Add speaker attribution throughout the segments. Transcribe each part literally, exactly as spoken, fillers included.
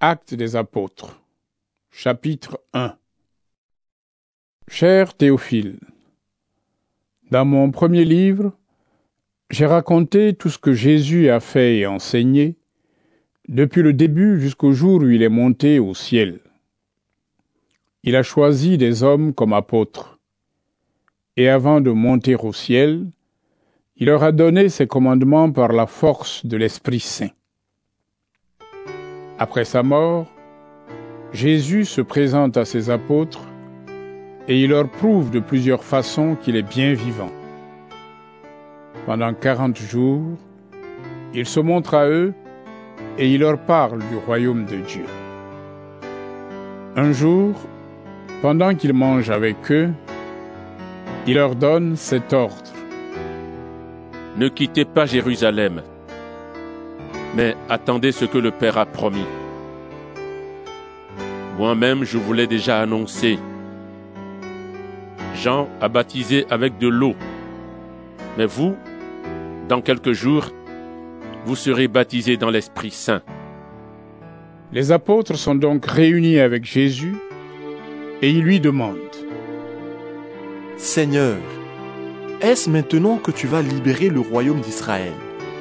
Speaker 1: Actes des apôtres, chapitre un. Cher Théophile, dans mon premier livre, j'ai raconté tout ce que Jésus a fait et enseigné, depuis le début jusqu'au jour où il est monté au ciel. Il a choisi des hommes comme apôtres, et avant de monter au ciel, il leur a donné ses commandements par la force de l'Esprit Saint. Après sa mort, Jésus se présente à ses apôtres et il leur prouve de plusieurs façons qu'il est bien vivant. Pendant quarante jours, il se montre à eux et il leur parle du royaume de Dieu. Un jour, pendant qu'il mange avec eux, il leur donne cet ordre.
Speaker 2: Ne quittez pas Jérusalem, mais attendez ce que le Père a promis. Moi-même, je vous l'ai déjà annoncé. Jean a baptisé avec de l'eau, mais vous, dans quelques jours, vous serez baptisés dans l'Esprit Saint.
Speaker 1: Les apôtres sont donc réunis avec Jésus et ils lui demandent:
Speaker 3: Seigneur, est-ce maintenant que tu vas libérer le royaume d'Israël?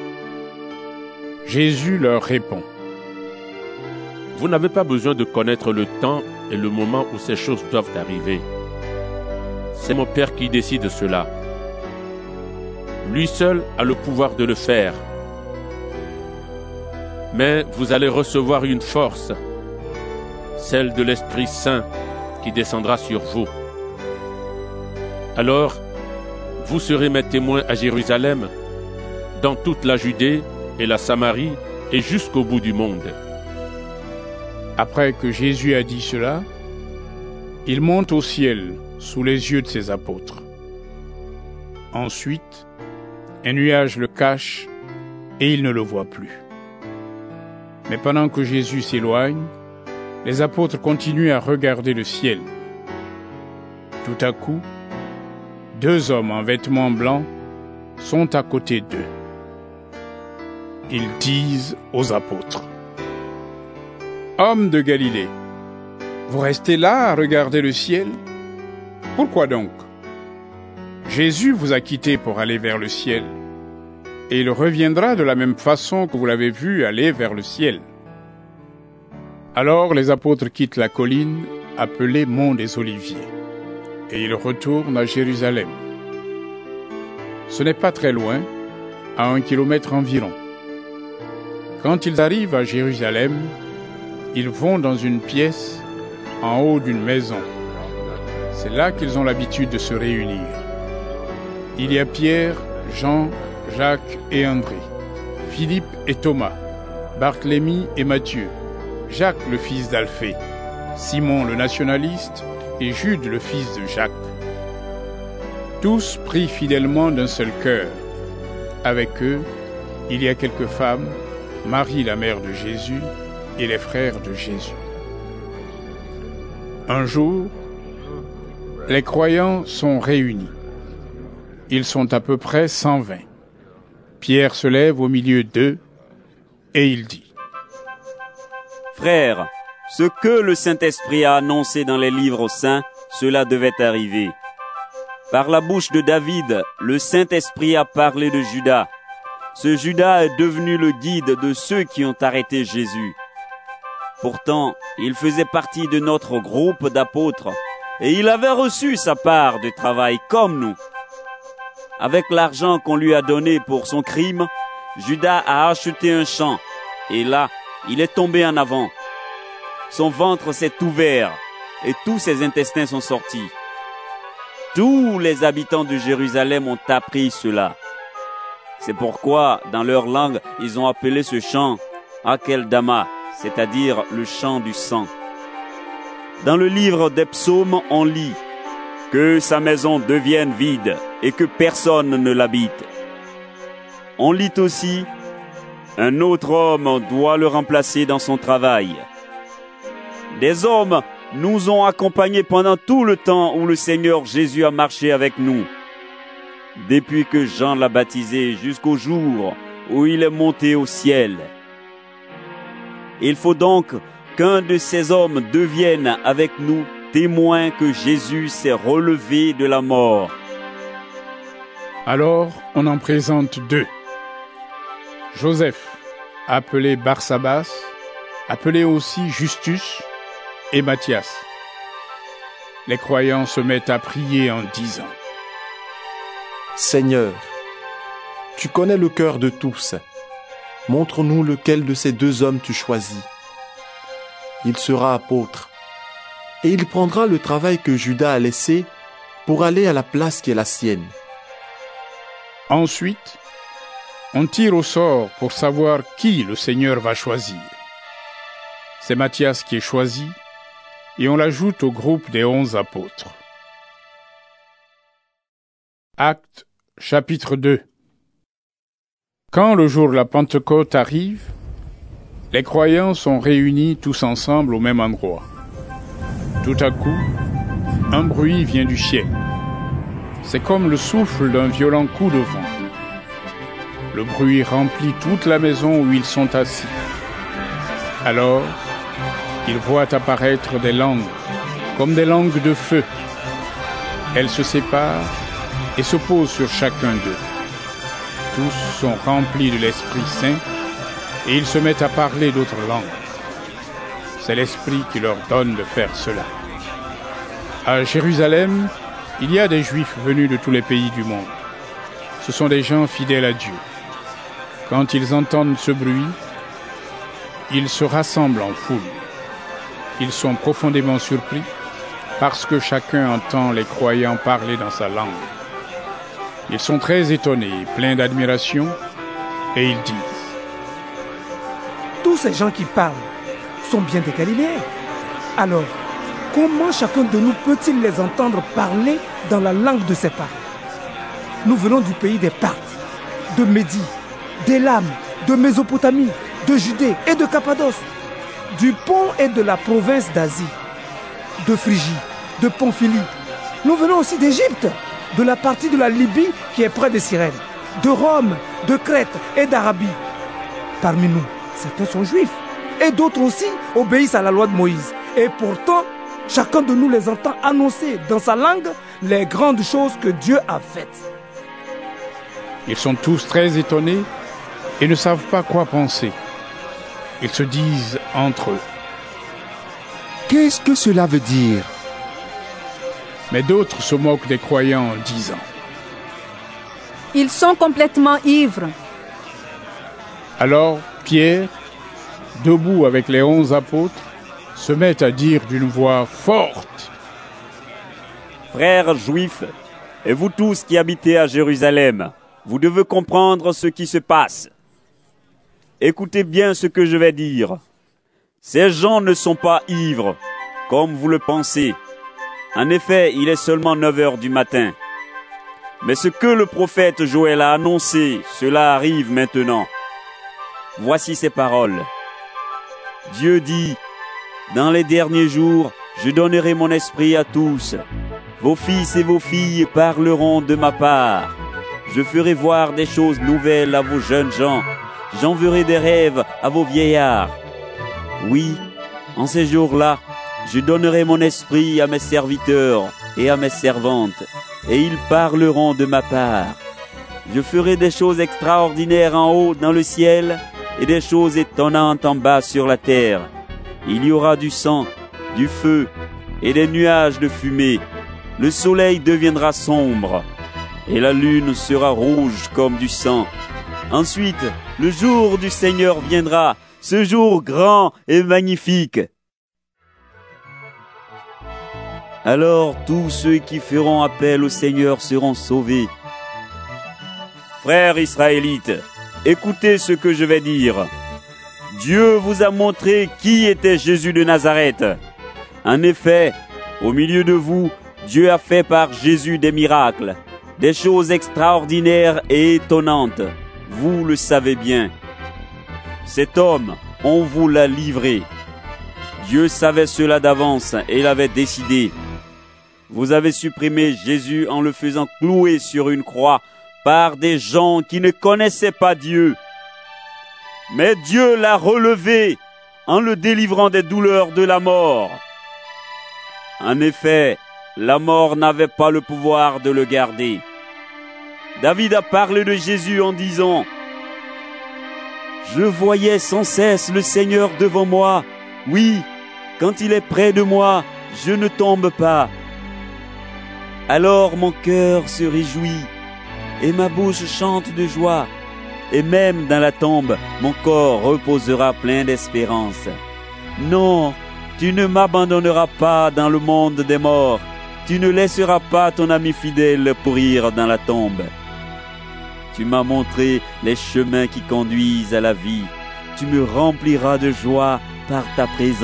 Speaker 1: Jésus leur répond:
Speaker 2: Vous n'avez pas besoin de connaître le temps et le moment où ces choses doivent arriver. C'est mon Père qui décide cela. Lui seul a le pouvoir de le faire. Mais vous allez recevoir une force, celle de l'Esprit Saint qui descendra sur vous. Alors, vous serez mes témoins à Jérusalem, dans toute la Judée et la Samarie et jusqu'au bout du monde.
Speaker 1: Après que Jésus a dit cela, il monte au ciel sous les yeux de ses apôtres. Ensuite, un nuage le cache et ils ne le voient plus. Mais pendant que Jésus s'éloigne, les apôtres continuent à regarder le ciel. Tout à coup, deux hommes en vêtements blancs sont à côté d'eux. Ils disent aux apôtres: Hommes de Galilée, vous restez là à regarder le ciel? Pourquoi donc? Jésus vous a quitté pour aller vers le ciel, et il reviendra de la même façon que vous l'avez vu aller vers le ciel. Alors les apôtres quittent la colline appelée Mont des Oliviers, et ils retournent à Jérusalem. Ce n'est pas très loin, à un kilomètre environ. Quand ils arrivent à Jérusalem, ils vont dans une pièce en haut d'une maison. C'est là qu'ils ont l'habitude de se réunir. Il y a Pierre, Jean, Jacques et André, Philippe et Thomas, Barthélemy et Matthieu, Jacques le fils d'Alphée, Simon le nationaliste et Jude le fils de Jacques. Tous prient fidèlement d'un seul cœur. Avec eux, il y a quelques femmes, Marie la mère de Jésus et les frères de Jésus. Un jour, les croyants sont réunis. Ils sont à peu près cent vingt. Pierre se lève au milieu d'eux et il dit:
Speaker 4: Frères, ce que le Saint-Esprit a annoncé dans les livres saints, cela devait arriver. Par la bouche de David, le Saint-Esprit a parlé de Judas. Ce Judas est devenu le guide de ceux qui ont arrêté Jésus. Pourtant, il faisait partie de notre groupe d'apôtres et il avait reçu sa part de travail comme nous. Avec l'argent qu'on lui a donné pour son crime, Judas a acheté un champ et là, il est tombé en avant. Son ventre s'est ouvert et tous ses intestins sont sortis. Tous les habitants de Jérusalem ont appris cela. C'est pourquoi, dans leur langue, ils ont appelé ce champ Akeldama, c'est-à-dire le champ du sang. Dans le livre des psaumes, on lit « Que sa maison devienne vide et que personne ne l'habite ». On lit aussi « Un autre homme doit le remplacer dans son travail ». Des hommes nous ont accompagnés pendant tout le temps où le Seigneur Jésus a marché avec nous. Depuis que Jean l'a baptisé jusqu'au jour où il est monté au ciel. Il faut donc qu'un de ces hommes devienne avec nous témoin que Jésus s'est relevé de la mort. »
Speaker 1: Alors on en présente deux. Joseph, appelé Barsabas, appelé aussi Justus, et Matthias. Les croyants se mettent à prier en disant:
Speaker 3: « Seigneur, tu connais le cœur de tous. Montre-nous lequel de ces deux hommes tu choisis. Il sera apôtre, et il prendra le travail que Judas a laissé pour aller à la place qui est la sienne. »
Speaker 1: Ensuite, on tire au sort pour savoir qui le Seigneur va choisir. C'est Matthias qui est choisi, et on l'ajoute au groupe des onze apôtres. Actes, chapitre deux. Quand le jour de la Pentecôte arrive, les croyants sont réunis tous ensemble au même endroit. Tout à coup, un bruit vient du ciel. C'est comme le souffle d'un violent coup de vent. Le bruit remplit toute la maison où ils sont assis. Alors, ils voient apparaître des langues, comme des langues de feu. Elles se séparent et se posent sur chacun d'eux. Tous sont remplis de l'Esprit Saint et ils se mettent à parler d'autres langues. C'est l'Esprit qui leur donne de faire cela. À Jérusalem, il y a des Juifs venus de tous les pays du monde. Ce sont des gens fidèles à Dieu. Quand ils entendent ce bruit, ils se rassemblent en foule. Ils sont profondément surpris parce que chacun entend les croyants parler dans sa langue. Ils sont très étonnés, pleins d'admiration, et ils disent:
Speaker 5: « Tous ces gens qui parlent sont bien des Galiléens. Alors, comment chacun de nous peut-il les entendre parler dans la langue de ses parents? Nous venons du pays des Parthes, de Médie, d'Élam, de Mésopotamie, de Judée et de Cappadoce, du Pont et de la province d'Asie, de Phrygie, de Pamphylie. Nous venons aussi d'Égypte, de la partie de la Libye qui est près de Cyrène, de Rome, de Crète et d'Arabie. Parmi nous, certains sont juifs et d'autres aussi obéissent à la loi de Moïse. Et pourtant, chacun de nous les entend annoncer dans sa langue les grandes choses que Dieu a faites. »
Speaker 1: Ils sont tous très étonnés et ne savent pas quoi penser. Ils se disent entre eux:
Speaker 6: « Qu'est-ce que cela veut dire ?»
Speaker 1: Mais d'autres se moquent des croyants en disant:
Speaker 7: « Ils sont complètement ivres. »
Speaker 1: Alors Pierre, debout avec les onze apôtres, se met à dire d'une voix forte:
Speaker 4: « Frères juifs, et vous tous qui habitez à Jérusalem, vous devez comprendre ce qui se passe. Écoutez bien ce que je vais dire. Ces gens ne sont pas ivres, comme vous le pensez. En effet, il est seulement neuf heures du matin. Mais ce que le prophète Joël a annoncé, cela arrive maintenant. Voici ces paroles. Dieu dit: « Dans les derniers jours, je donnerai mon esprit à tous. Vos fils et vos filles parleront de ma part. Je ferai voir des choses nouvelles à vos jeunes gens. J'enverrai des rêves à vos vieillards. Oui, en ces jours-là, je donnerai mon esprit à mes serviteurs et à mes servantes, et ils parleront de ma part. Je ferai des choses extraordinaires en haut dans le ciel et des choses étonnantes en bas sur la terre. Il y aura du sang, du feu et des nuages de fumée. Le soleil deviendra sombre et la lune sera rouge comme du sang. Ensuite, le jour du Seigneur viendra, ce jour grand et magnifique. Alors tous ceux qui feront appel au Seigneur seront sauvés. Frères israélites, écoutez ce que je vais dire. Dieu vous a montré qui était Jésus de Nazareth. En effet, au milieu de vous, Dieu a fait par Jésus des miracles, des choses extraordinaires et étonnantes. Vous le savez bien. Cet homme, on vous l'a livré. Dieu savait cela d'avance et l'avait décidé. Vous avez supprimé Jésus en le faisant clouer sur une croix par des gens qui ne connaissaient pas Dieu. Mais Dieu l'a relevé en le délivrant des douleurs de la mort. En effet, la mort n'avait pas le pouvoir de le garder. David a parlé de Jésus en disant « Je voyais sans cesse le Seigneur devant moi. Oui, quand il est près de moi, je ne tombe pas. Alors mon cœur se réjouit et ma bouche chante de joie. Et même dans la tombe, mon corps reposera plein d'espérance. Non, tu ne m'abandonneras pas dans le monde des morts. Tu ne laisseras pas ton ami fidèle pourrir dans la tombe. Tu m'as montré les chemins qui conduisent à la vie. Tu me rempliras de joie par ta présence. »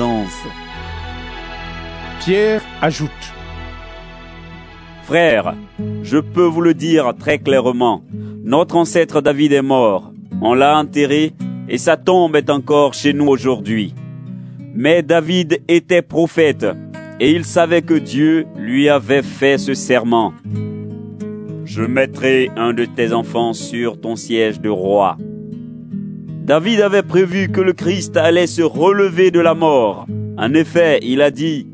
Speaker 1: Pierre ajoute:
Speaker 4: Frères, je peux vous le dire très clairement. Notre ancêtre David est mort. On l'a enterré et sa tombe est encore chez nous aujourd'hui. Mais David était prophète et il savait que Dieu lui avait fait ce serment. Je mettrai un de tes enfants sur ton siège de roi. David avait prévu que le Christ allait se relever de la mort. En effet, il a dit: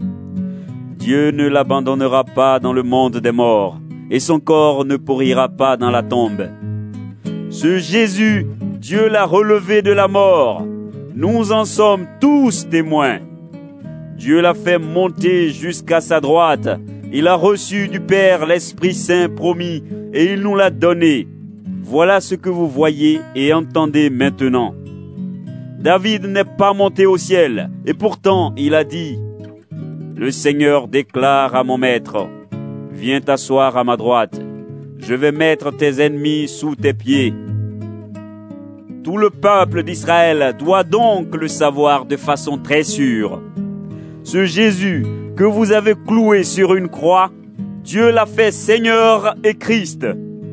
Speaker 4: Dieu ne l'abandonnera pas dans le monde des morts, et son corps ne pourrira pas dans la tombe. Ce Jésus, Dieu l'a relevé de la mort. Nous en sommes tous témoins. Dieu l'a fait monter jusqu'à sa droite. Il a reçu du Père l'Esprit Saint promis, et il nous l'a donné. Voilà ce que vous voyez et entendez maintenant. David n'est pas monté au ciel, et pourtant il a dit: Le Seigneur déclare à mon maître: Viens t'asseoir à ma droite. Je vais mettre tes ennemis sous tes pieds. Tout le peuple d'Israël doit donc le savoir de façon très sûre. Ce Jésus que vous avez cloué sur une croix, Dieu l'a fait Seigneur et Christ.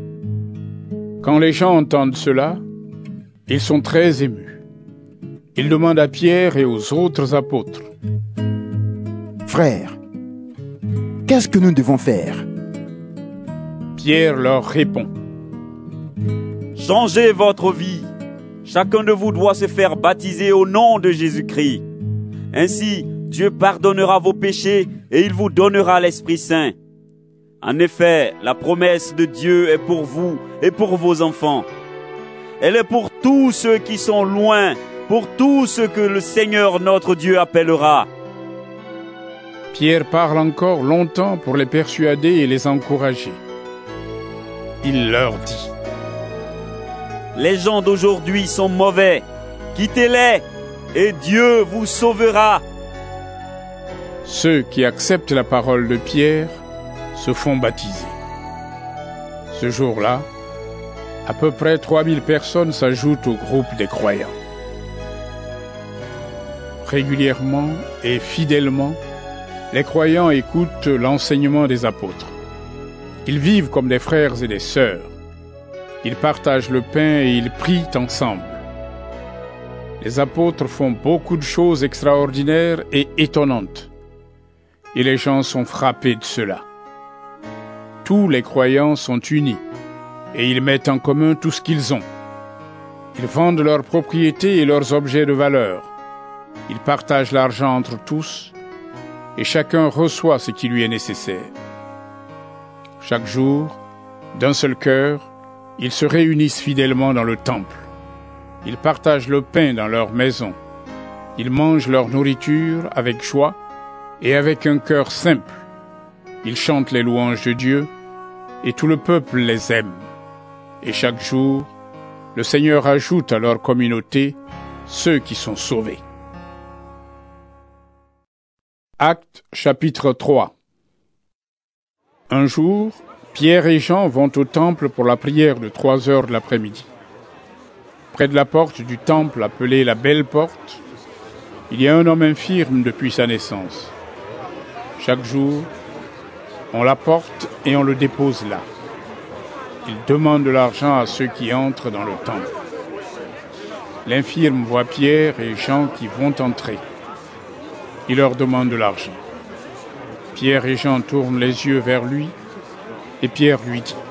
Speaker 1: Quand les gens entendent cela, ils sont très émus. Ils demandent à Pierre et aux autres apôtres:
Speaker 6: Frères, qu'est-ce que nous devons faire?
Speaker 1: Pierre leur répond:
Speaker 4: Changez votre vie. Chacun de vous doit se faire baptiser au nom de Jésus-Christ. Ainsi, Dieu pardonnera vos péchés et il vous donnera l'Esprit Saint. En effet, la promesse de Dieu est pour vous et pour vos enfants. Elle est pour tous ceux qui sont loin, pour tous ceux que le Seigneur notre Dieu appellera.
Speaker 1: Pierre parle encore longtemps pour les persuader et les encourager. Il leur dit:
Speaker 4: Les gens d'aujourd'hui sont mauvais. Quittez-les et Dieu vous sauvera.
Speaker 1: Ceux qui acceptent la parole de Pierre se font baptiser. Ce jour-là, à peu près trois mille personnes s'ajoutent au groupe des croyants. Régulièrement et fidèlement, les croyants écoutent l'enseignement des apôtres. Ils vivent comme des frères et des sœurs. Ils partagent le pain et ils prient ensemble. Les apôtres font beaucoup de choses extraordinaires et étonnantes. Et les gens sont frappés de cela. Tous les croyants sont unis et ils mettent en commun tout ce qu'ils ont. Ils vendent leurs propriétés et leurs objets de valeur. Ils partagent l'argent entre tous et chacun reçoit ce qui lui est nécessaire. Chaque jour, d'un seul cœur, ils se réunissent fidèlement dans le temple. Ils partagent le pain dans leur maison. Ils mangent leur nourriture avec joie et avec un cœur simple. Ils chantent les louanges de Dieu et tout le peuple les aime. Et chaque jour, le Seigneur ajoute à leur communauté ceux qui sont sauvés. Actes chapitre trois. Un jour, Pierre et Jean vont au temple pour la prière de trois heures de l'après-midi. Près de la porte du temple appelée la Belle Porte, il y a un homme infirme depuis sa naissance. Chaque jour, on l'apporte et on le dépose là. Il demande de l'argent à ceux qui entrent dans le temple. L'infirme voit Pierre et Jean qui vont entrer. Il leur demande de l'argent. Pierre et Jean tournent les yeux vers lui et Pierre lui dit: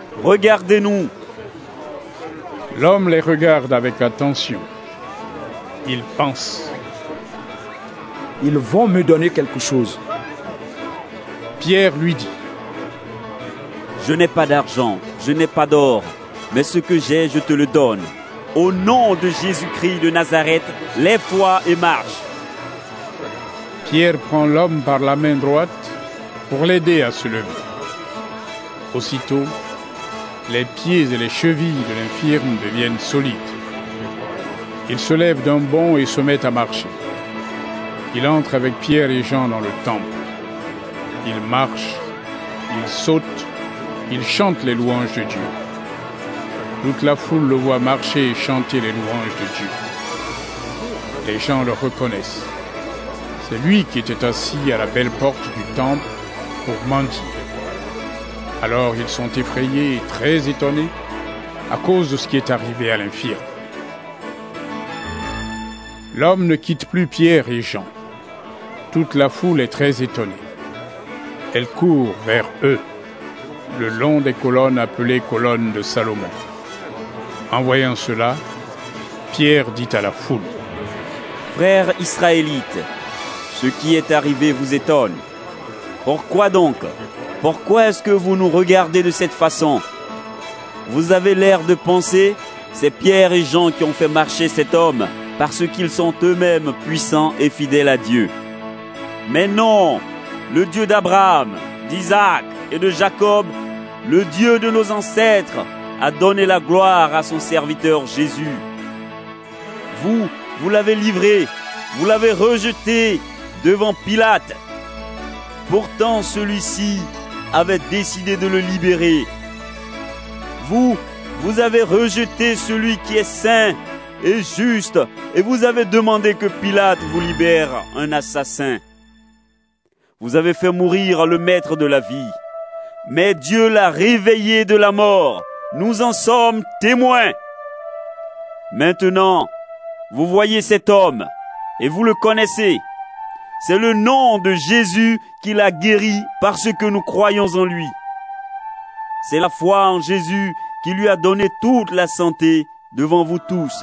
Speaker 4: Regardez-nous.
Speaker 1: L'homme les regarde avec attention. Il pense.
Speaker 8: Ils vont me donner quelque chose.
Speaker 1: Pierre lui dit:
Speaker 4: Je n'ai pas d'argent, je n'ai pas d'or, mais ce que j'ai, je te le donne. Au nom de Jésus-Christ de Nazareth, lève-toi et marche.
Speaker 1: Pierre prend l'homme par la main droite pour l'aider à se lever. Aussitôt, les pieds et les chevilles de l'infirme deviennent solides. Il se lève d'un bond et se met à marcher. Il entre avec Pierre et Jean dans le temple. Il marche, il saute, il chante les louanges de Dieu. Toute la foule le voit marcher et chanter les louanges de Dieu. Les gens le reconnaissent. C'est lui qui était assis à la belle porte du temple pour mendier. Alors ils sont effrayés et très étonnés à cause de ce qui est arrivé à l'infirme. L'homme ne quitte plus Pierre et Jean. Toute la foule est très étonnée. Elle court vers eux, le long des colonnes appelées colonnes de Salomon. En voyant cela, Pierre dit à la foule:
Speaker 4: Frères israélites, ce qui est arrivé vous étonne. Pourquoi donc? Pourquoi est-ce que vous nous regardez de cette façon? Vous avez l'air de penser, c'est Pierre et Jean qui ont fait marcher cet homme, parce qu'ils sont eux-mêmes puissants et fidèles à Dieu. Mais non, le Dieu d'Abraham, d'Isaac et de Jacob, le Dieu de nos ancêtres, a donné la gloire à son serviteur Jésus. Vous, vous l'avez livré, vous l'avez rejeté devant Pilate. Pourtant, celui-ci avait décidé de le libérer. Vous, vous avez rejeté celui qui est saint et juste, et vous avez demandé que Pilate vous libère un assassin. Vous avez fait mourir le maître de la vie, mais Dieu l'a réveillé de la mort. Nous en sommes témoins. Maintenant, vous voyez cet homme, et vous le connaissez. C'est le nom de Jésus qui l'a guéri parce que nous croyons en lui. C'est la foi en Jésus qui lui a donné toute la santé devant vous tous.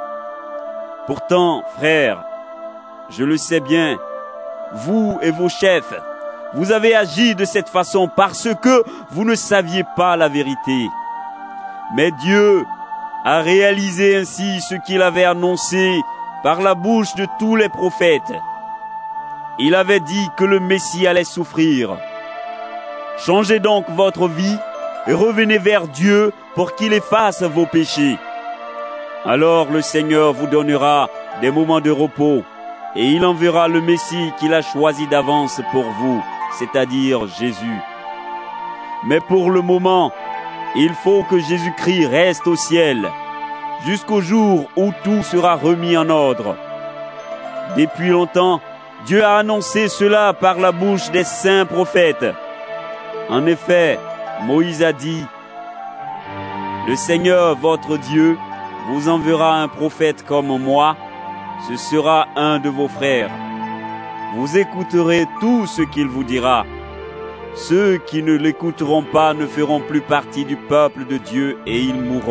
Speaker 4: Pourtant, frères, je le sais bien, vous et vos chefs, vous avez agi de cette façon parce que vous ne saviez pas la vérité. Mais Dieu a réalisé ainsi ce qu'il avait annoncé par la bouche de tous les prophètes. Il avait dit que le Messie allait souffrir. Changez donc votre vie et revenez vers Dieu pour qu'il efface vos péchés. Alors le Seigneur vous donnera des moments de repos et il enverra le Messie qu'il a choisi d'avance pour vous, c'est-à-dire Jésus. Mais pour le moment, il faut que Jésus-Christ reste au ciel, jusqu'au jour où tout sera remis en ordre. Depuis longtemps, Dieu a annoncé cela par la bouche des saints prophètes. En effet, Moïse a dit: « Le Seigneur, votre Dieu, vous enverra un prophète comme moi, ce sera un de vos frères. Vous écouterez tout ce qu'il vous dira. Ceux qui ne l'écouteront pas ne feront plus partie du peuple de Dieu et ils mourront. »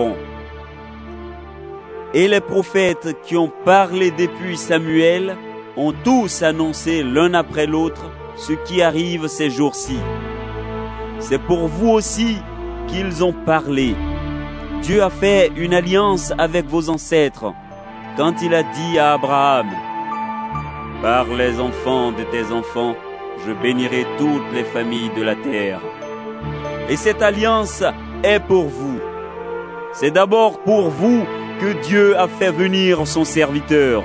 Speaker 4: Et les prophètes qui ont parlé depuis Samuel ont tous annoncé l'un après l'autre ce qui arrive ces jours-ci. C'est pour vous aussi qu'ils ont parlé. Dieu a fait une alliance avec vos ancêtres quand il a dit à Abraham: « Par les enfants de tes enfants, je bénirai toutes les familles de la terre. » Et cette alliance est pour vous. C'est d'abord pour vous que Dieu a fait venir son serviteur.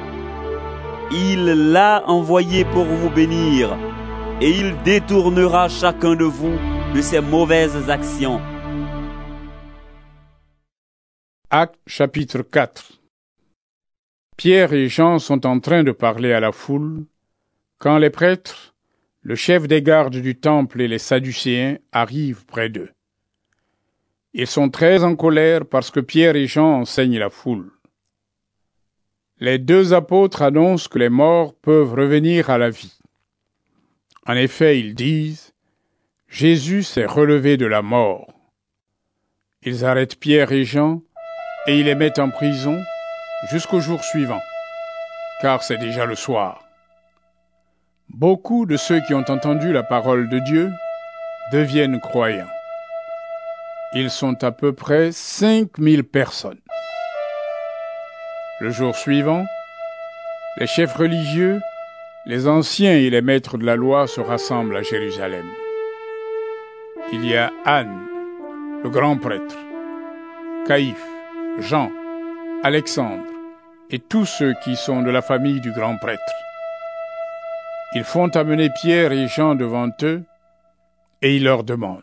Speaker 4: Il l'a envoyé pour vous bénir, et il détournera chacun de vous de ses mauvaises actions.
Speaker 1: Actes chapitre quatre. Pierre et Jean sont en train de parler à la foule, quand les prêtres, le chef des gardes du temple et les Sadducéens arrivent près d'eux. Ils sont très en colère parce que Pierre et Jean enseignent la foule. Les deux apôtres annoncent que les morts peuvent revenir à la vie. En effet, ils disent: « Jésus s'est relevé de la mort. » Ils arrêtent Pierre et Jean et ils les mettent en prison jusqu'au jour suivant. car c'est déjà le soir. Beaucoup de ceux qui ont entendu la parole de Dieu deviennent croyants. Ils sont à peu près cinq mille personnes. Le jour suivant, les chefs religieux, les anciens et les maîtres de la loi se rassemblent à Jérusalem. Il y a Anne, le grand prêtre, Caïphe, Jean, Alexandre et tous ceux qui sont de la famille du grand prêtre. Ils font amener Pierre et Jean devant eux et ils leur demandent: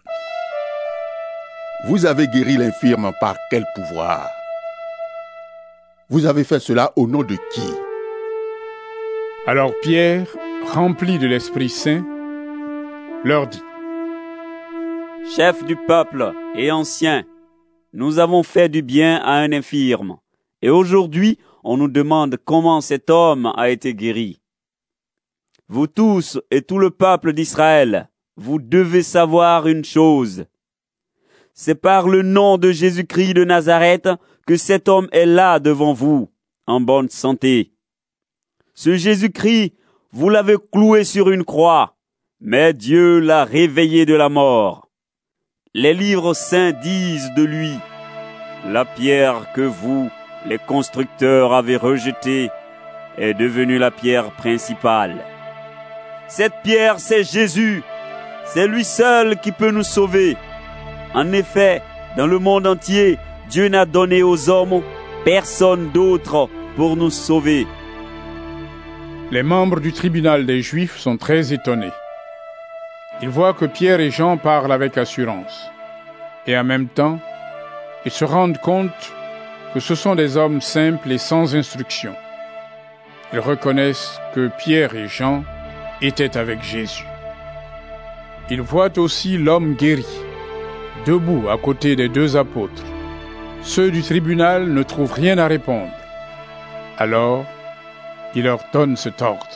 Speaker 9: Vous avez guéri l'infirme par quel pouvoir? Vous avez fait cela au nom de qui?
Speaker 1: Alors Pierre, rempli de l'Esprit Saint, leur dit:
Speaker 4: Chef du peuple et anciens, nous avons fait du bien à un infirme, et aujourd'hui on nous demande comment cet homme a été guéri. Vous tous et tout le peuple d'Israël, vous devez savoir une chose. C'est par le nom de Jésus-Christ de Nazareth que cet homme est là devant vous, en bonne santé. Ce Jésus-Christ, vous l'avez cloué sur une croix, mais Dieu l'a réveillé de la mort. Les livres saints disent de lui: la pierre que vous, les constructeurs, avez rejetée est devenue la pierre principale. Cette pierre, c'est Jésus. C'est lui seul qui peut nous sauver. En effet, dans le monde entier, Dieu n'a donné aux hommes personne d'autre pour nous sauver.
Speaker 1: Les membres du tribunal des Juifs sont très étonnés. Ils voient que Pierre et Jean parlent avec assurance. Et en même temps, ils se rendent compte que ce sont des hommes simples et sans instruction. Ils reconnaissent que Pierre et Jean étaient avec Jésus. Ils voient aussi l'homme guéri, debout à côté des deux apôtres. Ceux du tribunal ne trouvent rien à répondre. Alors, il leur donne cet ordre: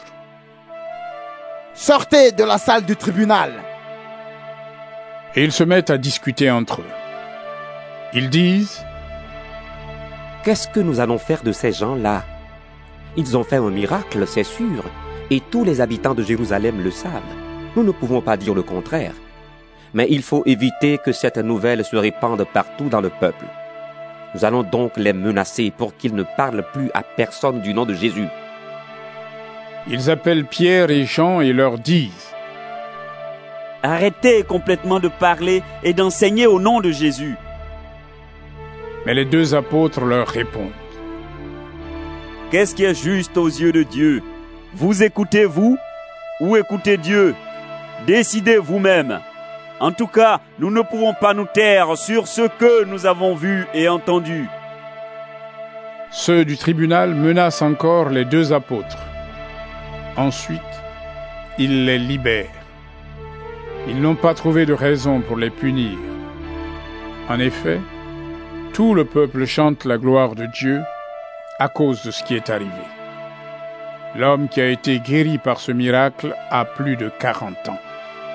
Speaker 6: Sortez de la salle du tribunal.
Speaker 1: Et ils se mettent à discuter entre eux. Ils disent:
Speaker 10: Qu'est-ce que nous allons faire de ces gens-là? Ils ont fait un miracle, c'est sûr, et tous les habitants de Jérusalem le savent. Nous ne pouvons pas dire le contraire. Mais il faut éviter que cette nouvelle se répande partout dans le peuple. Nous allons donc les menacer pour qu'ils ne parlent plus à personne du nom de Jésus.
Speaker 1: Ils appellent Pierre et Jean et leur disent:
Speaker 4: Arrêtez complètement de parler et d'enseigner au nom de Jésus.
Speaker 1: Mais les deux apôtres leur répondent:
Speaker 4: Qu'est-ce qui est juste aux yeux de Dieu? Vous écoutez vous ou écoutez Dieu? Décidez vous-même. En tout cas, nous ne pouvons pas nous taire sur ce que nous avons vu et entendu.
Speaker 1: Ceux du tribunal menacent encore les deux apôtres. Ensuite, ils les libèrent. Ils n'ont pas trouvé de raison pour les punir. En effet, tout le peuple chante la gloire de Dieu à cause de ce qui est arrivé. L'homme qui a été guéri par ce miracle a plus de quarante ans.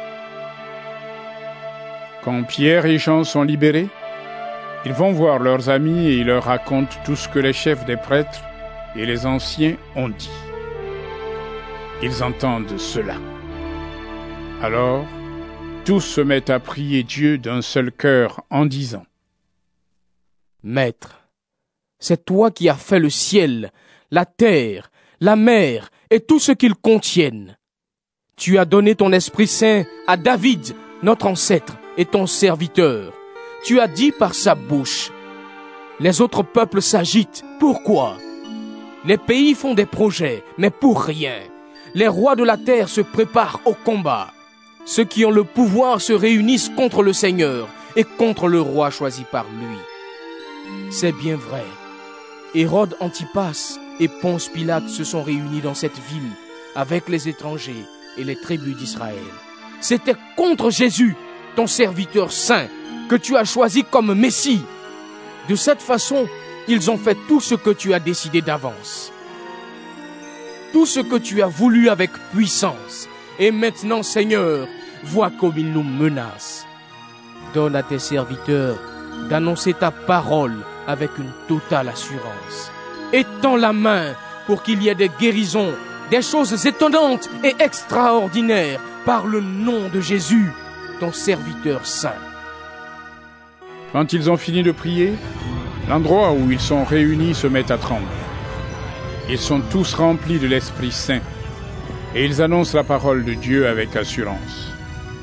Speaker 1: Quand Pierre et Jean sont libérés, ils vont voir leurs amis et ils leur racontent tout ce que les chefs des prêtres et les anciens ont dit. Ils entendent cela. Alors, tous se mettent à prier Dieu d'un seul cœur en disant:
Speaker 11: Maître, c'est toi qui as fait le ciel, la terre, la mer et tout ce qu'ils contiennent. Tu as donné ton Esprit Saint à David, notre ancêtre, et ton serviteur. Tu as dit par sa bouche: les autres peuples s'agitent. Pourquoi? Les pays font des projets, mais pour rien. Les rois de la terre se préparent au combat. Ceux qui ont le pouvoir se réunissent contre le Seigneur et contre le roi choisi par lui. C'est bien vrai. Hérode Antipas et Ponce Pilate se sont réunis dans cette ville avec les étrangers et les tribus d'Israël. C'était contre Jésus, ton serviteur saint, que tu as choisi comme Messie. De cette façon, ils ont fait tout ce que tu as décidé d'avance. Tout ce que tu as voulu avec puissance. Et maintenant, Seigneur, vois comme ils nous menacent. Donne à tes serviteurs d'annoncer ta parole avec une totale assurance. Étends la main pour qu'il y ait des guérisons, des choses étonnantes et extraordinaires par le nom de Jésus, ton serviteur saint. »
Speaker 1: Quand ils ont fini de prier, l'endroit où ils sont réunis se met à trembler. Ils sont tous remplis de l'Esprit Saint et ils annoncent la parole de Dieu avec assurance.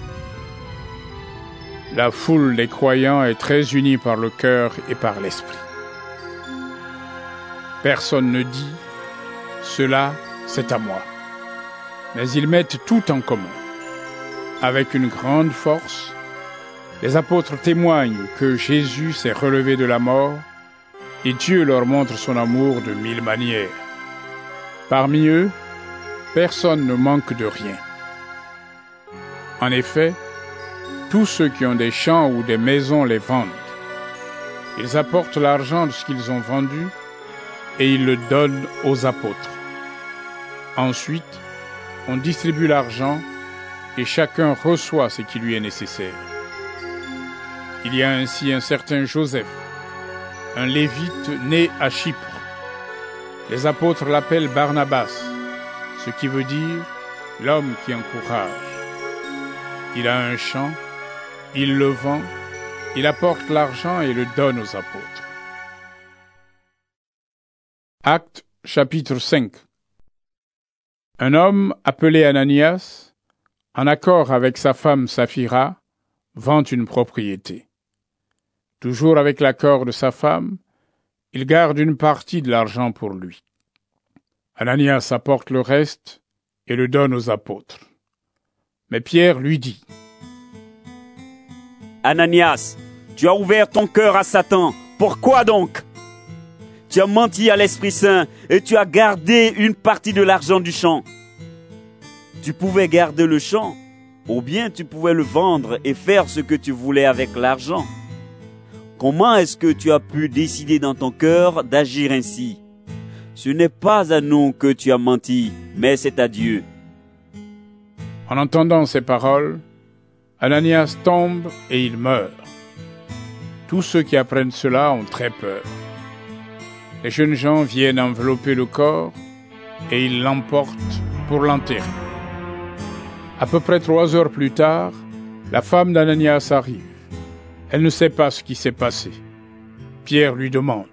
Speaker 1: La foule des croyants est très unie par le cœur et par l'Esprit. Personne ne dit « Cela, c'est à moi », mais ils mettent tout en commun. Avec une grande force, les apôtres témoignent que Jésus s'est relevé de la mort et Dieu leur montre son amour de mille manières. Parmi eux, personne ne manque de rien. En effet, tous ceux qui ont des champs ou des maisons les vendent. Ils apportent l'argent de ce qu'ils ont vendu et ils le donnent aux apôtres. Ensuite, on distribue l'argent et chacun reçoit ce qui lui est nécessaire. Il y a ainsi un certain Joseph, un lévite né à Chypre. Les apôtres l'appellent Barnabas, ce qui veut dire l'homme qui encourage. Il a un champ, il le vend, il apporte l'argent et le donne aux apôtres. Actes chapitre cinq. Un homme appelé Ananias, en accord avec sa femme Saphira, vend une propriété. Toujours avec l'accord de sa femme, il garde une partie de l'argent pour lui. Ananias apporte le reste et le donne aux apôtres. Mais Pierre lui dit:
Speaker 4: « Ananias, tu as ouvert ton cœur à Satan. Pourquoi donc? Tu as menti à l'Esprit Saint et tu as gardé une partie de l'argent du champ. Tu pouvais garder le champ, ou bien tu pouvais le vendre et faire ce que tu voulais avec l'argent. Comment est-ce que tu as pu décider dans ton cœur d'agir ainsi? Ce n'est pas à nous que tu as menti, mais c'est à Dieu. »
Speaker 1: En entendant ces paroles, Ananias tombe et il meurt. Tous ceux qui apprennent cela ont très peur. Les jeunes gens viennent envelopper le corps et ils l'emportent pour l'enterrer. À peu près trois heures plus tard, la femme d'Ananias arrive. Elle ne sait pas ce qui s'est passé. Pierre lui demande: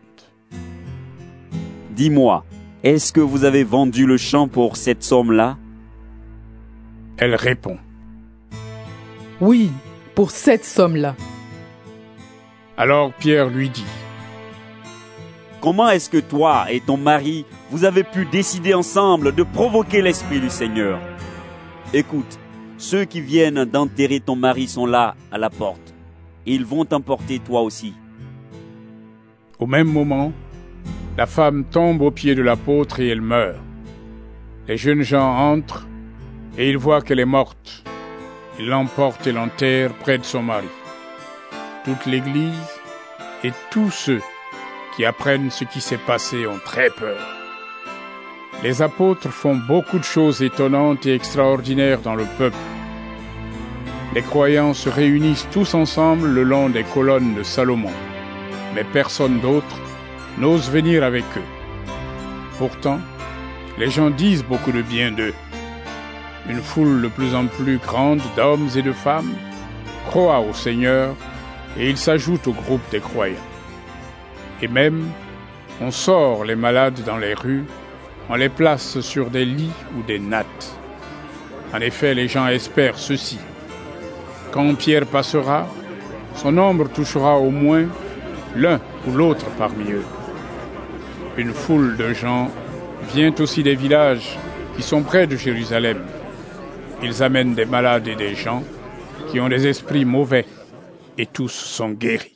Speaker 4: « Dis-moi, est-ce que vous avez vendu le champ pour cette somme-là? »
Speaker 1: Elle répond:
Speaker 7: « Oui, pour cette somme-là. »
Speaker 1: Alors Pierre lui dit:
Speaker 4: « Comment est-ce que toi et ton mari, vous avez pu décider ensemble de provoquer l'Esprit du Seigneur? Écoute, ceux qui viennent d'enterrer ton mari sont là, à la porte. Ils vont t'emporter toi aussi. »
Speaker 1: Au même moment, la femme tombe aux pieds de l'apôtre et elle meurt. Les jeunes gens entrent et ils voient qu'elle est morte. Ils l'emportent et l'enterrent près de son mari. Toute l'Église et tous ceux qui apprennent ce qui s'est passé ont très peur. Les apôtres font beaucoup de choses étonnantes et extraordinaires dans le peuple. Les croyants se réunissent tous ensemble le long des colonnes de Salomon, mais personne d'autre n'ose venir avec eux. Pourtant, les gens disent beaucoup de bien d'eux. Une foule de plus en plus grande d'hommes et de femmes croit au Seigneur et il s'ajoute au groupe des croyants. Et même, on sort les malades dans les rues, on les place sur des lits ou des nattes. En effet, les gens espèrent ceci: quand Pierre passera, son ombre touchera au moins l'un ou l'autre parmi eux. Une foule de gens vient aussi des villages qui sont près de Jérusalem. Ils amènent des malades et des gens qui ont des esprits mauvais, et tous sont guéris.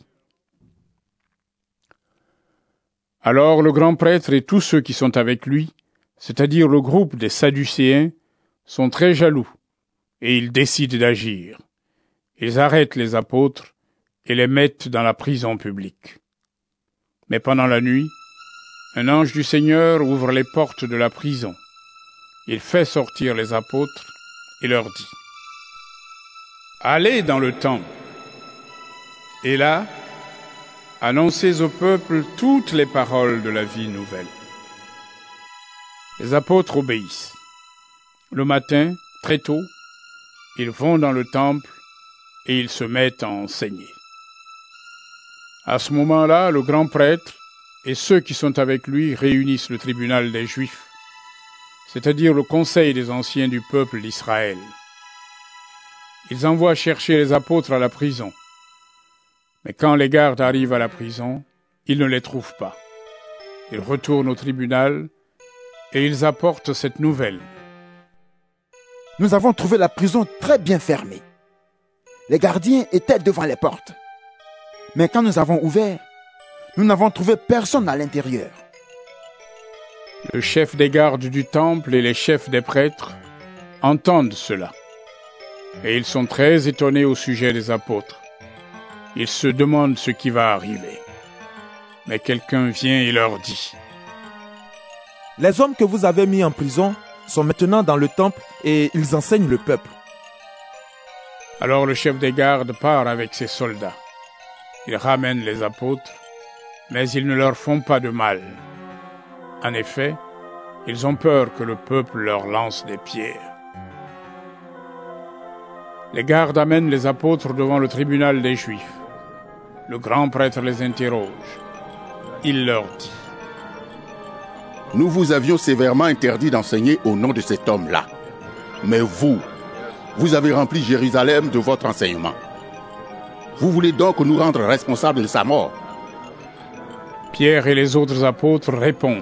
Speaker 1: Alors le grand prêtre et tous ceux qui sont avec lui, c'est-à-dire le groupe des Sadducéens, sont très jaloux, et ils décident d'agir. Ils arrêtent les apôtres et les mettent dans la prison publique. Mais pendant la nuit, un ange du Seigneur ouvre les portes de la prison. Il fait sortir les apôtres et leur dit: « Allez dans le temple, et là, annoncez au peuple toutes les paroles de la vie nouvelle. » Les apôtres obéissent. Le matin, très tôt, ils vont dans le temple et ils se mettent à enseigner. À ce moment-là, le grand prêtre et ceux qui sont avec lui réunissent le tribunal des Juifs, c'est-à-dire le conseil des anciens du peuple d'Israël. Ils envoient chercher les apôtres à la prison. Mais quand les gardes arrivent à la prison, ils ne les trouvent pas. Ils retournent au tribunal et ils apportent cette nouvelle.
Speaker 6: Nous avons trouvé la prison très bien fermée. Les gardiens étaient devant les portes. Mais quand nous avons ouvert, nous n'avons trouvé personne à l'intérieur.
Speaker 1: Le chef des gardes du temple et les chefs des prêtres entendent cela. Et ils sont très étonnés au sujet des apôtres. Ils se demandent ce qui va arriver. Mais quelqu'un vient et leur dit:
Speaker 8: Les hommes que vous avez mis en prison sont maintenant dans le temple et ils enseignent le peuple.
Speaker 1: Alors le chef des gardes part avec ses soldats. Ils ramènent les apôtres, mais ils ne leur font pas de mal. En effet, ils ont peur que le peuple leur lance des pierres. Les gardes amènent les apôtres devant le tribunal des Juifs. Le grand prêtre les interroge. Il leur dit:
Speaker 9: Nous vous avions sévèrement interdit d'enseigner au nom de cet homme-là. Mais vous, vous avez rempli Jérusalem de votre enseignement. Vous voulez donc nous rendre responsables de sa mort?
Speaker 1: Pierre et les autres apôtres répondent: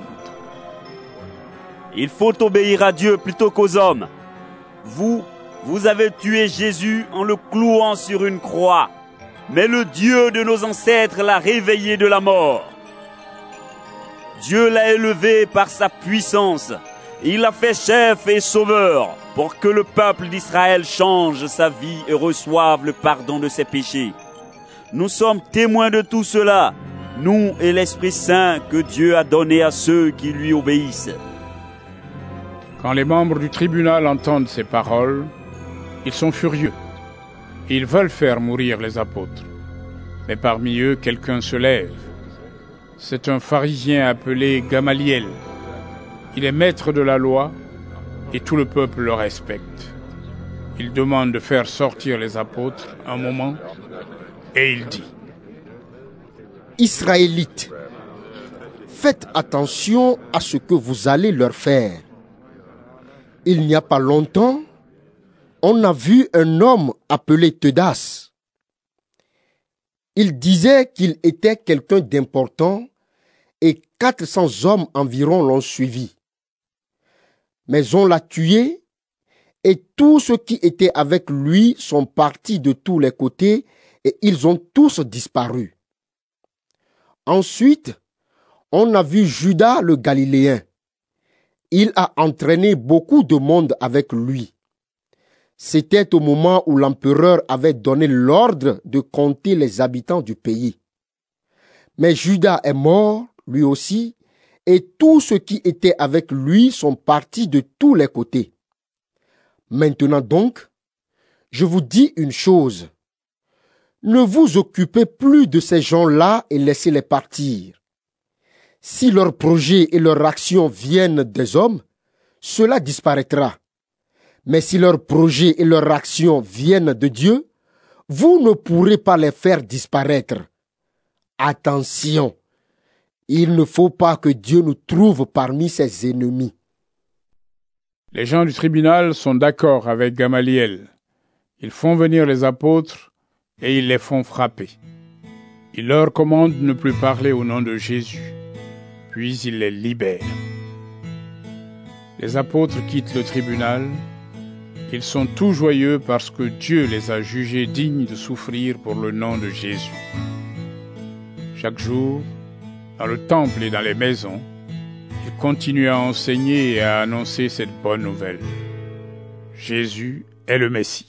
Speaker 4: Il faut obéir à Dieu plutôt qu'aux hommes. Vous, vous avez tué Jésus en le clouant sur une croix. Mais le Dieu de nos ancêtres l'a réveillé de la mort. Dieu l'a élevé par sa puissance. Il l'a fait chef et sauveur pour que le peuple d'Israël change sa vie et reçoive le pardon de ses péchés. Nous sommes témoins de tout cela, nous et l'Esprit Saint que Dieu a donné à ceux qui lui obéissent.
Speaker 1: Quand les membres du tribunal entendent ces paroles, ils sont furieux. Ils veulent faire mourir les apôtres. Mais parmi eux, quelqu'un se lève. C'est un pharisien appelé Gamaliel. Il est maître de la loi et tout le peuple le respecte. Il demande de faire sortir les apôtres un moment et il dit:
Speaker 12: Israélites, faites attention à ce que vous allez leur faire. Il n'y a pas longtemps, on a vu un homme appelé Teudas. Il disait qu'il était quelqu'un d'important et quatre cents hommes environ l'ont suivi. Mais on l'a tué et tous ceux qui étaient avec lui sont partis de tous les côtés et ils ont tous disparu. Ensuite, on a vu Judas le Galiléen. Il a entraîné beaucoup de monde avec lui. C'était au moment où l'empereur avait donné l'ordre de compter les habitants du pays. Mais Judas est mort, lui aussi, et tous ceux qui étaient avec lui sont partis de tous les côtés. Maintenant donc, je vous dis une chose. Ne vous occupez plus de ces gens-là et laissez-les partir. Si leurs projets et leurs actions viennent des hommes, cela disparaîtra. Mais si leurs projets et leurs actions viennent de Dieu, vous ne pourrez pas les faire disparaître. Attention, il ne faut pas que Dieu nous trouve parmi ses ennemis.
Speaker 1: Les gens du tribunal sont d'accord avec Gamaliel. Ils font venir les apôtres et ils les font frapper. Ils leur commandent de ne plus parler au nom de Jésus. Puis ils les libèrent. Les apôtres quittent le tribunal. Ils sont tout joyeux parce que Dieu les a jugés dignes de souffrir pour le nom de Jésus. Chaque jour, dans le temple et dans les maisons, ils continuent à enseigner et à annoncer cette bonne nouvelle. Jésus est le Messie.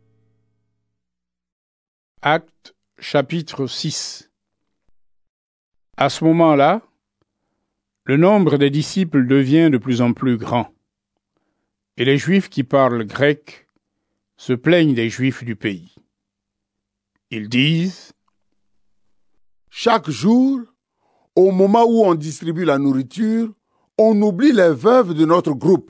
Speaker 1: Actes chapitre six. À ce moment-là, le nombre des disciples devient de plus en plus grand. Et les Juifs qui parlent grec se plaignent des Juifs du pays. Ils disent:
Speaker 9: Chaque jour, au moment où on distribue la nourriture,
Speaker 6: on oublie les veuves de notre groupe.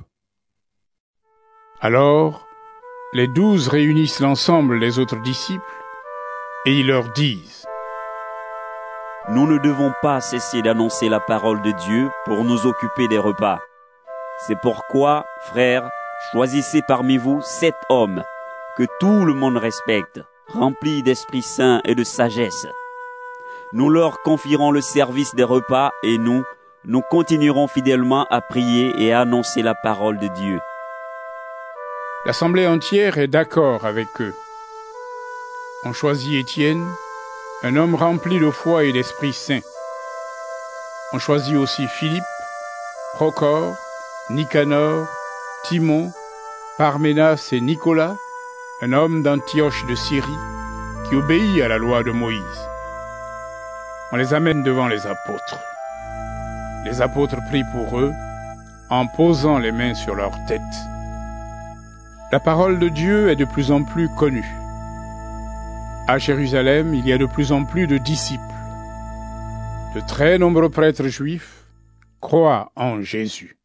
Speaker 1: Alors, les douze réunissent l'ensemble des autres disciples et ils leur disent:
Speaker 4: Nous ne devons pas cesser d'annoncer la parole de Dieu pour nous occuper des repas. C'est pourquoi, frères, choisissez parmi vous sept hommes que tout le monde respecte, remplis d'Esprit Saint et de sagesse. Nous leur confierons le service des repas et nous, nous continuerons fidèlement à prier et à annoncer la parole de Dieu.
Speaker 1: L'assemblée entière est d'accord avec eux. On choisit Étienne, un homme rempli de foi et d'Esprit Saint. On choisit aussi Philippe, Procore, Nicanor, Timon, Parménas et Nicolas, un homme d'Antioche de Syrie, qui obéit à la loi de Moïse. On les amène devant les apôtres. Les apôtres prient pour eux, en posant les mains sur leurs têtes. La parole de Dieu est de plus en plus connue. À Jérusalem, il y a de plus en plus de disciples. De très nombreux prêtres juifs croient en Jésus.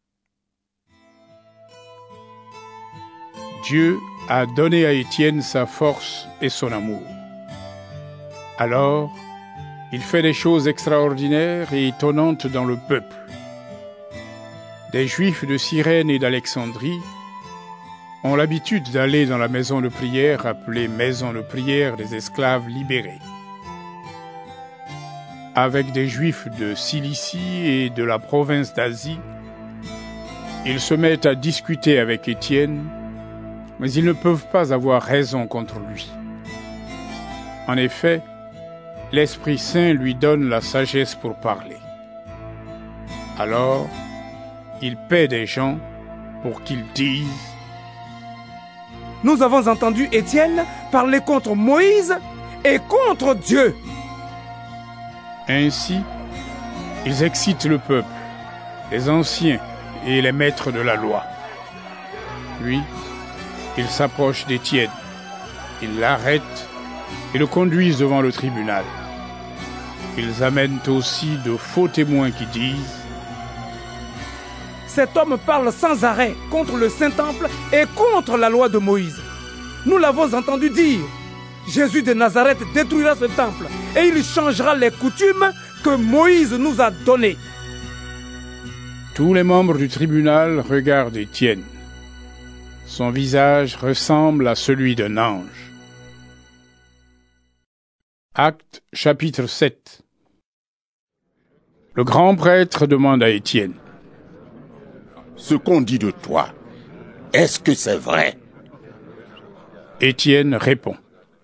Speaker 1: Dieu a donné à Étienne sa force et son amour. Alors, il fait des choses extraordinaires et étonnantes dans le peuple. Des Juifs de Cyrène et d'Alexandrie ont l'habitude d'aller dans la maison de prière appelée maison de prière des esclaves libérés. Avec des Juifs de Cilicie et de la province d'Asie, ils se mettent à discuter avec Étienne, mais ils ne peuvent pas avoir raison contre lui. En effet, l'Esprit Saint lui donne la sagesse pour parler. Alors, il paie des gens pour qu'ils disent:
Speaker 5: Nous avons entendu Étienne parler contre Moïse et contre Dieu.
Speaker 1: Ainsi, ils excitent le peuple, les anciens et les maîtres de la loi. Puis, ils s'approchent d'Étienne, ils l'arrêtent et le conduisent devant le tribunal. Ils amènent aussi de faux témoins qui disent:
Speaker 5: Cet homme parle sans arrêt contre le Saint-Temple et contre la loi de Moïse. Nous l'avons entendu dire: Jésus de Nazareth détruira ce temple et il changera les coutumes que Moïse nous a données.
Speaker 1: Tous les membres du tribunal regardent Étienne. Son visage ressemble à celui d'un ange. Actes chapitre sept. Le grand prêtre demande à Étienne:
Speaker 9: Ce qu'on dit de toi, est-ce que c'est vrai?
Speaker 1: Étienne répond: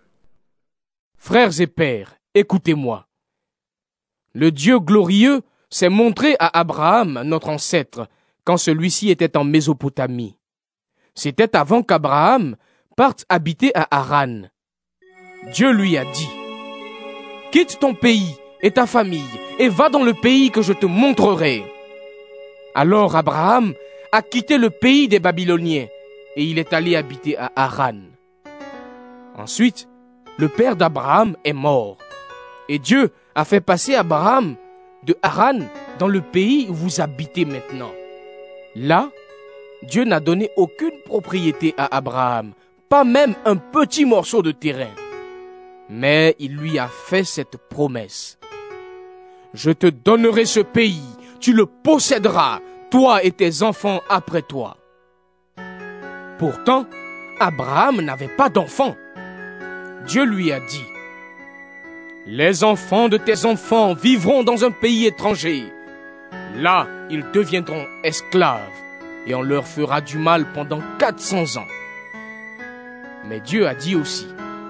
Speaker 11: Frères et pères, écoutez-moi. Le Dieu glorieux s'est montré à Abraham, notre ancêtre, quand celui-ci était en Mésopotamie. C'était avant qu'Abraham parte habiter à Haran. Dieu lui a dit: Quitte ton pays et ta famille et va dans le pays que je te montrerai. Alors Abraham a quitté le pays des Babyloniens et il est allé habiter à Haran. Ensuite, le père d'Abraham est mort et Dieu a fait passer Abraham de Haran dans le pays où vous habitez maintenant. Là, Dieu n'a donné aucune propriété à Abraham, pas même un petit morceau de terrain. Mais il lui a fait cette promesse: Je te donnerai ce pays, tu le posséderas, toi et tes enfants après toi. Pourtant, Abraham n'avait pas d'enfants. Dieu lui a dit: Les enfants de tes enfants vivront dans un pays étranger. Là, ils deviendront esclaves et on leur fera du mal pendant quatre cents ans. Mais Dieu a dit aussi: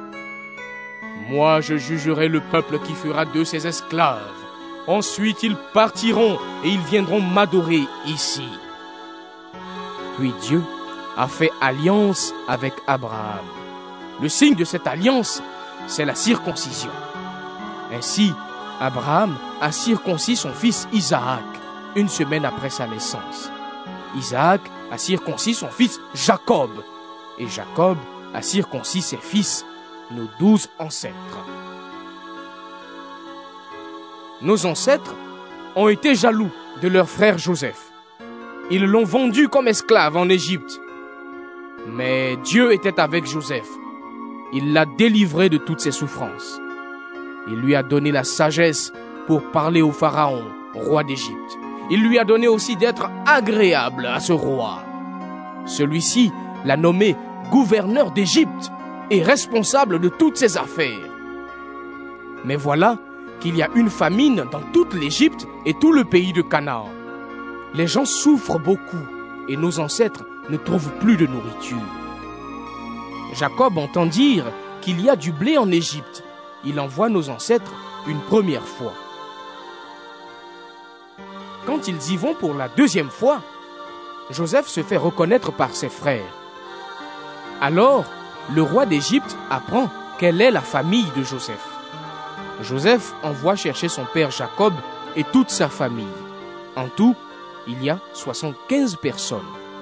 Speaker 11: Moi, je jugerai le peuple qui fera d'eux ses esclaves. Ensuite, ils partiront et ils viendront m'adorer ici. Puis Dieu a fait alliance avec Abraham. Le signe de cette alliance, c'est la circoncision. Ainsi, Abraham a circoncis son fils Isaac une semaine après sa naissance. Isaac a circoncis son fils Jacob. Et Jacob a circoncis ses fils, nos douze ancêtres. Nos ancêtres ont été jaloux de leur frère Joseph. Ils l'ont vendu comme esclave en Égypte. Mais Dieu était avec Joseph. Il l'a délivré de toutes ses souffrances. Il lui a donné la sagesse pour parler au Pharaon, roi d'Égypte. Il lui a donné aussi d'être agréable à ce roi. Celui-ci l'a nommé gouverneur d'Égypte et responsable de toutes ses affaires. Mais voilà qu'il y a une famine dans toute l'Égypte et tout le pays de Canaan. Les gens souffrent beaucoup et nos ancêtres ne trouvent plus de nourriture. Jacob entend dire qu'il y a du blé en Égypte. Il envoie nos ancêtres une première fois. Quand ils y vont pour la deuxième fois, Joseph se fait reconnaître par ses frères. Alors, le roi d'Égypte apprend quelle est la famille de Joseph. Joseph envoie chercher son père Jacob et toute sa famille. En tout, il y a soixante-quinze personnes.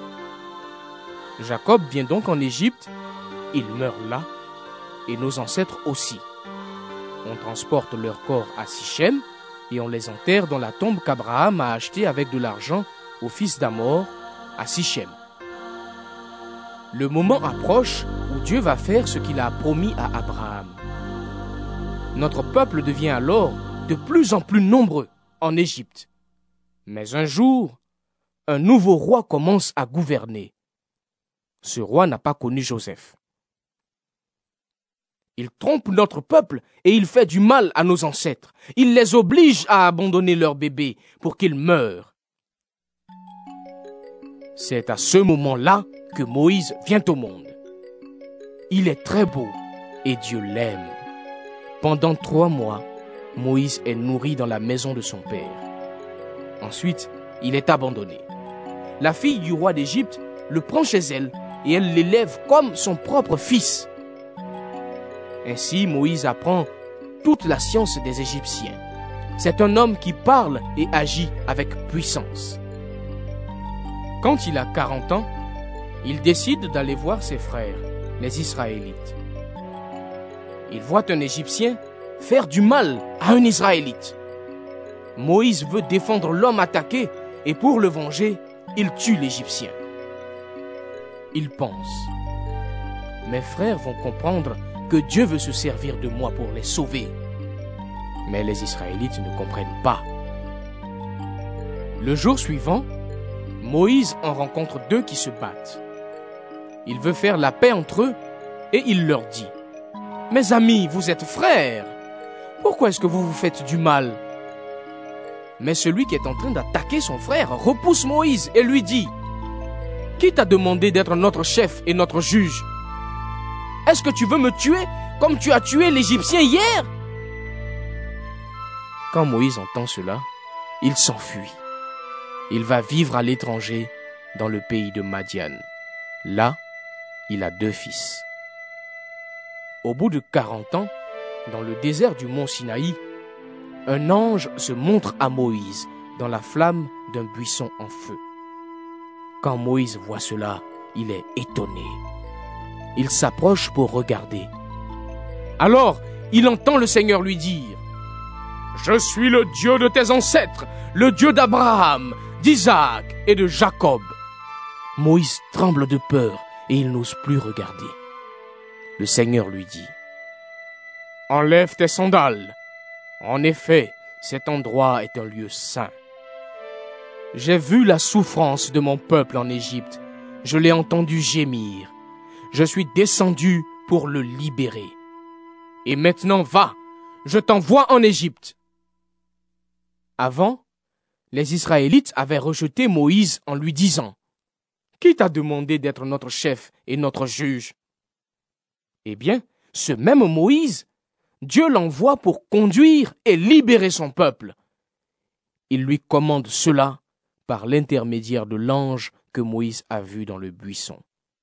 Speaker 11: Jacob vient donc en Égypte, il meurt là, et nos ancêtres aussi. On transporte leurs corps à Sichem et on les enterre dans la tombe qu'Abraham a achetée avec de l'argent au fils d'Amor à Sichem. Le moment approche où Dieu va faire ce qu'il a promis à Abraham. Notre peuple devient alors de plus en plus nombreux en Égypte. Mais un jour, un nouveau roi commence à gouverner. Ce roi n'a pas connu Joseph. Il trompe notre peuple et il fait du mal à nos ancêtres. Il les oblige à abandonner leurs bébés pour qu'ils meurent. C'est à ce moment-là que Moïse vient au monde. Il est très beau et Dieu l'aime. Pendant trois mois, Moïse est nourri dans la maison de son père. Ensuite, il est abandonné. La fille du roi d'Égypte le prend chez elle et elle l'élève comme son propre fils. Ainsi, Moïse apprend toute la science des Égyptiens. C'est un homme qui parle et agit avec puissance. Quand il a quarante ans, il décide d'aller voir ses frères, les Israélites. Il voit un Égyptien faire du mal à un Israélite. Moïse veut défendre l'homme attaqué et pour le venger, il tue l'Égyptien. Il pense: mes frères vont comprendre que Dieu veut se servir de moi pour les sauver. Mais les Israélites ne comprennent pas. Le jour suivant, Moïse en rencontre deux qui se battent. Il veut faire la paix entre eux et il leur dit: mes amis, vous êtes frères. Pourquoi est-ce que vous vous faites du mal? Mais celui qui est en train d'attaquer son frère repousse Moïse et lui dit: qui t'a demandé d'être notre chef et notre juge? Est-ce que tu veux me tuer comme tu as tué l'Égyptien hier? Quand Moïse entend cela, il s'enfuit. Il va vivre à l'étranger dans le pays de Madian. Là, il a deux fils. Au bout de quarante ans, dans le désert du mont Sinaï, un ange se montre à Moïse dans la flamme d'un buisson en feu. Quand Moïse voit cela, il est étonné. Il s'approche pour regarder. Alors, il entend le Seigneur lui dire: je suis le Dieu de tes ancêtres, le Dieu d'Abraham, d'Isaac et de Jacob. Moïse tremble de peur et il n'ose plus regarder. Le Seigneur lui dit: enlève tes sandales. En effet, cet endroit est un lieu saint. J'ai vu la souffrance de mon peuple en Égypte. Je l'ai entendu gémir. Je suis descendu pour le libérer. Et maintenant, va, je t'envoie en Égypte. Avant, les Israélites avaient rejeté Moïse en lui disant: qui t'a demandé d'être notre chef et notre juge? Eh bien, ce même Moïse, Dieu l'envoie pour conduire et libérer son peuple. Il lui commande cela par l'intermédiaire de l'ange que Moïse a vu dans le buisson.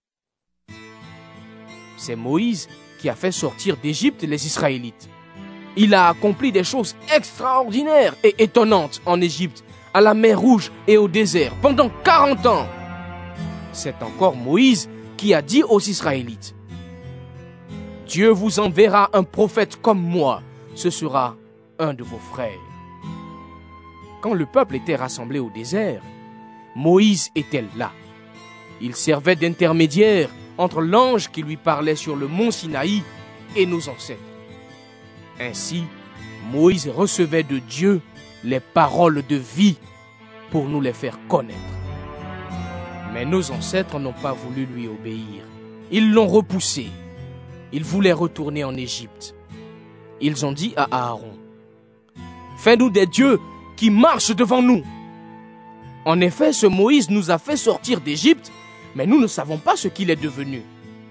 Speaker 11: C'est Moïse qui a fait sortir d'Égypte les Israélites. Il a accompli des choses extraordinaires et étonnantes en Égypte, à la mer Rouge et au désert, pendant quarante ans. C'est encore Moïse qui a dit aux Israélites: Dieu vous enverra un prophète comme moi, ce sera un de vos frères. quand le peuple était rassemblé au désert, Moïse était là. Il servait d'intermédiaire entre l'ange qui lui parlait sur le mont Sinaï et nos ancêtres. Ainsi, Moïse recevait de Dieu les paroles de vie pour nous les faire connaître. Mais nos ancêtres n'ont pas voulu lui obéir. Ils l'ont repoussé. Ils voulaient retourner en Égypte. Ils ont dit à Aaron, « Fais-nous des dieux qui marchent devant nous. » En effet, ce Moïse nous a fait sortir d'Égypte, mais nous ne savons pas ce qu'il est devenu.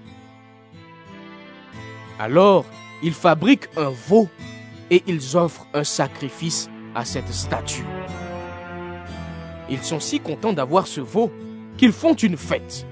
Speaker 11: Alors, ils fabriquent un veau et ils offrent un sacrifice à cette statue. Ils sont si contents d'avoir ce veau qu'ils font une fête.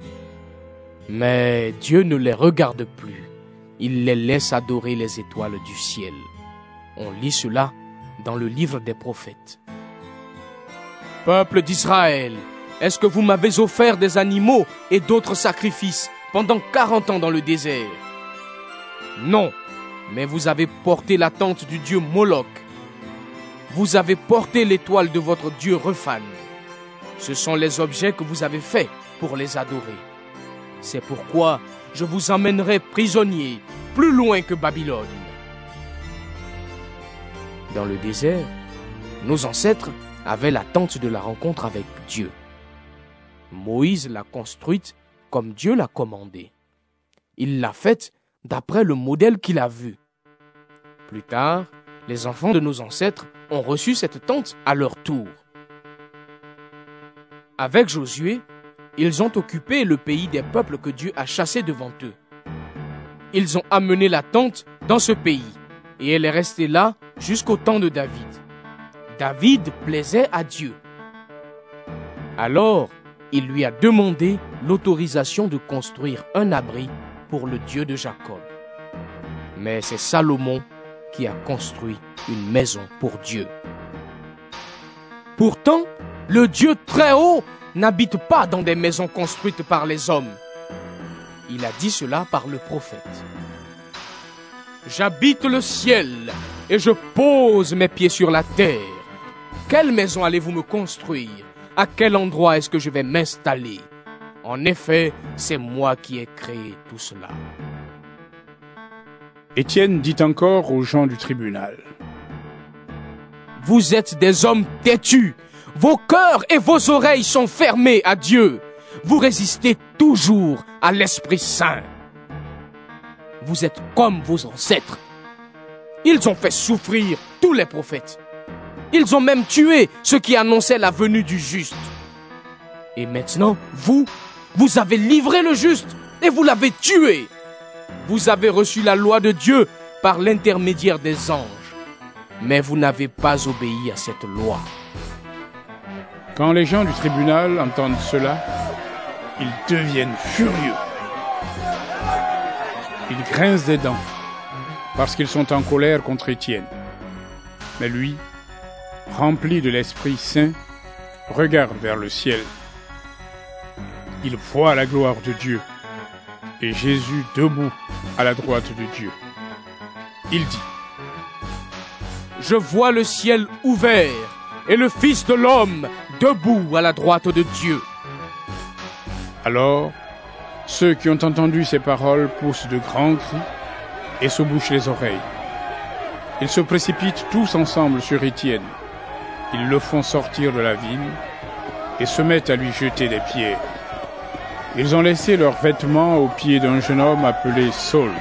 Speaker 11: Mais Dieu ne les regarde plus. Il les laisse adorer les étoiles du ciel. On lit cela dans le livre des prophètes. Peuple d'Israël, est-ce que vous m'avez offert des animaux et d'autres sacrifices pendant quarante ans dans le désert? Non, mais vous avez porté la tente du dieu Moloch. Vous avez porté l'étoile de votre dieu Rephan. Ce sont les objets que vous avez faits pour les adorer. C'est pourquoi je vous emmènerai prisonniers plus loin que Babylone. Dans le désert, nos ancêtres avaient la tente de la rencontre avec Dieu. Moïse l'a construite comme Dieu l'a commandé. Il l'a faite d'après le modèle qu'il a vu. Plus tard, les enfants de nos ancêtres ont reçu cette tente à leur tour. Avec Josué, ils ont occupé le pays des peuples que Dieu a chassés devant eux. Ils ont amené la tente dans ce pays, et elle est restée là jusqu'au temps de David. David plaisait à Dieu. Alors, il lui a demandé l'autorisation de construire un abri pour le Dieu de Jacob. Mais c'est Salomon qui a construit une maison pour Dieu. Pourtant, le Dieu très haut n'habite pas dans des maisons construites par les hommes. Il a dit cela par le prophète. J'habite le ciel et je pose mes pieds sur la terre. Quelle maison allez-vous me construire? À quel endroit est-ce que je vais m'installer? En effet, c'est moi qui ai créé tout cela.
Speaker 1: Étienne dit encore aux gens du tribunal.
Speaker 11: Vous êtes des hommes têtus. Vos cœurs et vos oreilles sont fermés à Dieu. Vous résistez toujours à l'Esprit Saint. Vous êtes comme vos ancêtres. Ils ont fait souffrir tous les prophètes. Ils ont même tué ceux qui annonçaient la venue du juste. Et maintenant, vous, vous avez livré le juste et vous l'avez tué. Vous avez reçu la loi de Dieu par l'intermédiaire des anges. Mais vous n'avez pas obéi à cette loi.
Speaker 1: Quand les gens du tribunal entendent cela, ils deviennent furieux. Ils grincent des dents parce qu'ils sont en colère contre Étienne. Mais lui, rempli de l'Esprit Saint, regarde vers le ciel. Il voit la gloire de Dieu et Jésus debout à la droite de Dieu. Il dit, «
Speaker 11: Je vois le ciel ouvert et le Fils de l'homme debout à la droite de Dieu. »
Speaker 1: Alors, ceux qui ont entendu ces paroles poussent de grands cris et se bouchent les oreilles. Ils se précipitent tous ensemble sur Étienne. Ils le font sortir de la ville et se mettent à lui jeter des pierres. Ils ont laissé leurs vêtements aux pieds d'un jeune homme appelé Saul.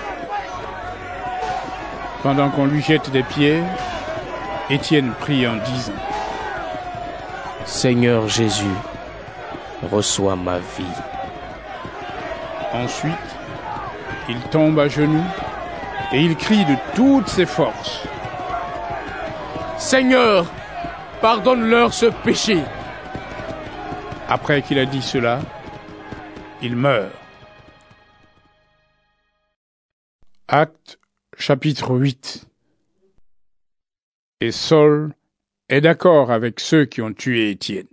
Speaker 1: Pendant qu'on lui jette des pierres, Étienne prie en disant, «
Speaker 11: Seigneur Jésus, reçois ma vie. »
Speaker 1: Ensuite, il tombe à genoux et il crie de toutes ses forces,
Speaker 11: « Seigneur, pardonne-leur ce péché. »
Speaker 1: Après qu'il a dit cela, il meurt. Actes chapitre huit. Et Saul est d'accord avec ceux qui ont tué Étienne.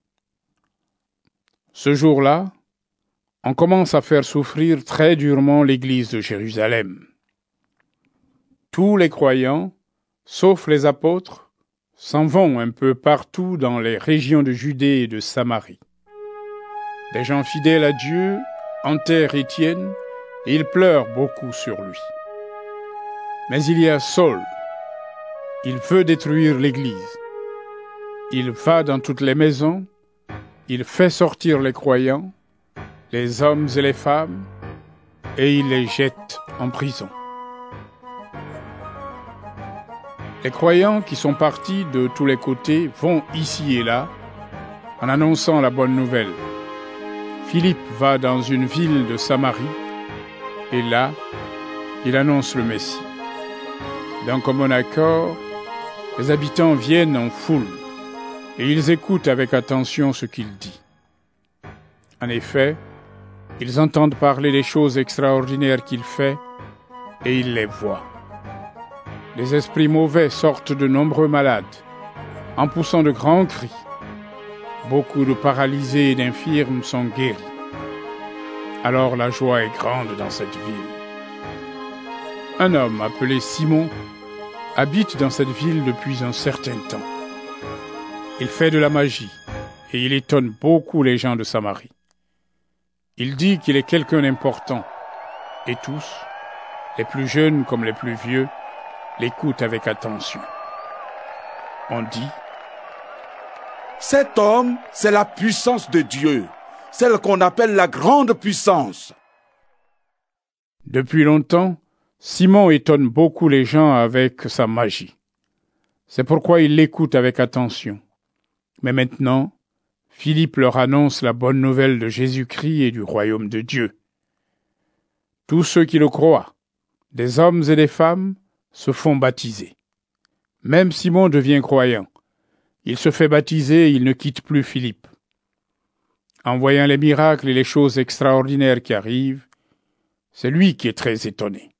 Speaker 1: Ce jour-là, on commence à faire souffrir très durement l'église de Jérusalem. Tous les croyants, sauf les apôtres, s'en vont un peu partout dans les régions de Judée et de Samarie. Des gens fidèles à Dieu enterrent Étienne et ils pleurent beaucoup sur lui. Mais il y a Saul. Il veut détruire l'Église. Il va dans toutes les maisons, il fait sortir les croyants, les hommes et les femmes, et il les jette en prison. Les croyants qui sont partis de tous les côtés vont ici et là en annonçant la bonne nouvelle. Philippe va dans une ville de Samarie et là, il annonce le Messie. D'un commun accord, les habitants viennent en foule et ils écoutent avec attention ce qu'il dit. En effet, ils entendent parler des choses extraordinaires qu'il fait et ils les voient. Les esprits mauvais sortent de nombreux malades, en poussant de grands cris. Beaucoup de paralysés et d'infirmes sont guéris. Alors la joie est grande dans cette ville. Un homme appelé Simon habite dans cette ville depuis un certain temps. Il fait de la magie et il étonne beaucoup les gens de Samarie. Il dit qu'il est quelqu'un d'important et tous, les plus jeunes comme les plus vieux, l'écoutent avec attention. On dit:
Speaker 13: cet homme, c'est la puissance de Dieu, celle qu'on appelle la grande puissance.
Speaker 1: Depuis longtemps, Simon étonne beaucoup les gens avec sa magie. C'est pourquoi ils l'écoutent avec attention. Mais maintenant, Philippe leur annonce la bonne nouvelle de Jésus-Christ et du royaume de Dieu. Tous ceux qui le croient, des hommes et des femmes, se font baptiser. Même Simon devient croyant. Il se fait baptiser et il ne quitte plus Philippe. En voyant les miracles et les choses extraordinaires qui arrivent, c'est lui qui est très étonné.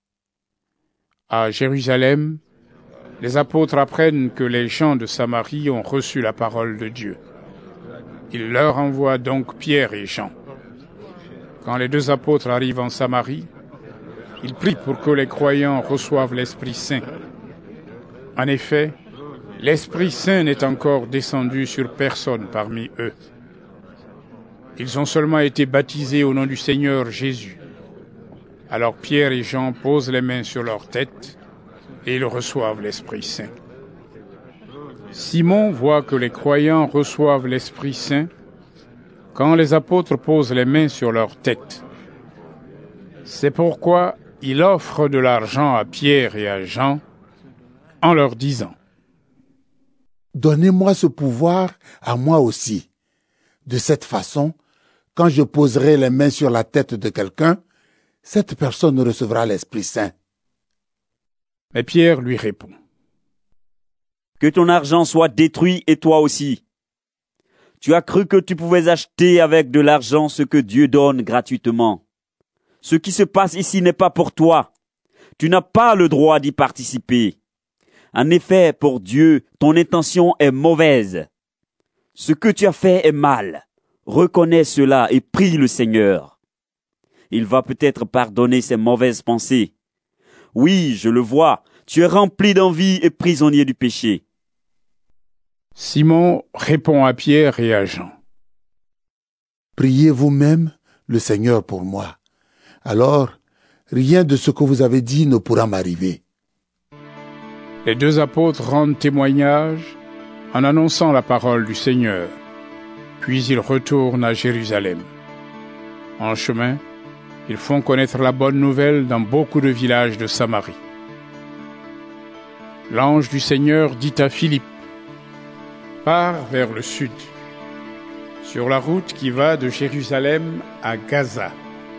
Speaker 1: À Jérusalem, les apôtres apprennent que les gens de Samarie ont reçu la parole de Dieu. Ils leur envoient donc Pierre et Jean. Quand les deux apôtres arrivent en Samarie, ils prient pour que les croyants reçoivent l'Esprit Saint. En effet, l'Esprit Saint n'est encore descendu sur personne parmi eux. Ils ont seulement été baptisés au nom du Seigneur Jésus. Alors Pierre et Jean posent les mains sur leur tête et ils reçoivent l'Esprit Saint. Simon voit que les croyants reçoivent l'Esprit Saint quand les apôtres posent les mains sur leur tête. C'est pourquoi il offre de l'argent à Pierre et à Jean en leur disant:
Speaker 6: donnez-moi ce pouvoir à moi aussi. De cette façon, quand je poserai les mains sur la tête de quelqu'un, cette personne recevra l'Esprit Saint.
Speaker 1: Mais Pierre lui répond:
Speaker 4: que ton argent soit détruit et toi aussi. Tu as cru que tu pouvais acheter avec de l'argent ce que Dieu donne gratuitement. Ce qui se passe ici n'est pas pour toi. Tu n'as pas le droit d'y participer. En effet, pour Dieu, ton intention est mauvaise. Ce que tu as fait est mal. Reconnais cela et prie le Seigneur. Il va peut-être pardonner ces mauvaises pensées. Oui, je le vois, tu es rempli d'envie et prisonnier du péché.
Speaker 1: Simon répond à Pierre et à Jean:
Speaker 6: priez vous-même le Seigneur pour moi. Alors, rien de ce que vous avez dit ne pourra m'arriver.
Speaker 1: Les deux apôtres rendent témoignage en annonçant la parole du Seigneur, puis ils retournent à Jérusalem. En chemin, ils font connaître la bonne nouvelle dans beaucoup de villages de Samarie. L'ange du Seigneur dit à Philippe: pars vers le sud, sur la route qui va de Jérusalem à Gaza.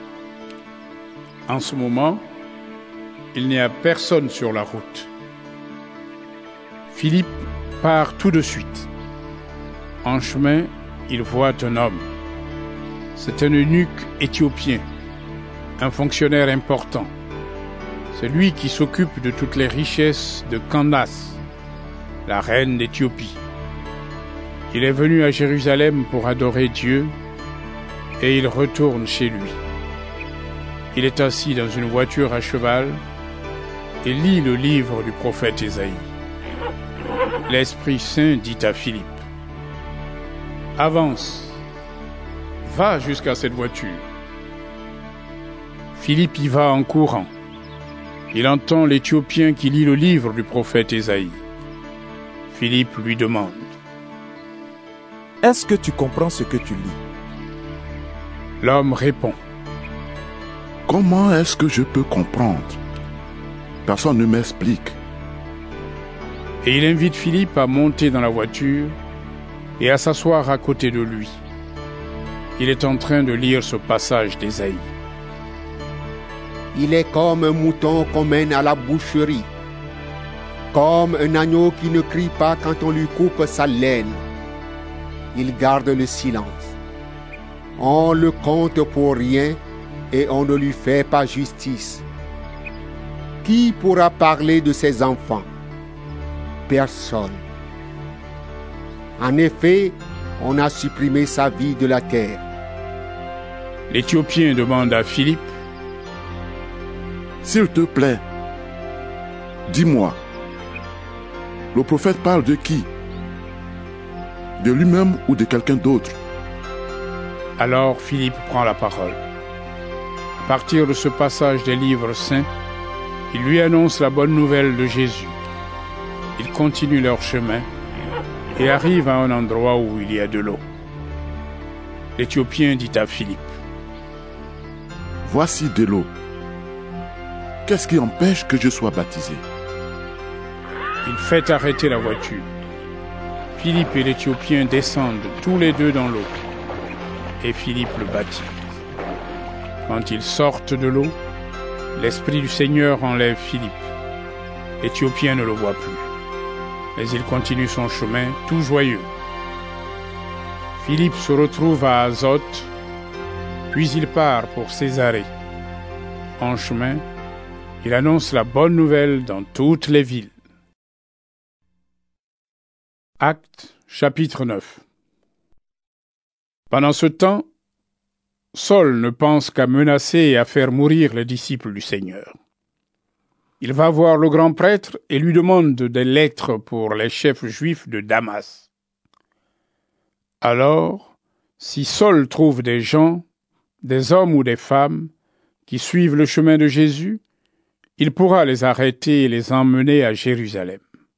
Speaker 1: En ce moment, il n'y a personne sur la route. Philippe part tout de suite. En chemin, il voit un homme. C'est un eunuque éthiopien, un fonctionnaire important. C'est lui qui s'occupe de toutes les richesses de Candace, la reine d'Éthiopie. Il est venu à Jérusalem pour adorer Dieu et il retourne chez lui. Il est assis dans une voiture à cheval et lit le livre du prophète Ésaïe. l'Esprit Saint dit à Philippe, « Avance, va jusqu'à cette voiture. » Philippe y va en courant. Il entend l'Éthiopien qui lit le livre du prophète Ésaïe. Philippe lui demande,
Speaker 8: « Est-ce que tu comprends ce que tu lis ?»
Speaker 1: L'homme répond,
Speaker 9: « Comment est-ce que je peux comprendre? Personne ne m'explique. »
Speaker 1: Et il invite Philippe à monter dans la voiture et à s'asseoir à côté de lui. Il est en train de lire ce passage d'Ésaïe.
Speaker 12: Il est comme un mouton qu'on mène à la boucherie, comme un agneau qui ne crie pas quand on lui coupe sa laine. Il garde le silence. On le compte pour rien et on ne lui fait pas justice. Qui pourra parler de ses enfants? Personne. En effet, on a supprimé sa vie de la terre.
Speaker 1: L'Éthiopien demande à Philippe,
Speaker 9: « S'il te plaît, dis-moi, le prophète parle de qui? De lui-même ou de quelqu'un d'autre ?»
Speaker 1: Alors Philippe prend la parole. À partir de ce passage des livres saints, il lui annonce la bonne nouvelle de Jésus. Ils continuent leur chemin et arrivent à un endroit où il y a de l'eau. L'Éthiopien dit à Philippe, «
Speaker 9: Voici de l'eau. Qu'est-ce qui empêche que je sois baptisé ?»
Speaker 1: Il fait arrêter la voiture. Philippe et l'Éthiopien descendent tous les deux dans l'eau et Philippe le baptise. Quand ils sortent de l'eau, l'Esprit du Seigneur enlève Philippe. L'Éthiopien ne le voit plus, mais il continue son chemin tout joyeux. Philippe se retrouve à Azote, puis il part pour Césarée. En chemin, il annonce la bonne nouvelle dans toutes les villes. Actes, chapitre neuf. Pendant ce temps, Saul ne pense qu'à menacer et à faire mourir les disciples du Seigneur. Il va voir le grand prêtre et lui demande des lettres pour les chefs juifs de Damas. Alors, si Saul trouve des gens, des hommes ou des femmes, qui suivent le chemin de Jésus, il pourra les arrêter et les emmener à Jérusalem.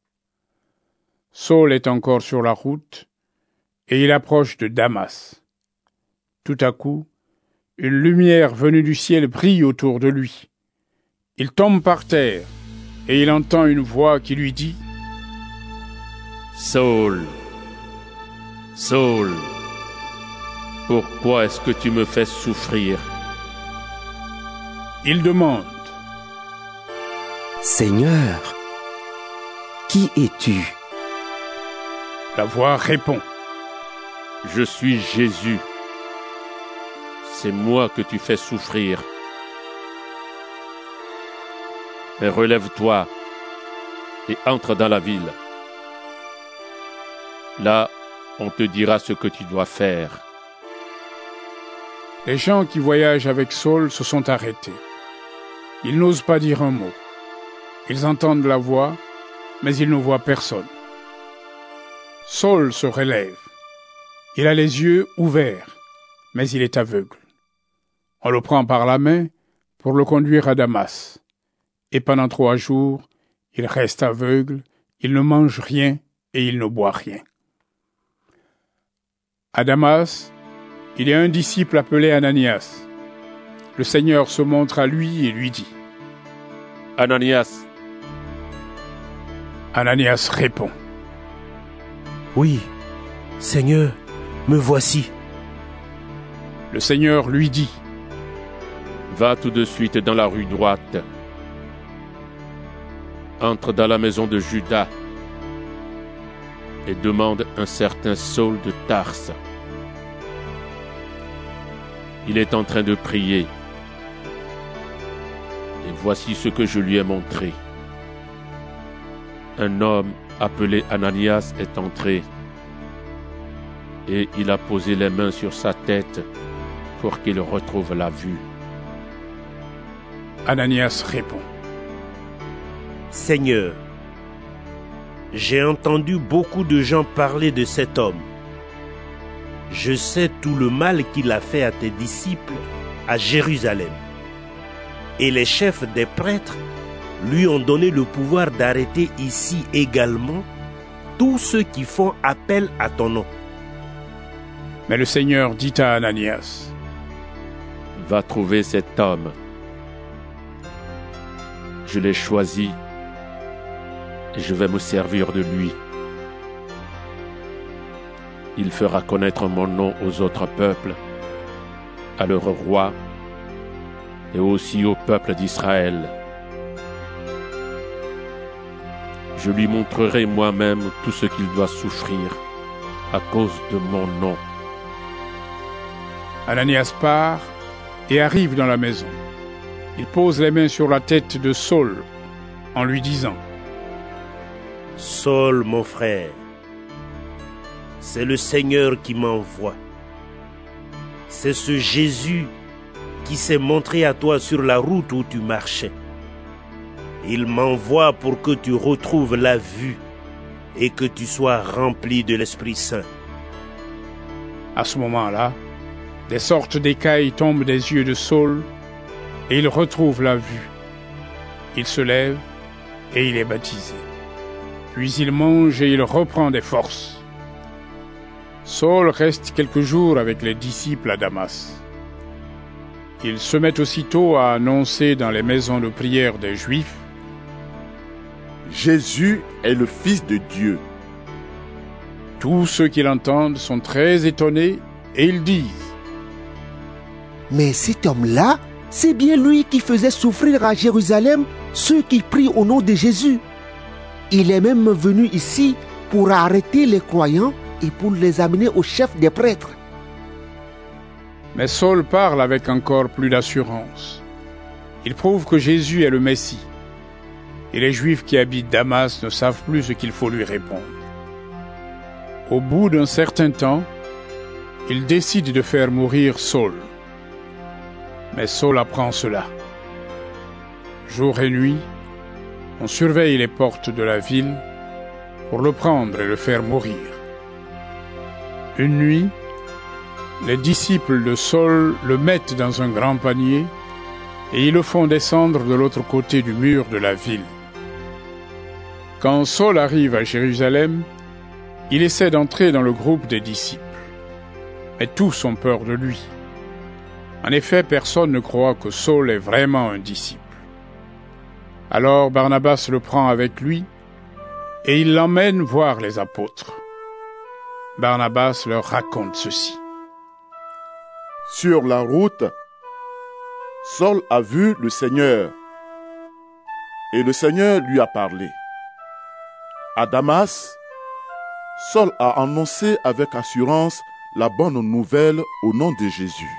Speaker 1: Saul est encore sur la route et il approche de Damas. Tout à coup, une lumière venue du ciel brille autour de lui. Il tombe par terre et il entend une voix qui lui dit «
Speaker 2: Saul, Saul, pourquoi est-ce que tu me fais souffrir ?»
Speaker 1: Il demande
Speaker 10: « Seigneur, qui es-tu »
Speaker 1: La voix répond
Speaker 2: « Je suis Jésus. C'est moi que tu fais souffrir. Mais relève-toi et entre dans la ville. Là, on te dira ce que tu dois faire. »
Speaker 1: Les gens qui voyagent avec Saul se sont arrêtés. Ils n'osent pas dire un mot. Ils entendent la voix, mais ils ne voient personne. Saul se relève. Il a les yeux ouverts, mais il est aveugle. On le prend par la main pour le conduire à Damas. Et pendant trois jours, il reste aveugle, il ne mange rien et il ne boit rien. À Damas, il y a un disciple appelé Ananias. Le Seigneur se montre à lui et lui dit
Speaker 2: « Ananias !»
Speaker 1: Ananias répond
Speaker 11: « Oui, Seigneur, me voici. »
Speaker 1: Le Seigneur lui dit
Speaker 2: « Va tout de suite dans la rue droite. Entre dans la maison de Judas et demande un certain Saul de Tarse. Il est en train de prier. Et voici ce que je lui ai montré. Un homme appelé Ananias est entré et il a posé les mains sur sa tête pour qu'il retrouve la vue. »
Speaker 1: Ananias répond
Speaker 11: « Seigneur,
Speaker 14: J'ai entendu beaucoup de gens parler de cet homme. Je sais tout le mal qu'il a fait à tes disciples à Jérusalem. Et les chefs des prêtres lui ont donné le pouvoir d'arrêter ici également tous ceux qui font appel à ton nom.
Speaker 1: Mais le Seigneur dit à Ananias,
Speaker 2: « Va trouver cet homme. Je l'ai choisi et je vais me servir de lui. Il fera connaître mon nom aux autres peuples, à leur roi et aussi au peuple d'Israël. Je lui montrerai moi-même tout ce qu'il doit souffrir à cause de mon nom. »
Speaker 1: Ananias part et arrive dans la maison. Il pose les mains sur la tête de Saul en lui disant,
Speaker 14: « Saul, mon frère, c'est le Seigneur qui m'envoie. C'est ce Jésus qui s'est montré à toi sur la route où tu marchais. Il m'envoie pour que tu retrouves la vue et que tu sois rempli de l'Esprit Saint. »
Speaker 1: À ce moment-là, des sortes d'écailles tombent des yeux de Saul et il retrouve la vue. Il se lève et il est baptisé. Puis il mange et il reprend des forces. Saul reste quelques jours avec les disciples à Damas. Il se met aussitôt à annoncer dans les maisons de prière des Juifs, «
Speaker 13: Jésus est le Fils de Dieu. »
Speaker 1: Tous ceux qui l'entendent sont très étonnés et ils disent,
Speaker 12: « Mais cet homme-là, c'est bien lui qui faisait souffrir à Jérusalem ceux qui prient au nom de Jésus. Il est même venu ici pour arrêter les croyants et pour les amener au chef des prêtres. »
Speaker 1: Mais Saul parle avec encore plus d'assurance. Il prouve que Jésus est le Messie. Et les Juifs qui habitent Damas ne savent plus ce qu'il faut lui répondre. Au bout d'un certain temps, il décide de faire mourir Saul. Mais Saul apprend cela. Jour et nuit, on surveille les portes de la ville pour le prendre et le faire mourir. Une nuit, les disciples de Saul le mettent dans un grand panier et ils le font descendre de l'autre côté du mur de la ville. Quand Saul arrive à Jérusalem, il essaie d'entrer dans le groupe des disciples. Mais tous ont peur de lui. En effet, personne ne croit que Saul est vraiment un disciple. Alors Barnabas le prend avec lui et il l'emmène voir les apôtres. Barnabas leur raconte ceci.
Speaker 9: Sur la route, Saul a vu le Seigneur et le Seigneur lui a parlé. À Damas, Saul a annoncé avec assurance la bonne nouvelle au nom de Jésus.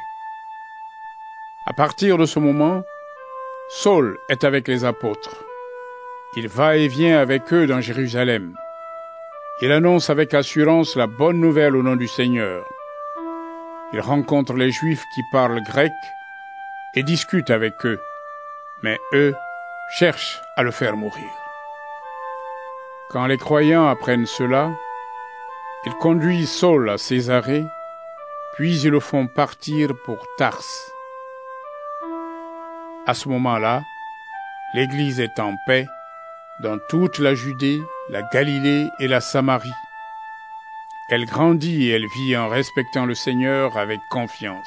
Speaker 1: À partir de ce moment, Saul est avec les apôtres. Il va et vient avec eux dans Jérusalem. Il annonce avec assurance la bonne nouvelle au nom du Seigneur. Il rencontre les Juifs qui parlent grec et discute avec eux. Mais eux cherchent à le faire mourir. Quand les croyants apprennent cela, ils conduisent Saul à Césarée, puis ils le font partir pour Tars. À ce moment-là, l'Église est en paix dans toute la Judée, la Galilée et la Samarie. Elle grandit et elle vit en respectant le Seigneur avec confiance.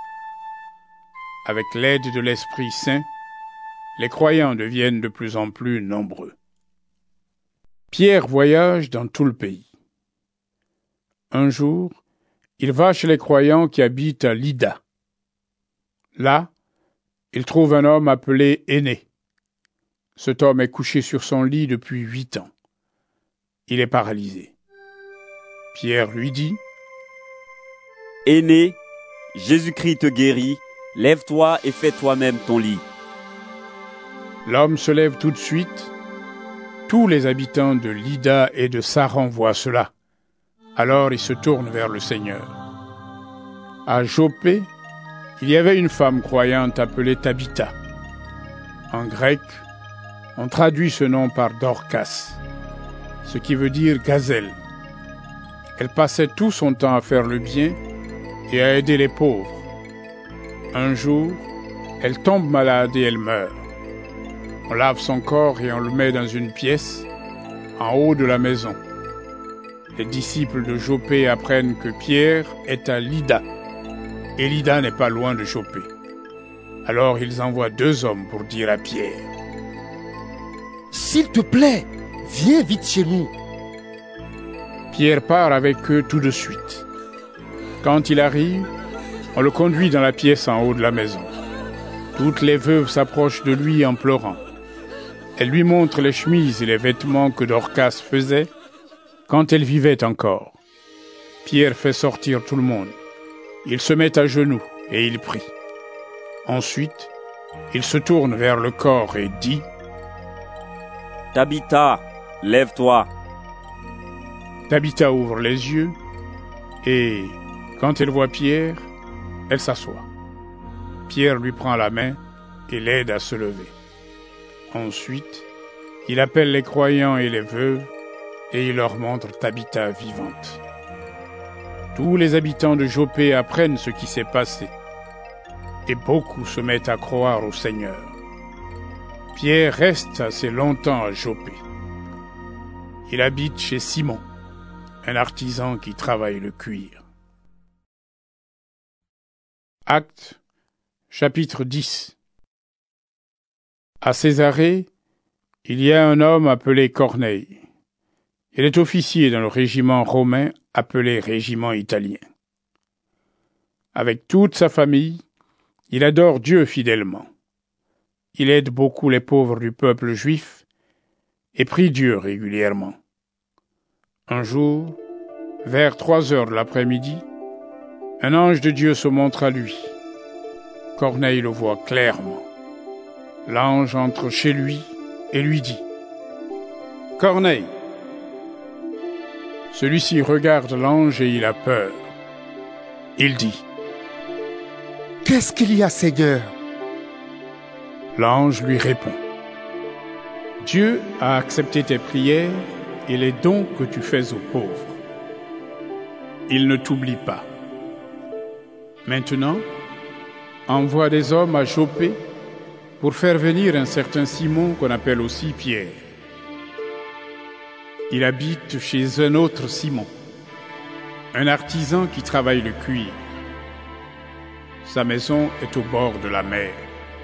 Speaker 1: Avec l'aide de l'Esprit Saint, les croyants deviennent de plus en plus nombreux. Pierre voyage dans tout le pays. Un jour, il va chez les croyants qui habitent à Lydda. Là, il trouve un homme appelé Énée. Cet homme est couché sur son lit depuis huit ans. Il est paralysé. Pierre lui dit, «
Speaker 4: Énée, Jésus-Christ te guérit, lève-toi et fais toi-même ton lit. »
Speaker 1: L'homme se lève tout de suite. Tous les habitants de Lydda et de Saron voient cela. Alors ils se tournent vers le Seigneur. À Joppé, il y avait une femme croyante appelée Tabitha. En grec, on traduit ce nom par Dorcas. ce qui veut dire gazelle. Elle passait tout son temps à faire le bien et à aider les pauvres. Un jour, elle tombe malade et elle meurt. On lave son corps et on le met dans une pièce, en haut de la maison. Les disciples de Joppé apprennent que Pierre est à Lydda, et Lydda n'est pas loin de Joppé. Alors ils envoient deux hommes pour dire à Pierre:
Speaker 12: « S'il te plaît, viens vite chez nous. »
Speaker 1: Pierre part avec eux tout de suite. Quand il arrive, on le conduit dans la pièce en haut de la maison. Toutes les veuves s'approchent de lui en pleurant. Elles lui montrent les chemises et les vêtements que Dorcas faisait quand elle vivait encore. Pierre fait sortir tout le monde. Il se met à genoux et il prie. Ensuite, il se tourne vers le corps et dit:
Speaker 4: « Tabitha, lève-toi. »
Speaker 1: Tabitha ouvre les yeux et, quand elle voit Pierre, elle s'assoit. Pierre lui prend la main et l'aide à se lever. Ensuite, il appelle les croyants et les veuves et il leur montre Tabitha vivante. Tous les habitants de Joppé apprennent ce qui s'est passé et beaucoup se mettent à croire au Seigneur. Pierre reste assez longtemps à Joppé. Il habite chez Simon, un artisan qui travaille le cuir. Actes, chapitre dix. À Césarée, il y a un homme appelé Corneille. Il est officier dans le régiment romain appelé régiment italien. Avec toute sa famille, il adore Dieu fidèlement. Il aide beaucoup les pauvres du peuple juif et prie Dieu régulièrement. Un jour, vers trois heures de l'après-midi, un ange de Dieu se montre à lui. Corneille le voit clairement. L'ange entre chez lui et lui dit: « Corneille !» Celui-ci regarde l'ange et il a peur. Il dit:
Speaker 12: « Qu'est-ce qu'il y a, Seigneur ?»
Speaker 1: L'ange lui répond: « Dieu a accepté tes prières et les dons que tu fais aux pauvres. Il ne t'oublie pas. Maintenant, envoie des hommes à Joppé pour faire venir un certain Simon qu'on appelle aussi Pierre. Il habite chez un autre Simon, un artisan qui travaille le cuir. Sa maison est au bord de la mer. »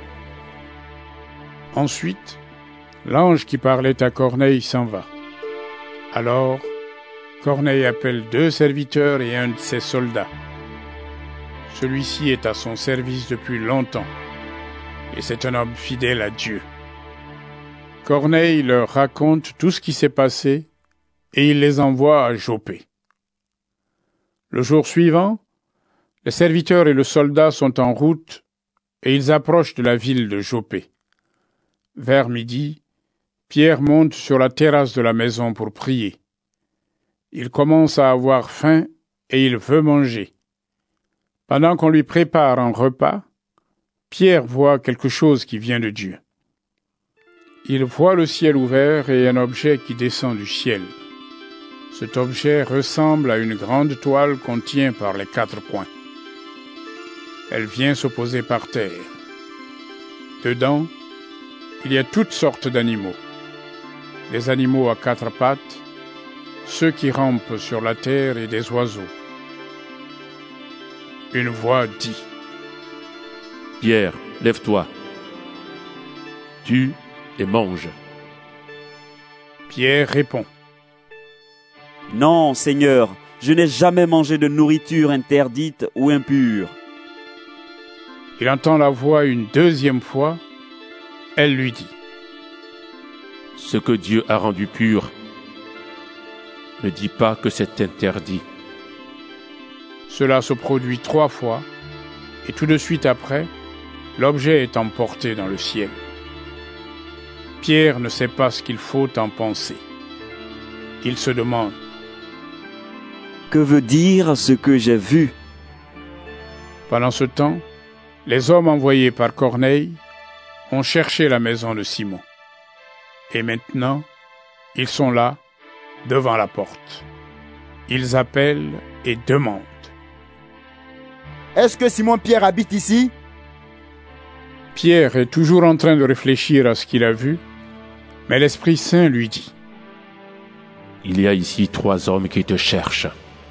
Speaker 1: Ensuite, l'ange qui parlait à Corneille s'en va. Alors, Corneille appelle deux serviteurs et un de ses soldats. Celui-ci est à son service depuis longtemps, et c'est un homme fidèle à Dieu. Corneille leur raconte tout ce qui s'est passé, et il les envoie à Joppé. Le jour suivant, le serviteur et le soldat sont en route, et ils approchent de la ville de Joppé. Vers midi, Pierre monte sur la terrasse de la maison pour prier. Il commence à avoir faim et il veut manger. Pendant qu'on lui prépare un repas, Pierre voit quelque chose qui vient de Dieu. Il voit le ciel ouvert et un objet qui descend du ciel. Cet objet ressemble à une grande toile qu'on tient par les quatre coins. Elle vient se poser par terre. Dedans, il y a toutes sortes d'animaux. Les animaux à quatre pattes, ceux qui rampent sur la terre et des oiseaux. Une voix dit:
Speaker 2: « Pierre, lève-toi. Tue et mange. »
Speaker 1: Pierre répond:
Speaker 4: « Non, Seigneur, je n'ai jamais mangé de nourriture interdite ou impure. »
Speaker 1: Il entend la voix une deuxième fois. Elle lui dit:
Speaker 2: « Ce que Dieu a rendu pur, ne dis pas que c'est interdit. »
Speaker 1: Cela se produit trois fois, et tout de suite après, l'objet est emporté dans le ciel. Pierre ne sait pas ce qu'il faut en penser. Il se demande:
Speaker 4: « Que veut dire ce que j'ai vu ?»
Speaker 1: Pendant ce temps, les hommes envoyés par Corneille ont cherché la maison de Simon. Et maintenant, ils sont là, devant la porte. Ils appellent et demandent.
Speaker 6: Est-ce que Simon-Pierre habite ici?
Speaker 1: Pierre est toujours en train de réfléchir à ce qu'il a vu, mais l'Esprit Saint lui dit.
Speaker 2: Il y a ici trois hommes qui te cherchent.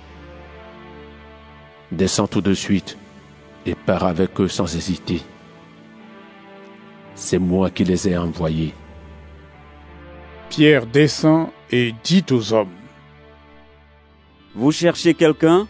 Speaker 2: Descends tout de suite et pars avec eux sans hésiter. C'est moi qui les ai envoyés.
Speaker 1: Pierre descend et dit aux hommes.
Speaker 4: Vous cherchez quelqu'un?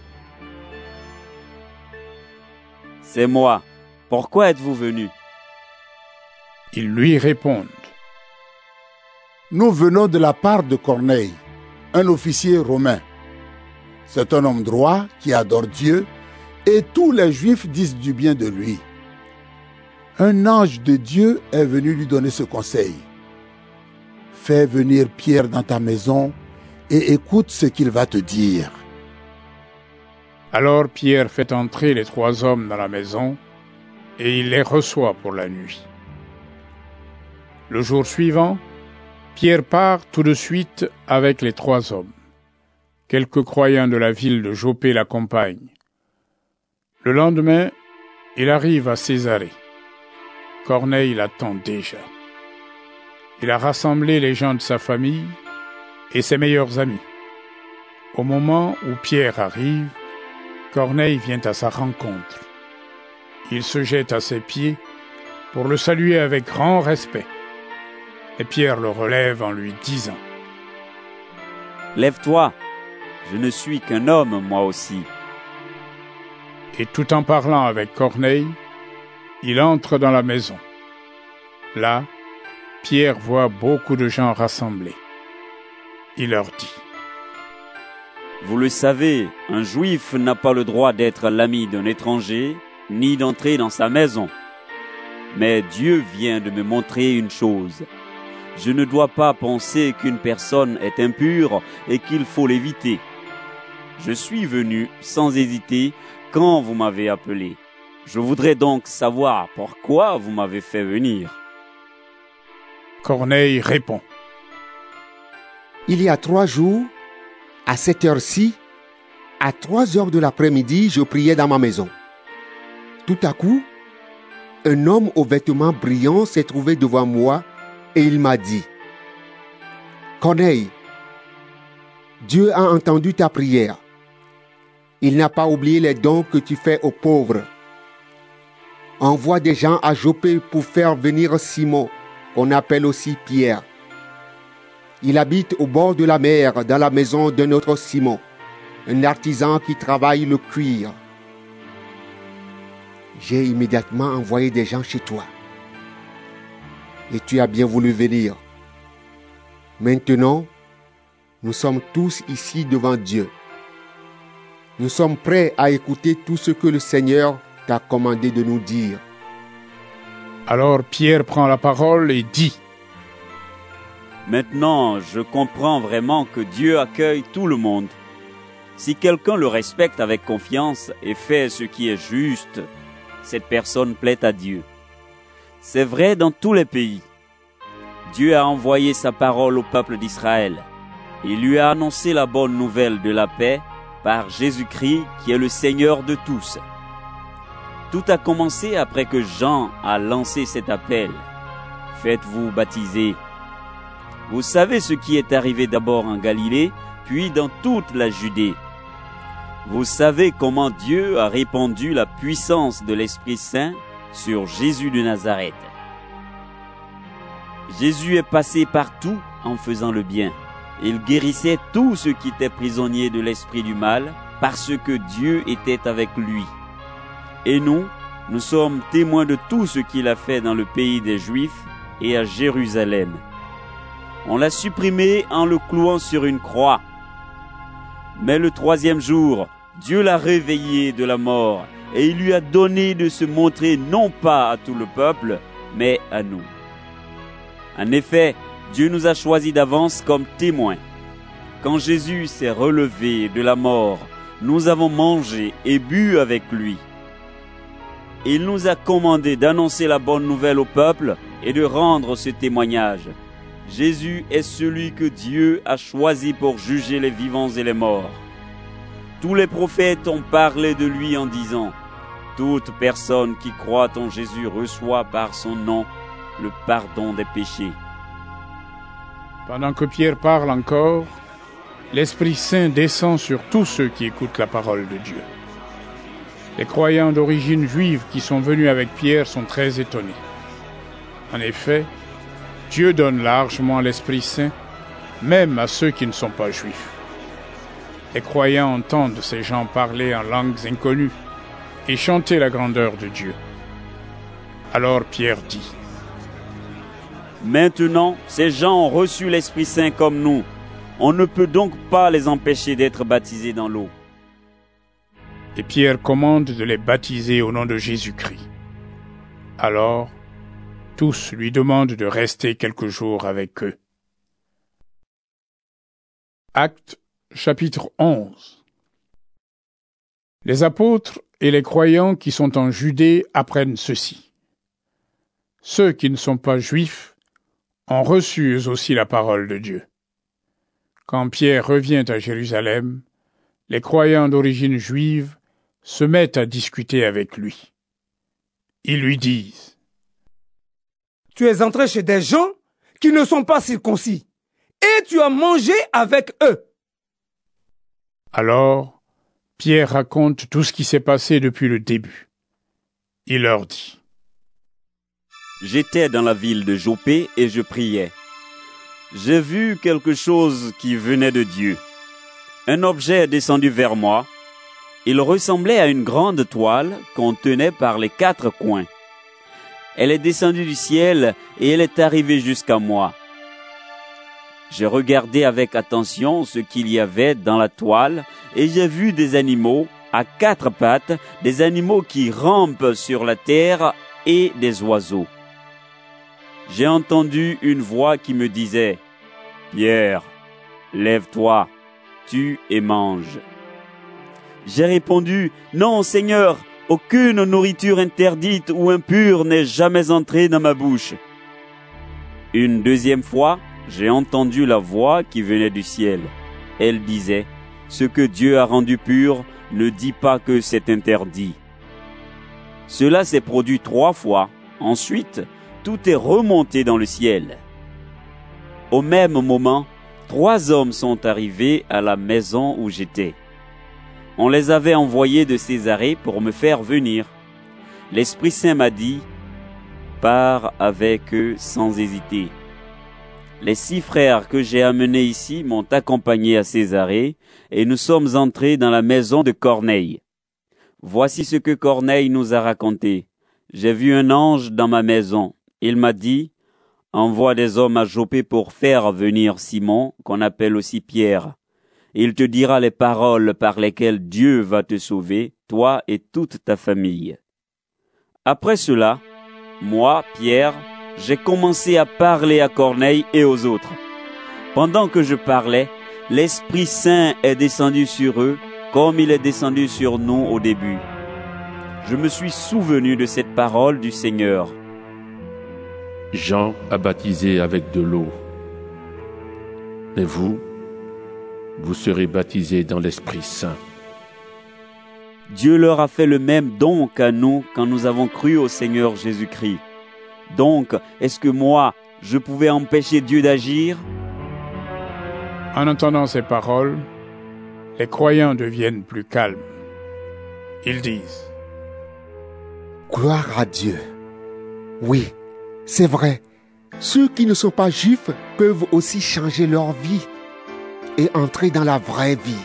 Speaker 4: C'est moi. Pourquoi êtes-vous venus?
Speaker 1: Ils lui répondent.
Speaker 15: Nous venons de la part de Corneille, un officier romain. C'est un homme droit qui adore Dieu et tous les Juifs disent du bien de lui. Un ange de Dieu est venu lui donner ce conseil. Fais venir Pierre dans ta maison et écoute ce qu'il va te dire.
Speaker 1: Alors Pierre fait entrer les trois hommes dans la maison et il les reçoit pour la nuit. Le jour suivant, Pierre part tout de suite avec les trois hommes. Quelques croyants de la ville de Joppé l'accompagnent. Le lendemain, il arrive à Césarée. Corneille l'attend déjà. Il a rassemblé les gens de sa famille et ses meilleurs amis. Au moment où Pierre arrive, Corneille vient à sa rencontre. Il se jette à ses pieds pour le saluer avec grand respect. Et Pierre le relève en lui disant.
Speaker 4: Lève-toi, je ne suis qu'un homme, moi aussi.
Speaker 1: Et tout en parlant avec Corneille, il entre dans la maison. Là, Pierre voit beaucoup de gens rassemblés. Il leur dit.
Speaker 4: Vous le savez, un juif n'a pas le droit d'être l'ami d'un étranger, ni d'entrer dans sa maison. Mais Dieu vient de me montrer une chose. Je ne dois pas penser qu'une personne est impure et qu'il faut l'éviter. Je suis venu sans hésiter quand vous m'avez appelé. Je voudrais donc savoir pourquoi vous m'avez fait venir.
Speaker 1: Corneille répond.
Speaker 12: Il y a trois jours, à cette heure-ci, à trois heures de l'après-midi, je priais dans ma maison. Tout à coup, un homme aux vêtements brillants s'est trouvé devant moi et il m'a dit, « Corneille, Dieu a entendu ta prière. Il n'a pas oublié les dons que tu fais aux pauvres. Envoie des gens à Joppé pour faire venir Simon, qu'on appelle aussi Pierre. Il habite au bord de la mer, dans la maison d'un autre Simon, un artisan qui travaille le cuir. » J'ai immédiatement envoyé des gens chez toi. Et tu as bien voulu venir. Maintenant, nous sommes tous ici devant Dieu. Nous sommes prêts à écouter tout ce que le Seigneur t'a commandé de nous dire.
Speaker 1: Alors Pierre prend la parole et dit.
Speaker 4: Maintenant, je comprends vraiment que Dieu accueille tout le monde. Si quelqu'un le respecte avec confiance et fait ce qui est juste, cette personne plaît à Dieu. C'est vrai dans tous les pays. Dieu a envoyé sa parole au peuple d'Israël. Il lui a annoncé la bonne nouvelle de la paix par Jésus-Christ qui est le Seigneur de tous. Tout a commencé après que Jean a lancé cet appel. Faites-vous baptiser. Vous savez ce qui est arrivé d'abord en Galilée, puis dans toute la Judée. Vous savez comment Dieu a répandu la puissance de l'Esprit Saint sur Jésus de Nazareth. Jésus est passé partout en faisant le bien. Il guérissait tous ceux qui étaient prisonniers de l'esprit du mal, parce que Dieu était avec lui. Et nous, nous sommes témoins de tout ce qu'il a fait dans le pays des Juifs et à Jérusalem. On l'a supprimé en le clouant sur une croix. Mais le troisième jour, Dieu l'a réveillé de la mort et il lui a donné de se montrer non pas à tout le peuple, mais à nous. En effet, Dieu nous a choisis d'avance comme témoins. Quand Jésus s'est relevé de la mort, nous avons mangé et bu avec lui. Il nous a commandé d'annoncer la bonne nouvelle au peuple et de rendre ce témoignage. Jésus est celui que Dieu a choisi pour juger les vivants et les morts. Tous les prophètes ont parlé de lui en disant, « Toute personne qui croit en Jésus reçoit par son nom le pardon des péchés. »
Speaker 1: Pendant que Pierre parle encore, l'Esprit Saint descend sur tous ceux qui écoutent la parole de Dieu. Les croyants d'origine juive qui sont venus avec Pierre sont très étonnés. En effet, Dieu donne largement l'Esprit Saint, même à ceux qui ne sont pas juifs. Les croyants entendent ces gens parler en langues inconnues et chanter la grandeur de Dieu. Alors Pierre dit, «
Speaker 4: Maintenant, ces gens ont reçu l'Esprit Saint comme nous. On ne peut donc pas les empêcher d'être baptisés dans l'eau. »
Speaker 1: Et Pierre commande de les baptiser au nom de Jésus-Christ. Alors, tous lui demandent de rester quelques jours avec eux. Actes chapitre onze. Les apôtres et les croyants qui sont en Judée apprennent ceci. Ceux qui ne sont pas juifs ont reçu eux aussi la parole de Dieu. Quand Pierre revient à Jérusalem, les croyants d'origine juive se mettent à discuter avec lui. Ils lui disent, «
Speaker 5: Tu es entré chez des gens qui ne sont pas circoncis, et tu as mangé avec eux. »
Speaker 1: Alors, Pierre raconte tout ce qui s'est passé depuis le début. Il leur dit,
Speaker 4: « J'étais dans la ville de Joppé et je priais. J'ai vu quelque chose qui venait de Dieu. Un objet est descendu vers moi. Il ressemblait à une grande toile qu'on tenait par les quatre coins. Elle est descendue du ciel et elle est arrivée jusqu'à moi. J'ai regardé avec attention ce qu'il y avait dans la toile et j'ai vu des animaux à quatre pattes, des animaux qui rampent sur la terre et des oiseaux. J'ai entendu une voix qui me disait, « Pierre, lève-toi, tue et mange. » J'ai répondu, « Non, Seigneur, aucune nourriture interdite ou impure n'est jamais entrée dans ma bouche. » Une deuxième fois, j'ai entendu la voix qui venait du ciel. Elle disait, « Ce que Dieu a rendu pur, ne dis pas que c'est interdit. » Cela s'est produit trois fois. Ensuite, tout est remonté dans le ciel. Au même moment, trois hommes sont arrivés à la maison où j'étais. On les avait envoyés de Césarée pour me faire venir. L'Esprit Saint m'a dit, « Pars avec eux sans hésiter. » Les six frères que j'ai amenés ici m'ont accompagné à Césarée et nous sommes entrés dans la maison de Corneille. Voici ce que Corneille nous a raconté. J'ai vu un ange dans ma maison. Il m'a dit, « Envoie des hommes à Joppé pour faire venir Simon, qu'on appelle aussi Pierre. Il te dira les paroles par lesquelles Dieu va te sauver, toi et toute ta famille. » Après cela, moi, Pierre, j'ai commencé à parler à Corneille et aux autres. Pendant que je parlais, l'Esprit Saint est descendu sur eux, comme il est descendu sur nous au début. Je me suis souvenu de cette parole du Seigneur.
Speaker 2: Jean a baptisé avec de l'eau. Mais vous, vous serez baptisés dans l'Esprit Saint.
Speaker 4: Dieu leur a fait le même don qu'à nous quand nous avons cru au Seigneur Jésus-Christ. Donc, est-ce que moi, je pouvais empêcher Dieu d'agir?
Speaker 1: En entendant ces paroles, les croyants deviennent plus calmes. Ils disent,
Speaker 12: « Gloire à Dieu. Oui, c'est vrai, ceux qui ne sont pas juifs peuvent aussi changer leur vie et entrer dans la vraie vie.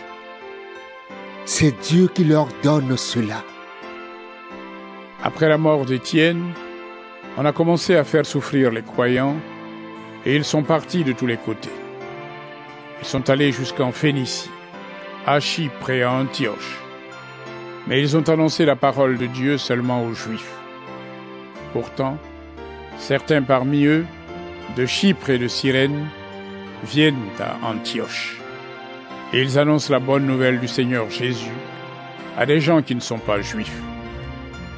Speaker 12: C'est Dieu qui leur donne cela. »
Speaker 1: Après la mort d'Étienne, on a commencé à faire souffrir les croyants et ils sont partis de tous les côtés. Ils sont allés jusqu'en Phénicie, à Chypre et à Antioche. Mais ils ont annoncé la parole de Dieu seulement aux Juifs. Pourtant, certains parmi eux, de Chypre et de Cyrène, viennent à Antioche. Et ils annoncent la bonne nouvelle du Seigneur Jésus à des gens qui ne sont pas juifs.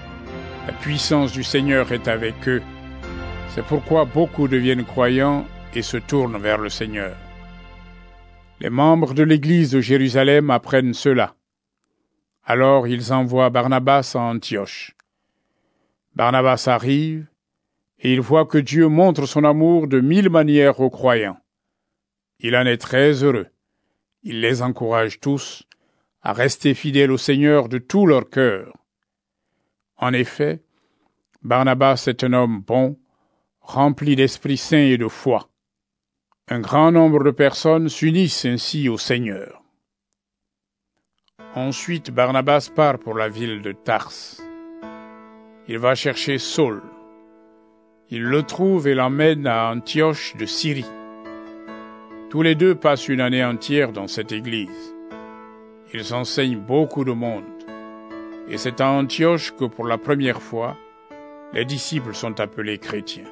Speaker 1: La puissance du Seigneur est avec eux. C'est pourquoi beaucoup deviennent croyants et se tournent vers le Seigneur. Les membres de l'église de Jérusalem apprennent cela. Alors ils envoient Barnabas à Antioche. Barnabas arrive et il voit que Dieu montre son amour de mille manières aux croyants. Il en est très heureux. Il les encourage tous à rester fidèles au Seigneur de tout leur cœur. En effet, Barnabas est un homme bon, rempli d'Esprit Saint et de foi. Un grand nombre de personnes s'unissent ainsi au Seigneur. Ensuite, Barnabas part pour la ville de Tarse. Il va chercher Saul. Il le trouve et l'emmène à Antioche de Syrie. Tous les deux passent une année entière dans cette église. Ils enseignent beaucoup de monde. Et c'est à Antioche que pour la première fois, les disciples sont appelés chrétiens.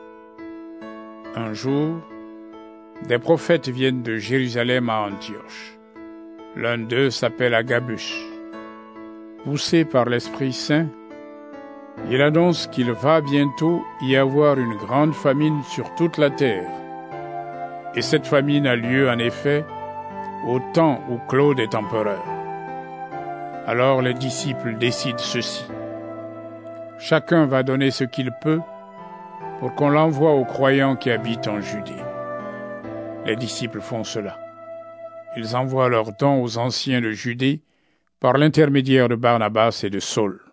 Speaker 1: Un jour, des prophètes viennent de Jérusalem à Antioche. L'un d'eux s'appelle Agabus. Poussé par l'Esprit Saint, il annonce qu'il va bientôt y avoir une grande famine sur toute la terre. Et cette famine a lieu en effet au temps où Claude est empereur. Alors les disciples décident ceci. Chacun va donner ce qu'il peut pour qu'on l'envoie aux croyants qui habitent en Judée. Les disciples font cela. Ils envoient leurs dons aux anciens de Judée par l'intermédiaire de Barnabas et de Saul.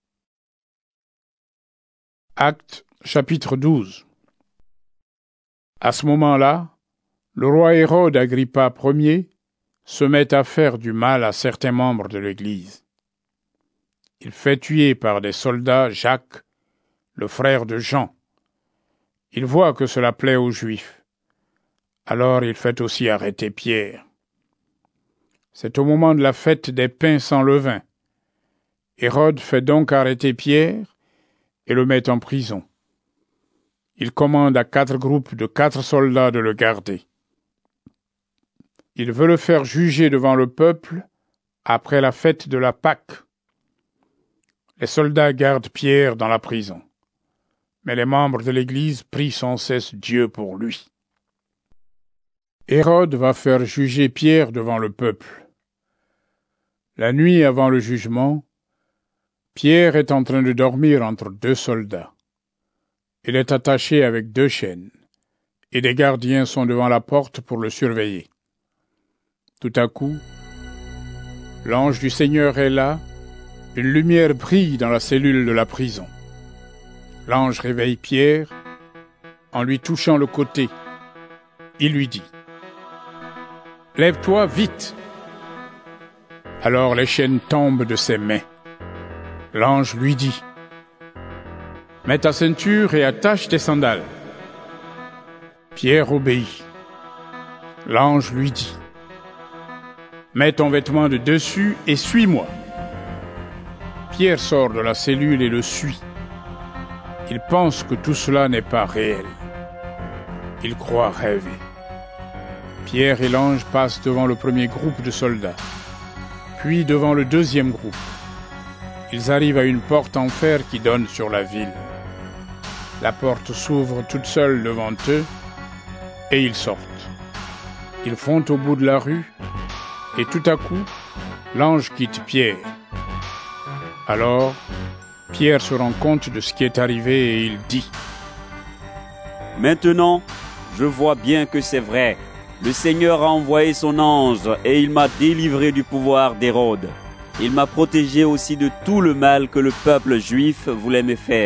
Speaker 1: Actes chapitre douze. À ce moment-là, le roi Hérode Agrippa Ier se met à faire du mal à certains membres de l'Église. Il fait tuer par des soldats Jacques, le frère de Jean. Il voit que cela plaît aux Juifs. Alors il fait aussi arrêter Pierre. C'est au moment de la fête des pains sans levain. Hérode fait donc arrêter Pierre et le met en prison. Il commande à quatre groupes de quatre soldats de le garder. Il veut le faire juger devant le peuple après la fête de la Pâque. Les soldats gardent Pierre dans la prison, mais les membres de l'Église prient sans cesse Dieu pour lui. Hérode va faire juger Pierre devant le peuple. La nuit avant le jugement, Pierre est en train de dormir entre deux soldats. Il est attaché avec deux chaînes, et des gardiens sont devant la porte pour le surveiller. Tout à coup, l'ange du Seigneur est là, une lumière brille dans la cellule de la prison. L'ange réveille Pierre en lui touchant le côté. Il lui dit « Lève-toi vite !» Alors les chaînes tombent de ses mains. L'ange lui dit « Mets ta ceinture et attache tes sandales. » Pierre obéit. L'ange lui dit « Mets ton vêtement de dessus et suis-moi. » Pierre sort de la cellule et le suit. Il pense que tout cela n'est pas réel. Il croit rêver. Pierre et l'ange passent devant le premier groupe de soldats, puis devant le deuxième groupe. Ils arrivent à une porte en fer qui donne sur la ville. La porte s'ouvre toute seule devant eux et ils sortent. Ils font au bout de la rue et tout à coup, l'ange quitte Pierre. Alors, Pierre se rend compte de ce qui est arrivé et il dit «
Speaker 4: Maintenant, je vois bien que c'est vrai. Le Seigneur a envoyé son ange et il m'a délivré du pouvoir d'Hérode. Il m'a protégé aussi de tout le mal que le peuple juif voulait me faire. »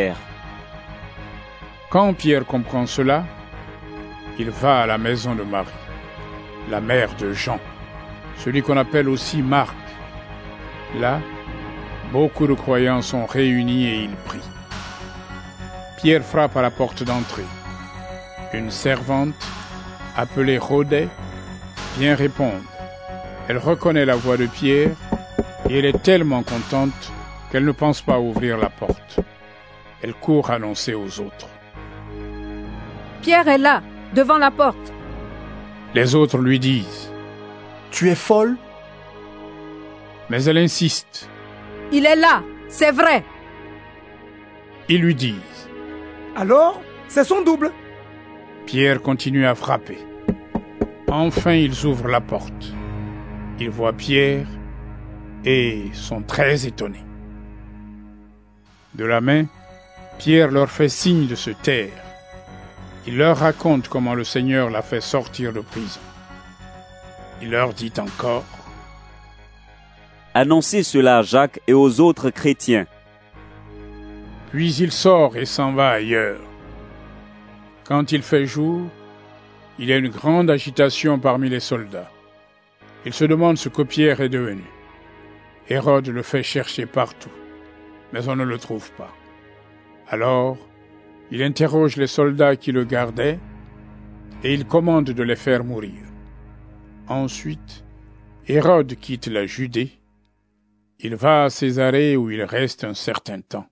Speaker 1: Quand Pierre comprend cela, il va à la maison de Marie, la mère de Jean, celui qu'on appelle aussi Marc. Là, beaucoup de croyants sont réunis et ils prient. Pierre frappe à la porte d'entrée. Une servante, appelée Rhodée, vient répondre. Elle reconnaît la voix de Pierre et elle est tellement contente qu'elle ne pense pas ouvrir la porte. Elle court annoncer aux autres.
Speaker 7: Pierre est là, devant la porte.
Speaker 1: Les autres lui disent « Tu es folle ?» Mais elle insiste.
Speaker 7: « Il est là, c'est vrai. » »
Speaker 1: Ils lui disent
Speaker 5: « Alors, c'est son double. »
Speaker 1: Pierre continue à frapper. Enfin, ils ouvrent la porte. Ils voient Pierre et sont très étonnés. De la main, Pierre leur fait signe de se taire. Il leur raconte comment le Seigneur l'a fait sortir de prison. Il leur dit encore:
Speaker 4: Annoncez cela à Jacques et aux autres chrétiens.
Speaker 1: Puis il sort et s'en va ailleurs. Quand il fait jour, il y a une grande agitation parmi les soldats. Ils se demandent ce que Pierre est devenu. Hérode le fait chercher partout, mais on ne le trouve pas. Alors, il interroge les soldats qui le gardaient et il commande de les faire mourir. Ensuite, Hérode quitte la Judée. Il va à Césarée où il reste un certain temps.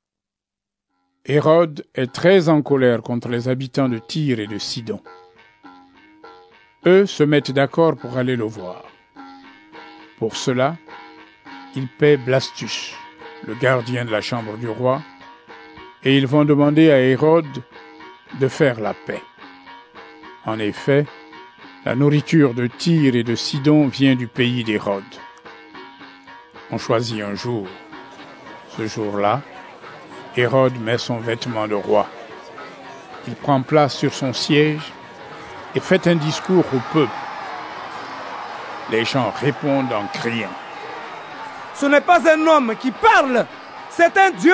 Speaker 1: Hérode est très en colère contre les habitants de Tyr et de Sidon. Eux se mettent d'accord pour aller le voir. Pour cela, ils paient Blastus, le gardien de la chambre du roi, et ils vont demander à Hérode de faire la paix. En effet, la nourriture de Tyr et de Sidon vient du pays d'Hérode. On choisit un jour. Ce jour-là, Hérode met son vêtement de roi. Il prend place sur son siège et fait un discours au peuple. Les gens répondent en criant:
Speaker 5: Ce n'est pas un homme qui parle, c'est un Dieu!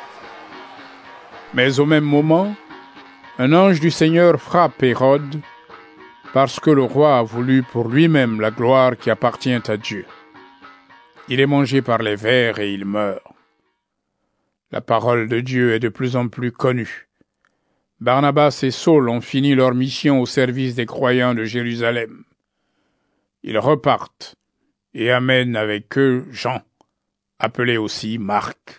Speaker 1: Mais au même moment, un ange du Seigneur frappe Hérode parce que le roi a voulu pour lui-même la gloire qui appartient à Dieu. Il est mangé par les vers et il meurt. La parole de Dieu est de plus en plus connue. Barnabas et Saul ont fini leur mission au service des croyants de Jérusalem. Ils repartent et amènent avec eux Jean, appelé aussi Marc.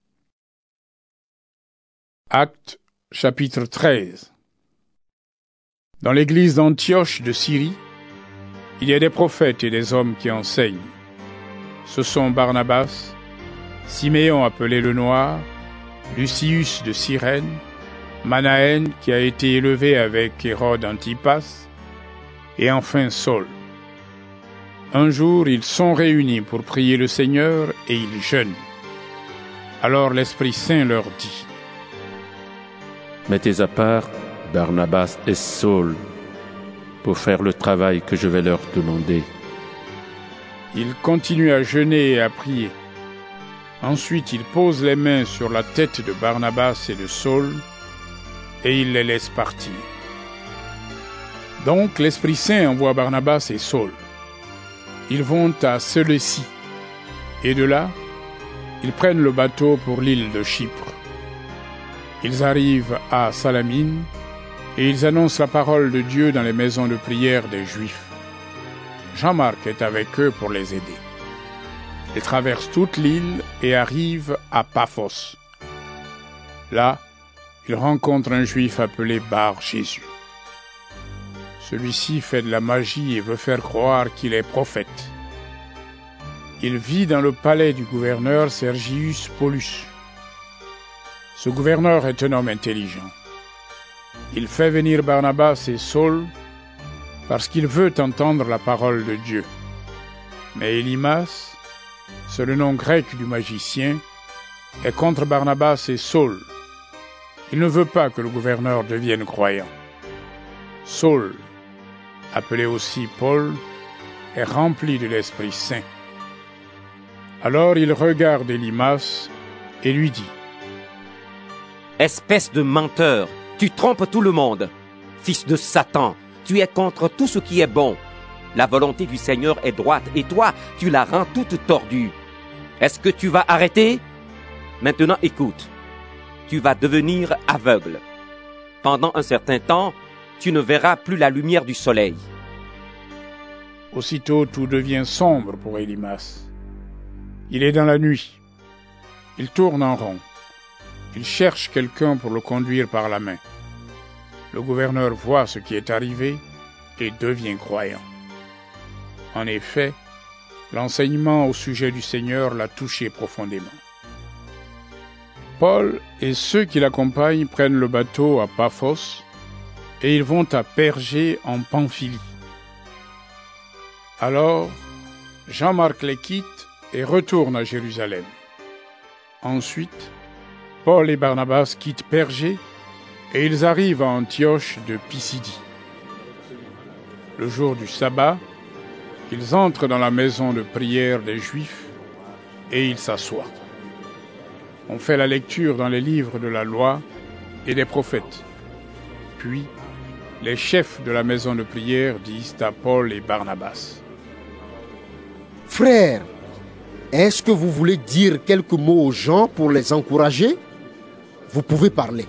Speaker 1: Actes chapitre treize. Dans l'église d'Antioche de Syrie, il y a des prophètes et des hommes qui enseignent. Ce sont Barnabas, Siméon appelé le Noir, Lucius de Cyrène, Manaën qui a été élevé avec Hérode Antipas, et enfin Saul. Un jour, ils sont réunis pour prier le Seigneur et ils jeûnent. Alors l'Esprit Saint leur dit:
Speaker 2: Mettez à part Barnabas et Saul pour faire le travail que je vais leur demander.
Speaker 1: Ils continuent à jeûner et à prier. Ensuite, ils posent les mains sur la tête de Barnabas et de Saul et ils les laissent partir. Donc l'Esprit Saint envoie Barnabas et Saul. Ils vont à Séleucie et de là, ils prennent le bateau pour l'île de Chypre. Ils arrivent à Salamine et ils annoncent la parole de Dieu dans les maisons de prière des Juifs. Jean-Marc est avec eux pour les aider. Ils traversent toute l'île et arrivent à Paphos. Là, ils rencontrent un Juif appelé Bar-Jésus. Celui-ci fait de la magie et veut faire croire qu'il est prophète. Il vit dans le palais du gouverneur Sergius Paulus. Ce gouverneur est un homme intelligent. Il fait venir Barnabas et Saul parce qu'il veut entendre la parole de Dieu. Mais Élymas, c'est le nom grec du magicien, est contre Barnabas et Saul. Il ne veut pas que le gouverneur devienne croyant. Saul, appelé aussi Paul, est rempli de l'Esprit Saint. Alors il regarde Élymas et lui dit:
Speaker 10: Espèce de menteur, tu trompes tout le monde. Fils de Satan, tu es contre tout ce qui est bon. La volonté du Seigneur est droite et toi, tu la rends toute tordue. Est-ce que tu vas arrêter? Maintenant écoute, tu vas devenir aveugle. Pendant un certain temps, tu ne verras plus la lumière du soleil.
Speaker 1: Aussitôt tout devient sombre pour Élymas. Il est dans la nuit. Il tourne en rond. Il cherche quelqu'un pour le conduire par la main. Le gouverneur voit ce qui est arrivé et devient croyant. En effet, l'enseignement au sujet du Seigneur l'a touché profondément. Paul et ceux qui l'accompagnent prennent le bateau à Paphos et ils vont à Pergé en Pamphylie. Alors, Jean-Marc les quitte et retourne à Jérusalem. Ensuite, Paul et Barnabas quittent Pergé et ils arrivent à Antioche de Pisidie. Le jour du sabbat, ils entrent dans la maison de prière des Juifs et ils s'assoient. On fait la lecture dans les livres de la loi et des prophètes. Puis, les chefs de la maison de prière disent à Paul et Barnabas:
Speaker 12: Frères, est-ce que vous voulez dire quelques mots aux gens pour les encourager? Vous pouvez parler.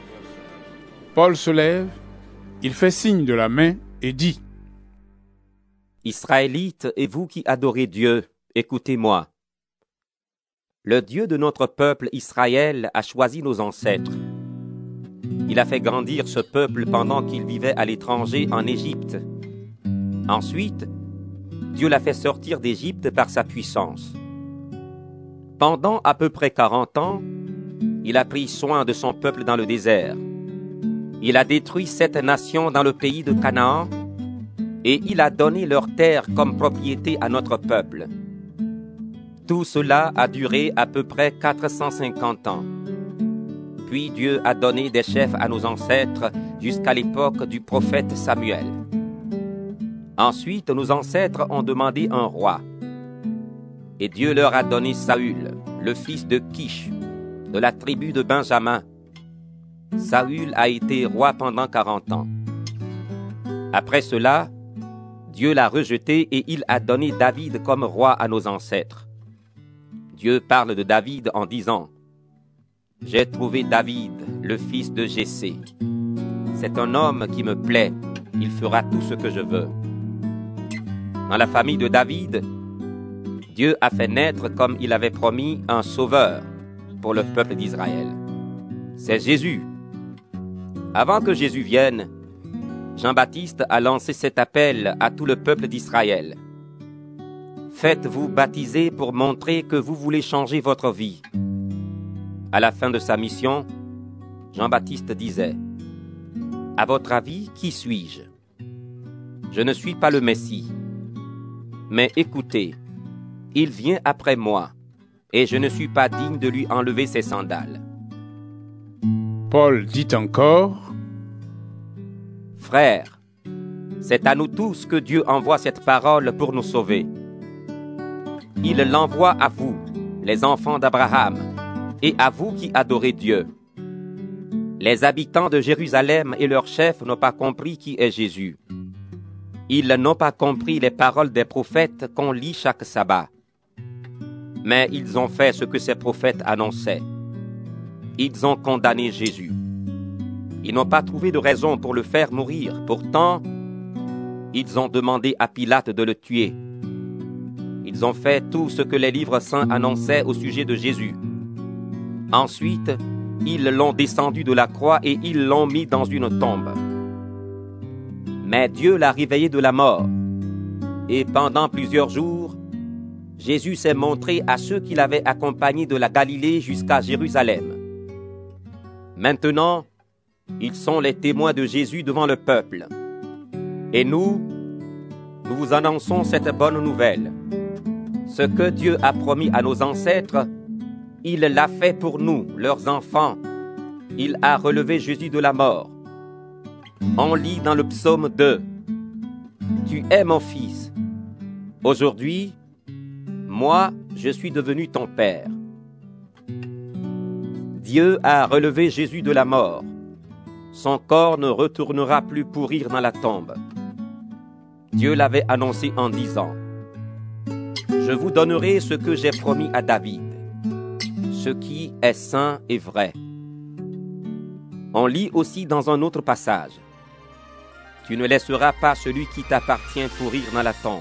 Speaker 1: Paul se lève, il fait signe de la main et dit:
Speaker 10: Israélites et vous qui adorez Dieu, écoutez-moi. Le Dieu de notre peuple Israël a choisi nos ancêtres. Il a fait grandir ce peuple pendant qu'il vivait à l'étranger en Égypte. Ensuite, Dieu l'a fait sortir d'Égypte par sa puissance. Pendant à peu près quarante ans, il a pris soin de son peuple dans le désert. Il a détruit sept nations dans le pays de Canaan et il a donné leurs terres comme propriété à notre peuple. Tout cela a duré à peu près quatre cent cinquante ans. Puis Dieu a donné des chefs à nos ancêtres jusqu'à l'époque du prophète Samuel. Ensuite, nos ancêtres ont demandé un roi. Et Dieu leur a donné Saül, le fils de Kish, de la tribu de Benjamin. Saül a été roi pendant quarante ans. Après cela, Dieu l'a rejeté et il a donné David comme roi à nos ancêtres. Dieu parle de David en disant: « J'ai trouvé David, le fils de Jessé. C'est un homme qui me plaît, il fera tout ce que je veux. » Dans la famille de David, Dieu a fait naître, comme il avait promis, un sauveur pour le peuple d'Israël. C'est Jésus. Avant que Jésus vienne, Jean-Baptiste a lancé cet appel à tout le peuple d'Israël. Faites-vous baptiser pour montrer que vous voulez changer votre vie. À la fin de sa mission, Jean-Baptiste disait: « À votre avis, qui suis-je? Je ne suis pas le Messie. Mais écoutez, il vient après moi, et je ne suis pas digne de lui enlever ses sandales. »
Speaker 1: Paul dit encore:
Speaker 10: « Frères, c'est à nous tous que Dieu envoie cette parole pour nous sauver. Il l'envoie à vous, les enfants d'Abraham, et à vous qui adorez Dieu. Les habitants de Jérusalem et leurs chefs n'ont pas compris qui est Jésus. Ils n'ont pas compris les paroles des prophètes qu'on lit chaque sabbat. Mais ils ont fait ce que ces prophètes annonçaient. Ils ont condamné Jésus. Ils n'ont pas trouvé de raison pour le faire mourir. Pourtant, ils ont demandé à Pilate de le tuer. Ils ont fait tout ce que les livres saints annonçaient au sujet de Jésus. Ensuite, ils l'ont descendu de la croix et ils l'ont mis dans une tombe. Mais Dieu l'a réveillé de la mort. Et pendant plusieurs jours, Jésus s'est montré à ceux qui l'avaient accompagné de la Galilée jusqu'à Jérusalem. Maintenant, ils sont les témoins de Jésus devant le peuple. Et nous, nous vous annonçons cette bonne nouvelle. Ce que Dieu a promis à nos ancêtres, il l'a fait pour nous, leurs enfants. Il a relevé Jésus de la mort. On lit dans le psaume deux: « Tu es mon fils. Aujourd'hui, moi, je suis devenu ton père. » Dieu a relevé Jésus de la mort. Son corps ne retournera plus pourrir dans la tombe. Dieu l'avait annoncé en disant: « Je vous donnerai ce que j'ai promis à David, ce qui est saint et vrai. » On lit aussi dans un autre passage: « Tu ne laisseras pas celui qui t'appartient pourrir dans la tombe. »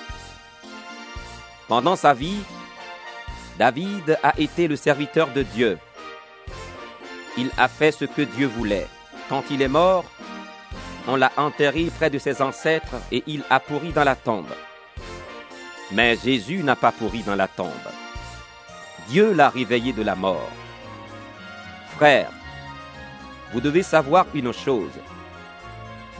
Speaker 10: Pendant sa vie, David a été le serviteur de Dieu. Il a fait ce que Dieu voulait. Quand il est mort, on l'a enterré près de ses ancêtres et il a pourri dans la tombe. Mais Jésus n'a pas pourri dans la tombe. Dieu l'a réveillé de la mort. Frères, vous devez savoir une chose.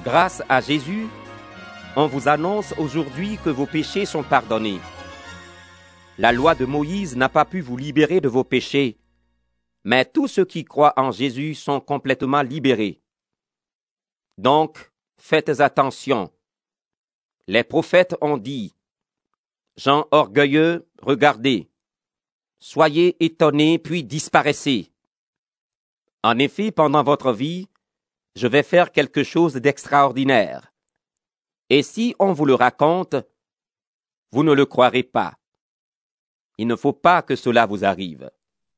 Speaker 10: Grâce à Jésus, on vous annonce aujourd'hui que vos péchés sont pardonnés. La loi de Moïse n'a pas pu vous libérer de vos péchés, mais tous ceux qui croient en Jésus sont complètement libérés. Donc, faites attention. Les prophètes ont dit, « Gens orgueilleux, regardez. Soyez étonnés, puis disparaissez. En effet, pendant votre vie, je vais faire quelque chose d'extraordinaire. Et si on vous le raconte, vous ne le croirez pas. Il ne faut pas que cela vous arrive. »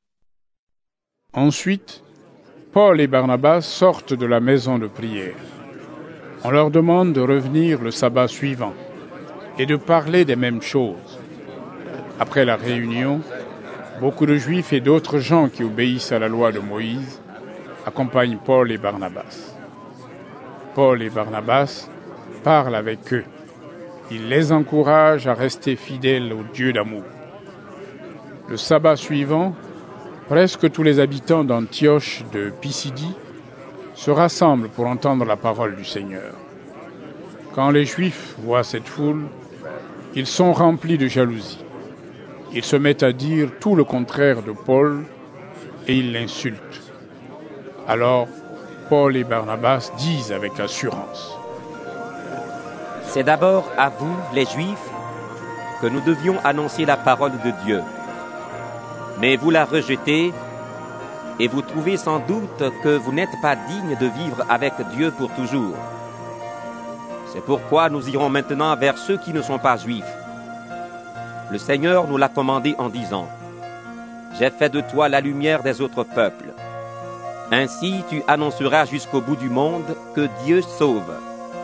Speaker 1: Ensuite, Paul et Barnabas sortent de la maison de prière. On leur demande de revenir le sabbat suivant et de parler des mêmes choses. Après la réunion, beaucoup de Juifs et d'autres gens qui obéissent à la loi de Moïse accompagnent Paul et Barnabas. Paul et Barnabas parlent avec eux. Ils les encouragent à rester fidèles au Dieu d'amour. Le sabbat suivant, presque tous les habitants d'Antioche de Pisidie se rassemblent pour entendre la parole du Seigneur. Quand les Juifs voient cette foule, ils sont remplis de jalousie. Ils se mettent à dire tout le contraire de Paul et ils l'insultent. Alors, Paul et Barnabas disent avec assurance,
Speaker 10: « C'est d'abord à vous, les Juifs, que nous devions annoncer la parole de Dieu. Mais vous la rejetez et vous trouvez sans doute que vous n'êtes pas digne de vivre avec Dieu pour toujours. C'est pourquoi nous irons maintenant vers ceux qui ne sont pas juifs. Le Seigneur nous l'a commandé en disant, « J'ai fait de toi la lumière des autres peuples. Ainsi tu annonceras jusqu'au bout du monde que Dieu sauve. »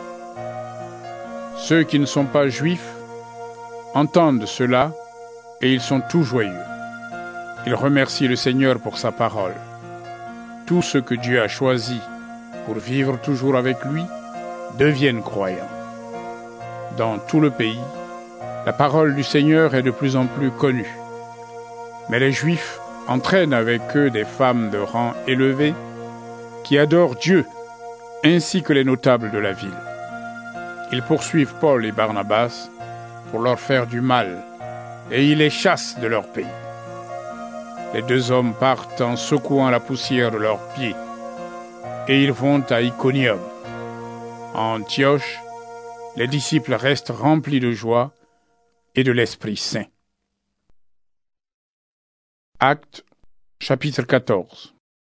Speaker 1: Ceux qui ne sont pas juifs entendent cela et ils sont tout joyeux. Ils remercient le Seigneur pour sa parole. Tous ceux que Dieu a choisis pour vivre toujours avec lui deviennent croyants. Dans tout le pays, la parole du Seigneur est de plus en plus connue. Mais les Juifs entraînent avec eux des femmes de rang élevé qui adorent Dieu, ainsi que les notables de la ville. Ils poursuivent Paul et Barnabas pour leur faire du mal, et ils les chassent de leur pays. Les deux hommes partent en secouant la poussière de leurs pieds, et ils vont à Iconium. À Antioche, les disciples restent remplis de joie et de l'Esprit Saint. Actes, chapitre quatorze.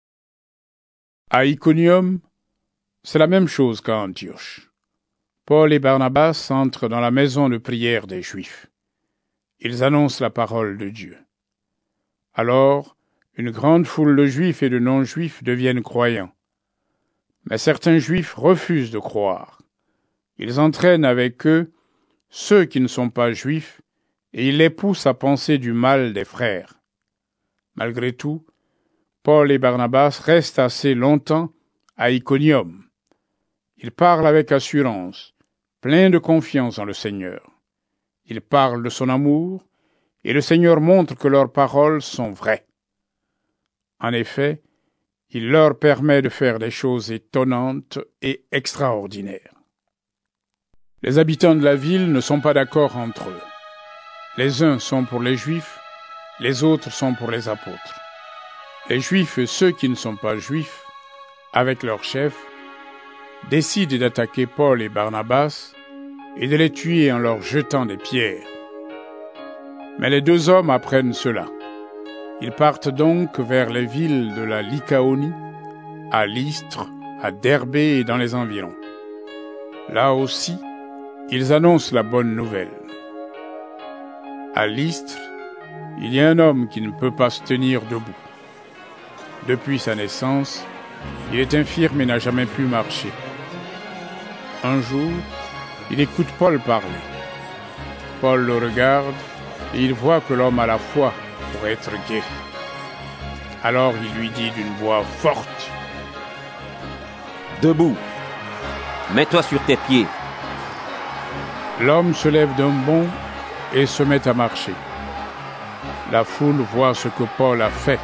Speaker 1: À Iconium, c'est la même chose qu'à Antioche. Paul et Barnabas entrent dans la maison de prière des Juifs. Ils annoncent la parole de Dieu. Alors, une grande foule de Juifs et de non-Juifs deviennent croyants. Mais certains Juifs refusent de croire. Ils entraînent avec eux ceux qui ne sont pas Juifs et ils les poussent à penser du mal des frères. Malgré tout, Paul et Barnabas restent assez longtemps à Iconium. Ils parlent avec assurance, pleins de confiance en le Seigneur. Ils parlent de son amour, et le Seigneur montre que leurs paroles sont vraies. En effet, il leur permet de faire des choses étonnantes et extraordinaires. Les habitants de la ville ne sont pas d'accord entre eux. Les uns sont pour les Juifs, les autres sont pour les apôtres. Les Juifs et ceux qui ne sont pas Juifs, avec leur chef, décident d'attaquer Paul et Barnabas et de les tuer en leur jetant des pierres. Mais les deux hommes apprennent cela. Ils partent donc vers les villes de la Lycaonie, à Lystre, à Derbé et dans les environs. Là aussi, ils annoncent la bonne nouvelle. À Lystre, il y a un homme qui ne peut pas se tenir debout. Depuis sa naissance, il est infirme et n'a jamais pu marcher. Un jour, il écoute Paul parler. Paul le regarde et il voit que l'homme a la foi pour être guéri. Alors il lui dit d'une voix forte, «
Speaker 10: Debout, mets-toi sur tes pieds. »
Speaker 1: L'homme se lève d'un bond et se met à marcher. La foule voit ce que Paul a fait.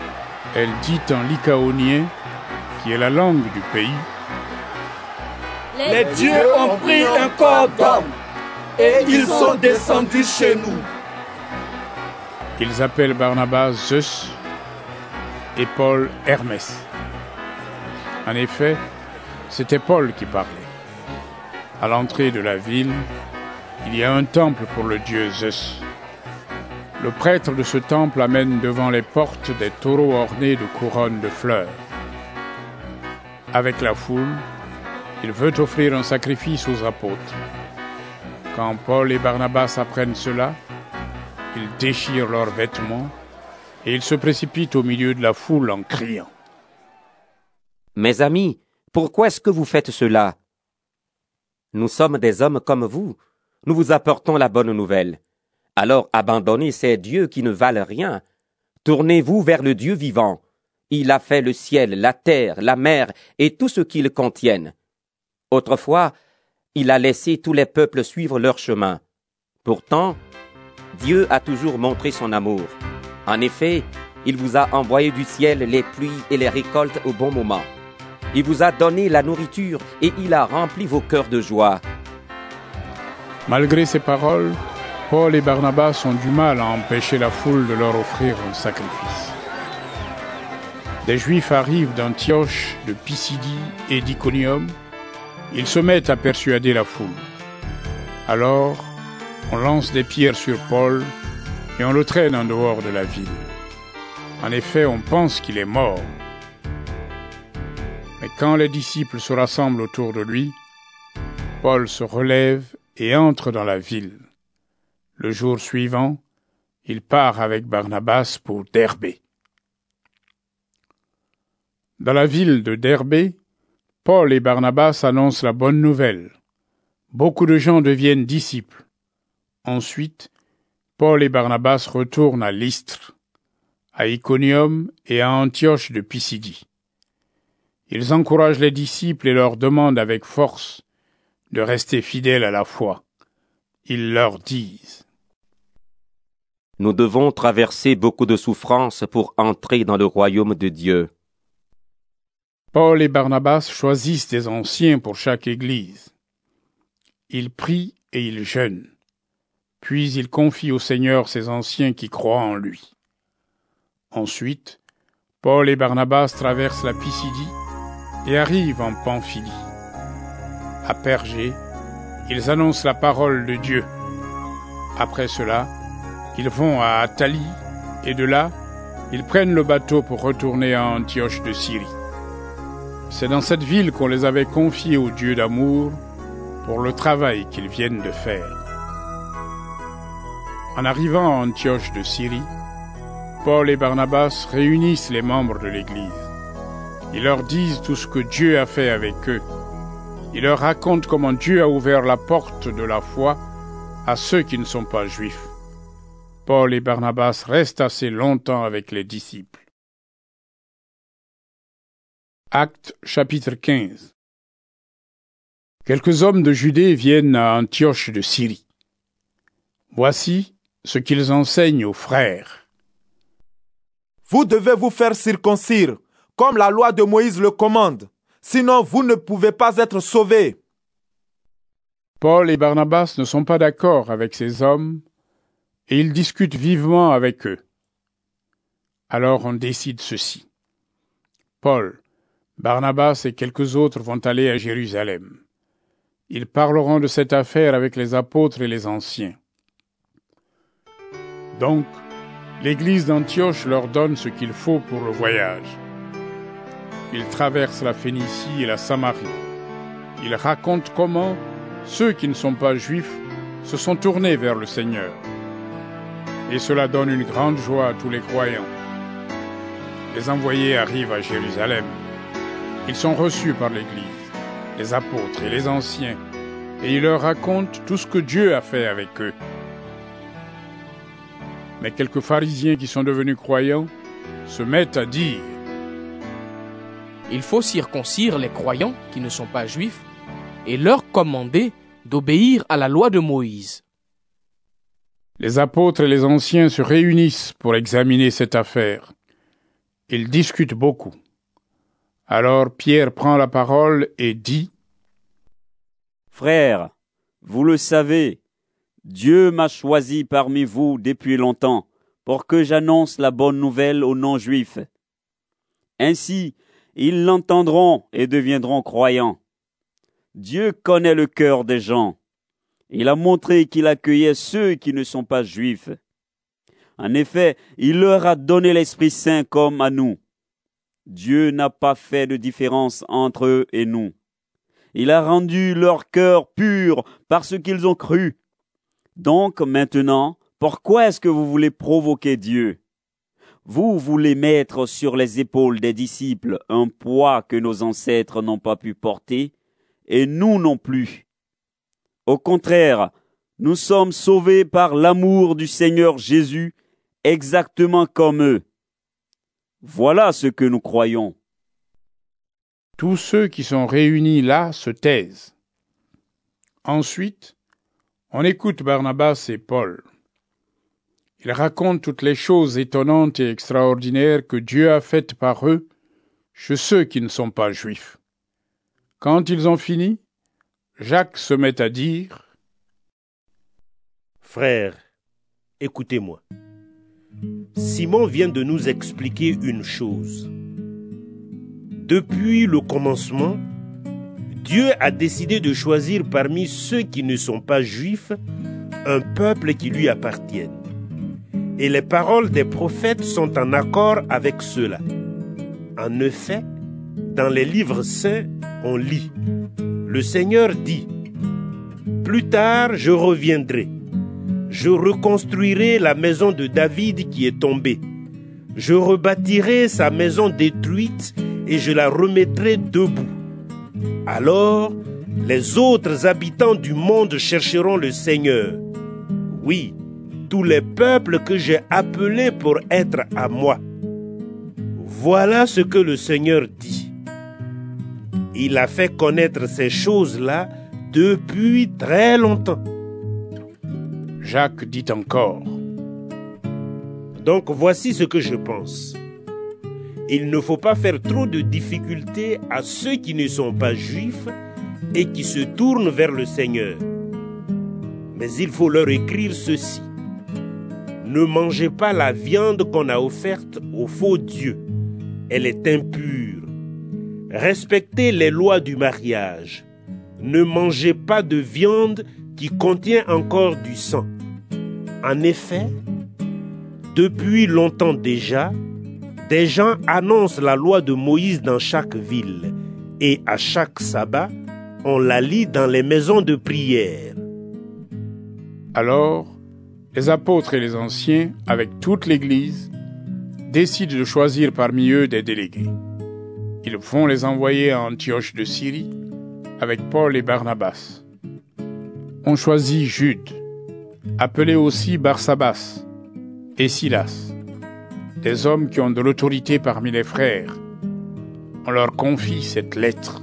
Speaker 1: Elle dit en lycaonien, qui est la langue du pays, «
Speaker 16: Les dieux ont pris un corps d'homme et ils sont descendus chez nous.
Speaker 1: Ils appellent Barnabas Zeus et Paul Hermès. En effet, c'était Paul qui parlait. À l'entrée de la ville, il y a un temple pour le dieu Zeus. Le prêtre de ce temple amène devant les portes des taureaux ornés de couronnes de fleurs. Avec la foule, il veut offrir un sacrifice aux apôtres. Quand Paul et Barnabas apprennent cela, ils déchirent leurs vêtements et ils se précipitent au milieu de la foule en criant.
Speaker 10: Mes amis, pourquoi est-ce que vous faites cela? Nous sommes des hommes comme vous. Nous vous apportons la bonne nouvelle. Alors abandonnez ces dieux qui ne valent rien. Tournez-vous vers le Dieu vivant. Il a fait le ciel, la terre, la mer et tout ce qu'ils contiennent. Autrefois, il a laissé tous les peuples suivre leur chemin. Pourtant, Dieu a toujours montré son amour. En effet, il vous a envoyé du ciel les pluies et les récoltes au bon moment. Il vous a donné la nourriture et il a rempli vos cœurs de joie.
Speaker 1: Malgré ces paroles, Paul et Barnabas ont du mal à empêcher la foule de leur offrir un sacrifice. Des Juifs arrivent d'Antioche, de Pisidie et d'Iconium. Ils se mettent à persuader la foule. Alors, on lance des pierres sur Paul et on le traîne en dehors de la ville. En effet, on pense qu'il est mort. Mais quand les disciples se rassemblent autour de lui, Paul se relève et entre dans la ville. Le jour suivant, il part avec Barnabas pour Derbé. Dans la ville de Derbé, Paul et Barnabas annoncent la bonne nouvelle. Beaucoup de gens deviennent disciples. Ensuite, Paul et Barnabas retournent à Lystre, à Iconium et à Antioche de Pisidie. Ils encouragent les disciples et leur demandent avec force de rester fidèles à la foi. Ils leur disent:
Speaker 10: Nous devons traverser beaucoup de souffrances pour entrer dans le royaume de Dieu.
Speaker 1: Paul et Barnabas choisissent des anciens pour chaque église. Ils prient et ils jeûnent. Puis ils confient au Seigneur ces anciens qui croient en lui. Ensuite, Paul et Barnabas traversent la Pisidie et arrivent en Pamphylie. À Pergé, ils annoncent la parole de Dieu. Après cela, ils vont à Attalie et de là, ils prennent le bateau pour retourner à Antioche de Syrie. C'est dans cette ville qu'on les avait confiés au Dieu d'amour pour le travail qu'ils viennent de faire. En arrivant à Antioche de Syrie, Paul et Barnabas réunissent les membres de l'Église. Ils leur disent tout ce que Dieu a fait avec eux. Ils leur racontent comment Dieu a ouvert la porte de la foi à ceux qui ne sont pas juifs. Paul et Barnabas restent assez longtemps avec les disciples. Actes chapitre quinze. Quelques hommes de Judée viennent à Antioche de Syrie. Voici ce qu'ils enseignent aux frères.
Speaker 8: Vous devez vous faire circoncire, comme la loi de Moïse le commande, sinon vous ne pouvez pas être sauvés.
Speaker 1: Paul et Barnabas ne sont pas d'accord avec ces hommes, et ils discutent vivement avec eux. Alors on décide ceci. Paul, Barnabas et quelques autres vont aller à Jérusalem. Ils parleront de cette affaire avec les apôtres et les anciens. Donc, l'église d'Antioche leur donne ce qu'il faut pour le voyage. Ils traversent la Phénicie et la Samarie. Ils racontent comment ceux qui ne sont pas juifs se sont tournés vers le Seigneur. Et cela donne une grande joie à tous les croyants. Les envoyés arrivent à Jérusalem. Ils sont reçus par l'Église, les apôtres et les anciens, et ils leur racontent tout ce que Dieu a fait avec eux. Mais quelques pharisiens qui sont devenus croyants se mettent à dire:
Speaker 11: Il faut circoncire les croyants qui ne sont pas juifs et leur commander d'obéir à la loi de Moïse.
Speaker 1: Les apôtres et les anciens se réunissent pour examiner cette affaire. Ils discutent beaucoup. Alors Pierre prend la parole et dit:
Speaker 4: Frères, vous le savez, Dieu m'a choisi parmi vous depuis longtemps pour que j'annonce la bonne nouvelle aux non-juifs. Ainsi, ils l'entendront et deviendront croyants. Dieu connaît le cœur des gens. Il a montré qu'il accueillait ceux qui ne sont pas juifs. En effet, il leur a donné l'Esprit Saint comme à nous. Dieu n'a pas fait de différence entre eux et nous. Il a rendu leur cœur pur parce qu'ils ont cru. Donc maintenant, pourquoi est-ce que vous voulez provoquer Dieu? Vous voulez mettre sur les épaules des disciples un poids que nos ancêtres n'ont pas pu porter, et nous non plus. Au contraire, nous sommes sauvés par l'amour du Seigneur Jésus, exactement comme eux. Voilà ce que nous croyons.
Speaker 1: Tous ceux qui sont réunis là se taisent. Ensuite, on écoute Barnabas et Paul. Ils racontent toutes les choses étonnantes et extraordinaires que Dieu a faites par eux chez ceux qui ne sont pas juifs. Quand ils ont fini, Jacques se met à dire :
Speaker 14: « Frères, écoutez-moi. Simon vient de nous expliquer une chose. Depuis le commencement, Dieu a décidé de choisir parmi ceux qui ne sont pas juifs un peuple qui lui appartienne. Et les paroles des prophètes sont en accord avec cela. En effet, dans les livres saints, on lit : le Seigneur dit : plus tard, je reviendrai. Je reconstruirai la maison de David qui est tombée. Je rebâtirai sa maison détruite et je la remettrai debout. Alors, les autres habitants du monde chercheront le Seigneur. Oui, tous les peuples que j'ai appelés pour être à moi. Voilà ce que le Seigneur dit. Il a fait connaître ces choses-là depuis très longtemps.
Speaker 1: Jacques dit encore :
Speaker 14: Donc voici ce que je pense. Il ne faut pas faire trop de difficultés à ceux qui ne sont pas juifs et qui se tournent vers le Seigneur. Mais il faut leur écrire ceci. Ne mangez pas la viande qu'on a offerte au faux Dieu. Elle est impure. Respectez les lois du mariage. Ne mangez pas de viande qui contient encore du sang. En effet, depuis longtemps déjà, des gens annoncent la loi de Moïse dans chaque ville, et à chaque sabbat, on la lit dans les maisons de prière.
Speaker 1: Alors, les apôtres et les anciens, avec toute l'Église, décident de choisir parmi eux des délégués. Ils vont les envoyer à Antioche de Syrie avec Paul et Barnabas. On choisit Jude, appelé aussi Barsabas, et Silas, des hommes qui ont de l'autorité parmi les frères. On leur confie cette lettre.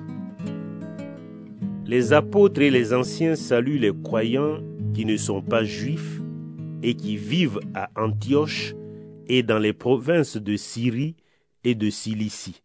Speaker 14: Les apôtres et les anciens saluent les croyants qui ne sont pas juifs et qui vivent à Antioche et dans les provinces de Syrie et de Cilicie.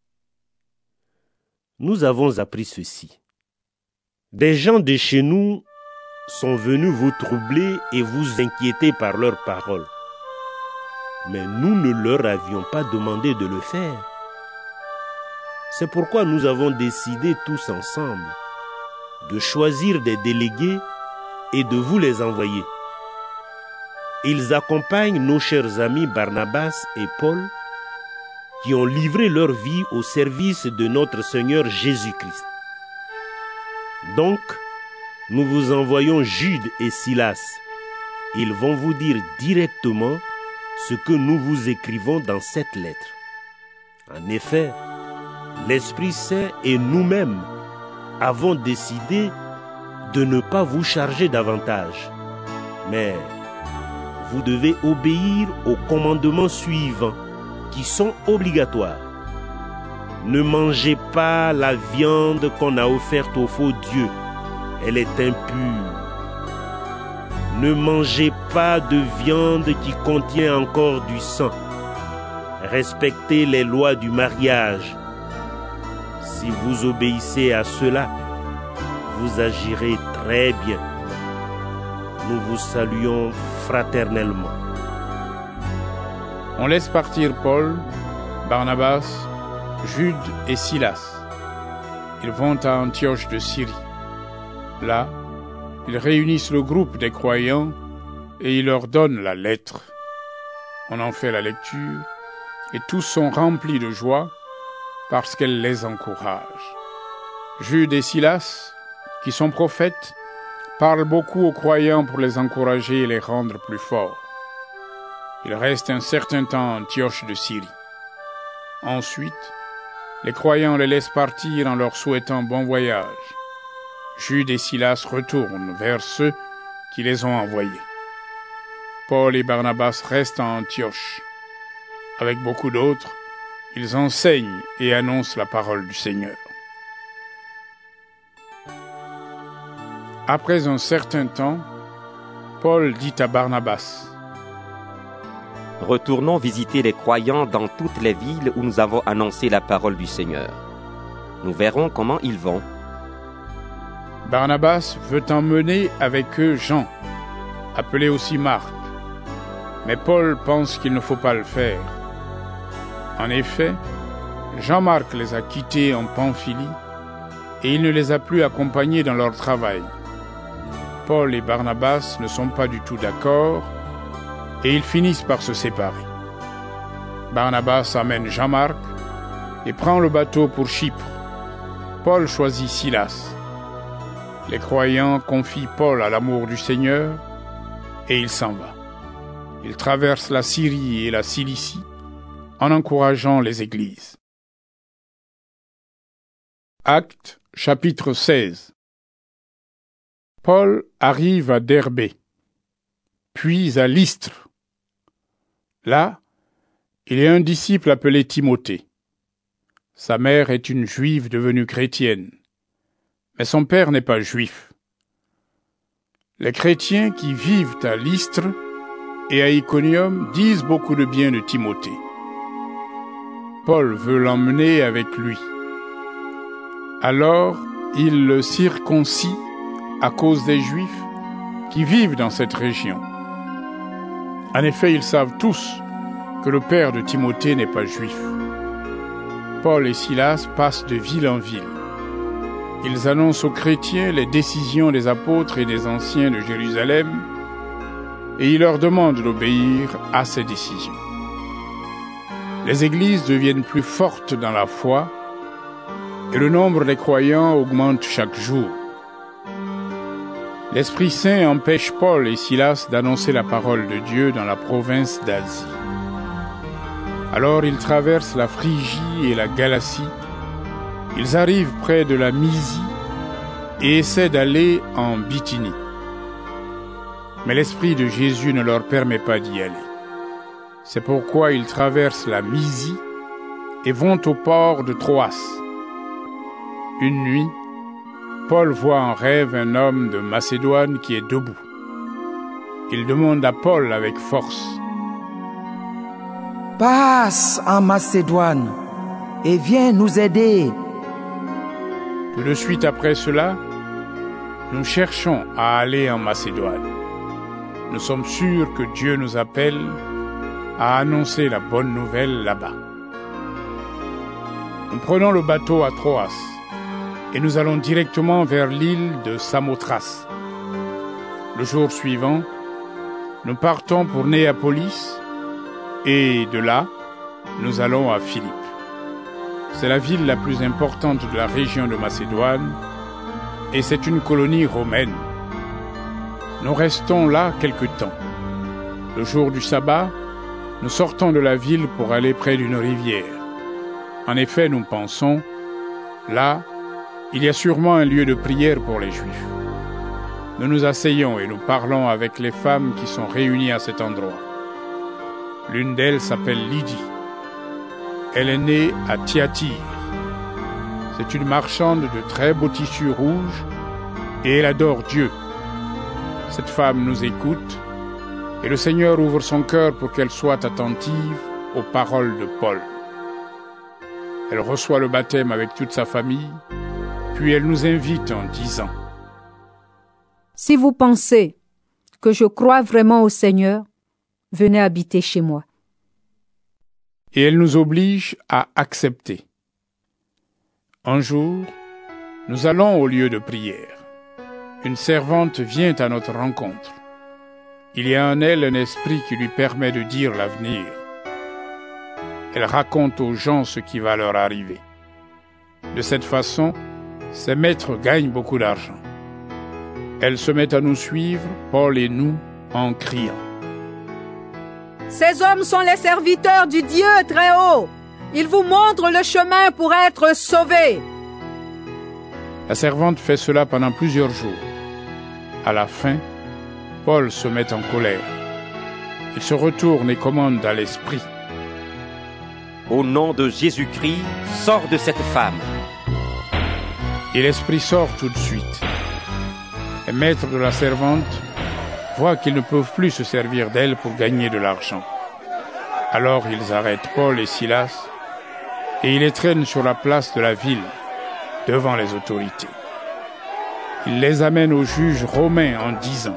Speaker 14: Nous avons appris ceci. Des gens de chez nous sont venus vous troubler et vous inquiéter par leurs paroles. Mais nous ne leur avions pas demandé de le faire. C'est pourquoi nous avons décidé tous ensemble de choisir des délégués et de vous les envoyer. Ils accompagnent nos chers amis Barnabas et Paul qui ont livré leur vie au service de notre Seigneur Jésus-Christ. Donc, nous vous envoyons Jude et Silas. Ils vont vous dire directement ce que nous vous écrivons dans cette lettre. En effet, l'Esprit Saint et nous-mêmes avons décidé de ne pas vous charger davantage. Mais vous devez obéir aux commandements suivants qui sont obligatoires. Ne mangez pas la viande qu'on a offerte au faux Dieu. Elle est impure. Ne mangez pas de viande qui contient encore du sang. Respectez les lois du mariage. Si vous obéissez à cela, vous agirez très bien. Nous vous saluons fraternellement.
Speaker 1: On laisse partir Paul, Barnabas, Jude et Silas. Ils vont à Antioche de Syrie. Là, ils réunissent le groupe des croyants et ils leur donnent la lettre. On en fait la lecture et tous sont remplis de joie parce qu'elle les encourage. Jude et Silas, qui sont prophètes, parlent beaucoup aux croyants pour les encourager et les rendre plus forts. Ils restent un certain temps à Antioche de Syrie. Ensuite, les croyants les laissent partir en leur souhaitant bon voyage. Jude et Silas retournent vers ceux qui les ont envoyés. Paul et Barnabas restent à Antioche. Avec beaucoup d'autres, ils enseignent et annoncent la parole du Seigneur. Après un certain temps, Paul dit à Barnabas:
Speaker 10: « Retournons visiter les croyants dans toutes les villes où nous avons annoncé la parole du Seigneur. Nous verrons comment ils vont. »
Speaker 1: Barnabas veut emmener avec eux Jean, appelé aussi Marc. Mais Paul pense qu'il ne faut pas le faire. En effet, Jean-Marc les a quittés en Pamphylie et il ne les a plus accompagnés dans leur travail. Paul et Barnabas ne sont pas du tout d'accord et ils finissent par se séparer. Barnabas amène Jean-Marc et prend le bateau pour Chypre. Paul choisit Silas. Les croyants confient Paul à l'amour du Seigneur et il s'en va. Il traverse la Syrie et la Cilicie en encourageant les églises. Actes chapitre seize. Paul arrive à Derbé, puis à Lystre. Là, il y a un disciple appelé Timothée. Sa mère est une juive devenue chrétienne, mais son père n'est pas juif. Les chrétiens qui vivent à Lystre et à Iconium disent beaucoup de bien de Timothée. Paul veut l'emmener avec lui. Alors, il le circoncie à cause des Juifs qui vivent dans cette région. En effet, ils savent tous que le père de Timothée n'est pas juif. Paul et Silas passent de ville en ville. Ils annoncent aux chrétiens les décisions des apôtres et des anciens de Jérusalem et ils leur demandent d'obéir à ces décisions. Les églises deviennent plus fortes dans la foi et le nombre des croyants augmente chaque jour. L'Esprit Saint empêche Paul et Silas d'annoncer la parole de Dieu dans la province d'Asie. Alors ils traversent la Phrygie et la Galatie. Ils arrivent près de la Mysie et essaient d'aller en Bithynie. Mais l'Esprit de Jésus ne leur permet pas d'y aller. C'est pourquoi ils traversent la Mysie et vont au port de Troas. Une nuit, Paul voit en rêve un homme de Macédoine qui est debout. Il demande à Paul avec force:
Speaker 17: « Passe en Macédoine et viens nous aider. »
Speaker 1: Tout de suite après cela, nous cherchons à aller en Macédoine. Nous sommes sûrs que Dieu nous appelle à annoncer la bonne nouvelle là-bas. Nous prenons le bateau à Troas et nous allons directement vers l'île de Samothrace. Le jour suivant, nous partons pour Néapolis et de là, nous allons à Philippe. C'est la ville la plus importante de la région de Macédoine et c'est une colonie romaine. Nous restons là quelque temps. Le jour du sabbat, nous sortons de la ville pour aller près d'une rivière. En effet, nous pensons, là, il y a sûrement un lieu de prière pour les Juifs. Nous nous asseyons et nous parlons avec les femmes qui sont réunies à cet endroit. L'une d'elles s'appelle Lydie. Elle est née à Thyatire. C'est une marchande de très beaux tissus rouges et elle adore Dieu. Cette femme nous écoute et le Seigneur ouvre son cœur pour qu'elle soit attentive aux paroles de Paul. Elle reçoit le baptême avec toute sa famille, puis elle nous invite en disant:
Speaker 7: Si vous pensez que je crois vraiment au Seigneur, venez habiter chez moi.
Speaker 1: Et elle nous oblige à accepter. Un jour, nous allons au lieu de prière. Une servante vient à notre rencontre. Il y a en elle un esprit qui lui permet de dire l'avenir. Elle raconte aux gens ce qui va leur arriver. De cette façon, ses maîtres gagnent beaucoup d'argent. Elle se met à nous suivre, Paul et nous, en criant.
Speaker 7: Ces hommes sont les serviteurs du Dieu très haut. Ils vous montrent le chemin pour être sauvés.
Speaker 1: La servante fait cela pendant plusieurs jours. À la fin, Paul se met en colère. Il se retourne et commande à l'esprit.
Speaker 10: Au nom de Jésus-Christ, sors de cette femme.
Speaker 1: Et l'esprit sort tout de suite. Les maîtres de la servante voient qu'ils ne peuvent plus se servir d'elle pour gagner de l'argent. Alors ils arrêtent Paul et Silas et ils les traînent sur la place de la ville, devant les autorités. Ils les amènent aux juges romains en disant: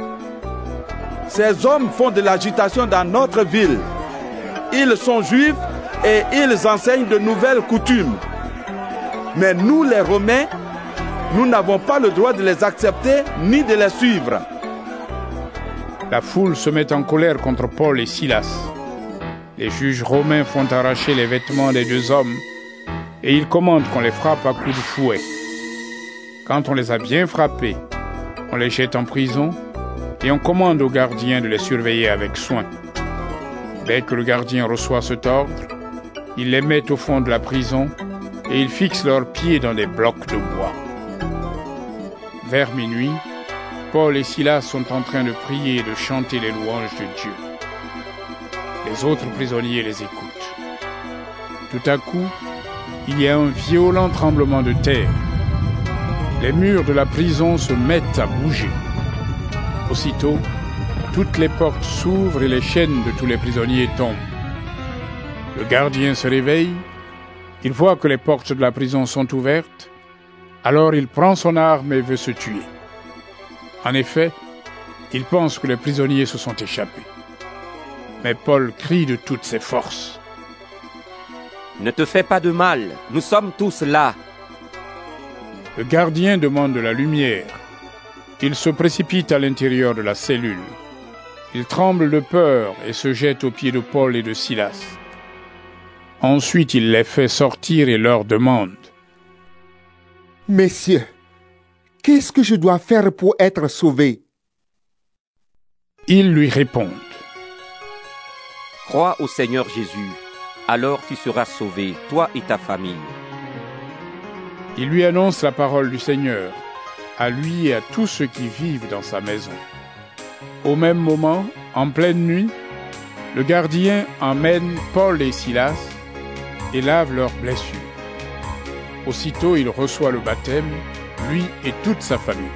Speaker 13: Ces hommes font de l'agitation dans notre ville. Ils sont juifs et ils enseignent de nouvelles coutumes. Mais nous, les Romains, nous n'avons pas le droit de les accepter ni de les suivre.
Speaker 1: La foule se met en colère contre Paul et Silas. Les juges romains font arracher les vêtements des deux hommes et ils commandent qu'on les frappe à coups de fouet. Quand on les a bien frappés, on les jette en prison et on commande aux gardiens de les surveiller avec soin. Dès que le gardien reçoit cet ordre, il les met au fond de la prison et il fixe leurs pieds dans des blocs de bois. Vers minuit, Paul et Silas sont en train de prier et de chanter les louanges de Dieu. Les autres prisonniers les écoutent. Tout à coup, il y a un violent tremblement de terre. Les murs de la prison se mettent à bouger. Aussitôt, toutes les portes s'ouvrent et les chaînes de tous les prisonniers tombent. Le gardien se réveille, il voit que les portes de la prison sont ouvertes, alors il prend son arme et veut se tuer. En effet, il pense que les prisonniers se sont échappés. Mais Paul crie de toutes ses forces.
Speaker 10: Ne te fais pas de mal, nous sommes tous là.
Speaker 1: Le gardien demande de la lumière. Il se précipite à l'intérieur de la cellule. Il tremble de peur et se jette aux pieds de Paul et de Silas. Ensuite, il les fait sortir et leur demande:
Speaker 12: Messieurs, qu'est-ce que je dois faire pour être sauvé?
Speaker 1: Ils lui répondent:
Speaker 10: Crois au Seigneur Jésus, alors tu seras sauvé, toi et ta famille.
Speaker 1: Il lui annonce la parole du Seigneur, à lui et à tous ceux qui vivent dans sa maison. Au même moment, en pleine nuit, le gardien emmène Paul et Silas et lave leurs blessures. Aussitôt, il reçoit le baptême, lui et toute sa famille.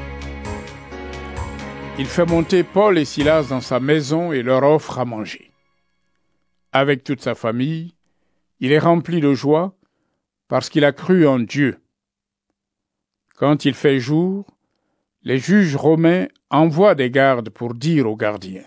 Speaker 1: Il fait monter Paul et Silas dans sa maison et leur offre à manger. Avec toute sa famille, il est rempli de joie parce qu'il a cru en Dieu. Quand il fait jour, les juges romains envoient des gardes pour dire aux gardiens: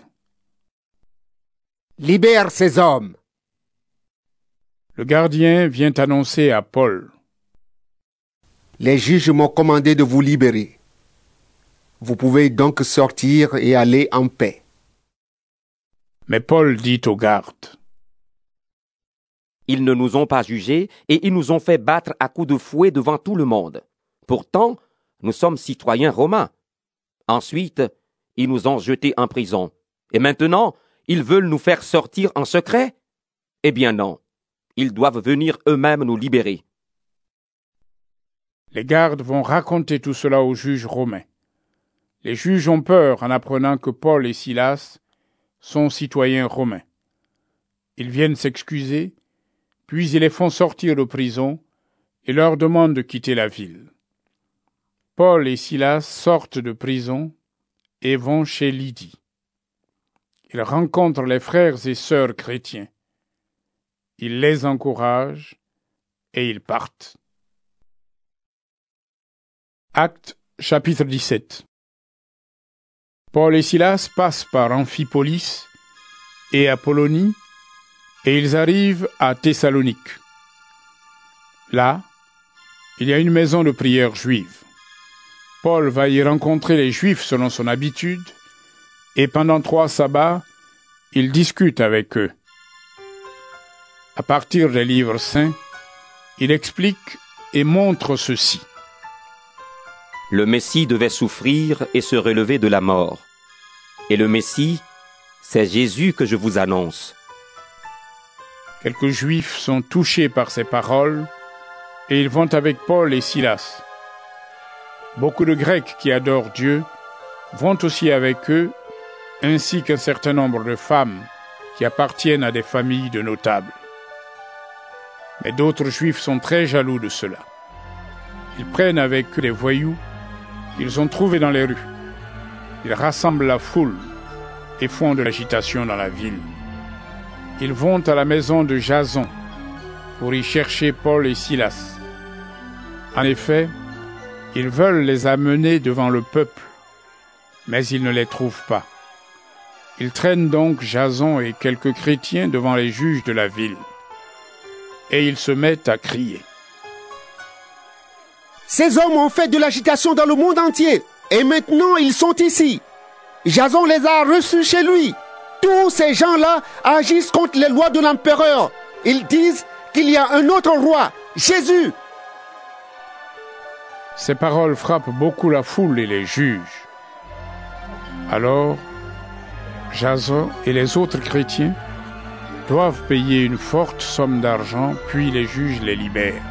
Speaker 12: Libère ces hommes.
Speaker 1: Le gardien vient annoncer à Paul:
Speaker 12: Les juges m'ont commandé de vous libérer. Vous pouvez donc sortir et aller en paix.
Speaker 1: Mais Paul dit aux gardes:
Speaker 10: Ils ne nous ont pas jugés et ils nous ont fait battre à coups de fouet devant tout le monde. Pourtant, nous sommes citoyens romains. Ensuite, ils nous ont jetés en prison. Et maintenant, ils veulent nous faire sortir en secret? Eh bien non, ils doivent venir eux-mêmes nous libérer.
Speaker 1: Les gardes vont raconter tout cela aux juges romains. Les juges ont peur en apprenant que Paul et Silas sont citoyens romains. Ils viennent s'excuser, puis ils les font sortir de prison et leur demandent de quitter la ville. Paul et Silas sortent de prison et vont chez Lydie. Ils rencontrent les frères et sœurs chrétiens. Ils les encouragent et ils partent. Actes chapitre dix-sept. Paul et Silas passent par Amphipolis et Apollonie, et ils arrivent à Thessalonique. Là, il y a une maison de prière juive. Paul va y rencontrer les Juifs selon son habitude, et pendant trois sabbats, il discute avec eux. À partir des livres saints, il explique et montre ceci.
Speaker 10: Le Messie devait souffrir et se relever de la mort. Et le Messie, c'est Jésus que je vous annonce.
Speaker 1: Quelques Juifs sont touchés par ces paroles, et ils vont avec Paul et Silas. Beaucoup de Grecs qui adorent Dieu vont aussi avec eux, ainsi qu'un certain nombre de femmes qui appartiennent à des familles de notables. Mais d'autres Juifs sont très jaloux de cela. Ils prennent avec eux des voyous qu'ils ont trouvés dans les rues. Ils rassemblent la foule et font de l'agitation dans la ville. Ils vont à la maison de Jason pour y chercher Paul et Silas. En effet, ils veulent les amener devant le peuple, mais ils ne les trouvent pas. Ils traînent donc Jason et quelques chrétiens devant les juges de la ville. Et ils se mettent à crier.
Speaker 12: Ces hommes ont fait de l'agitation dans le monde entier, et maintenant ils sont ici. Jason les a reçus chez lui. Tous ces gens-là agissent contre les lois de l'empereur. Ils disent qu'il y a un autre roi, Jésus.
Speaker 1: Ces paroles frappent beaucoup la foule et les juges. Alors, Jason et les autres chrétiens doivent payer une forte somme d'argent, puis les juges les libèrent.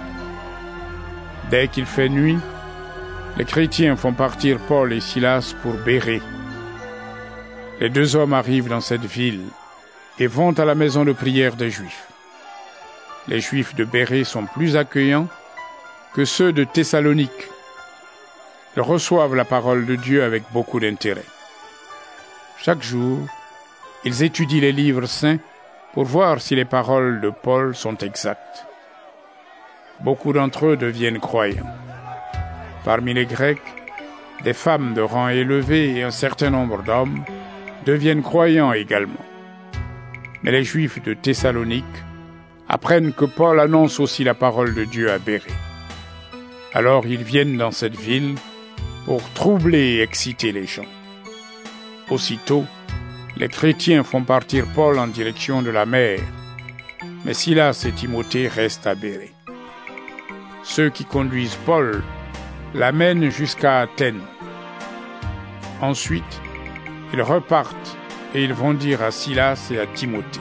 Speaker 1: Dès qu'il fait nuit, les chrétiens font partir Paul et Silas pour Bérée. Les deux hommes arrivent dans cette ville et vont à la maison de prière des Juifs. Les Juifs de Bérée sont plus accueillants que ceux de Thessalonique. Ils reçoivent la parole de Dieu avec beaucoup d'intérêt. Chaque jour, ils étudient les livres saints pour voir si les paroles de Paul sont exactes. Beaucoup d'entre eux deviennent croyants. Parmi les Grecs, des femmes de rang élevé et un certain nombre d'hommes deviennent croyants également. Mais les Juifs de Thessalonique apprennent que Paul annonce aussi la parole de Dieu à Bérée. Alors ils viennent dans cette ville pour troubler et exciter les gens. Aussitôt, les chrétiens font partir Paul en direction de la mer, mais Silas et Timothée restent à Bérée. Ceux qui conduisent Paul l'amènent jusqu'à Athènes. Ensuite, ils repartent et ils vont dire à Silas et à Timothée.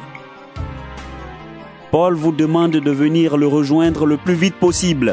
Speaker 4: Paul vous demande de venir le rejoindre le plus vite possible.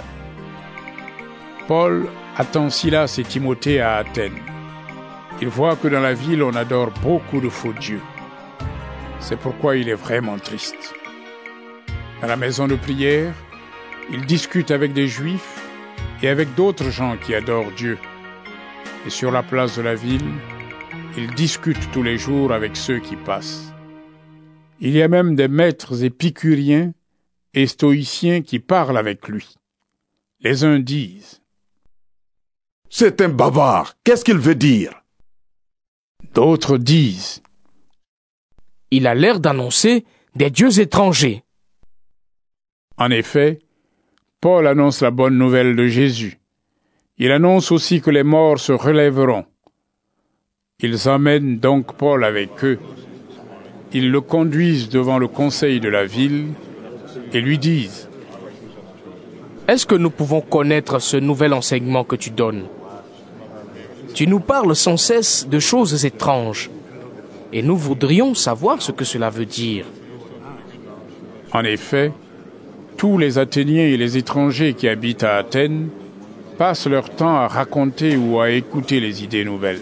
Speaker 1: Paul attend Silas et Timothée à Athènes. Il voit que dans la ville on adore beaucoup de faux dieux. C'est pourquoi il est vraiment triste. Dans la maison de prière, il discute avec des Juifs et avec d'autres gens qui adorent Dieu. Et sur la place de la ville, il discute tous les jours avec ceux qui passent. Il y a même des maîtres épicuriens et stoïciens qui parlent avec lui. Les uns disent «
Speaker 13: C'est un bavard, qu'est-ce qu'il veut dire ?»
Speaker 1: D'autres disent
Speaker 11: « Il a l'air d'annoncer des dieux étrangers. »
Speaker 1: En effet, Paul annonce la bonne nouvelle de Jésus. Il annonce aussi que les morts se relèveront. Ils emmènent donc Paul avec eux. Ils le conduisent devant le conseil de la ville et lui disent
Speaker 11: « Est-ce que nous pouvons connaître ce nouvel enseignement que tu donnes ? Tu nous parles sans cesse de choses étranges, et nous voudrions savoir ce que cela veut dire. »
Speaker 1: En effet, tous les Athéniens et les étrangers qui habitent à Athènes passent leur temps à raconter ou à écouter les idées nouvelles.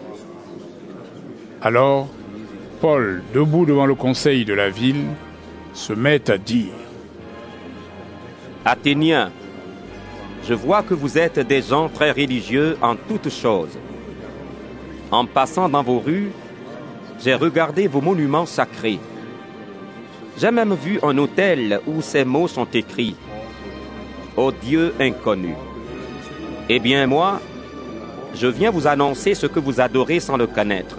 Speaker 1: Alors, Paul, debout devant le conseil de la ville, se met à dire
Speaker 10: « Athéniens, je vois que vous êtes des gens très religieux en toutes choses. En passant dans vos rues, j'ai regardé vos monuments sacrés. J'ai même vu un autel où ces mots sont écrits. Ô Dieu inconnu. Eh bien moi, je viens vous annoncer ce que vous adorez sans le connaître.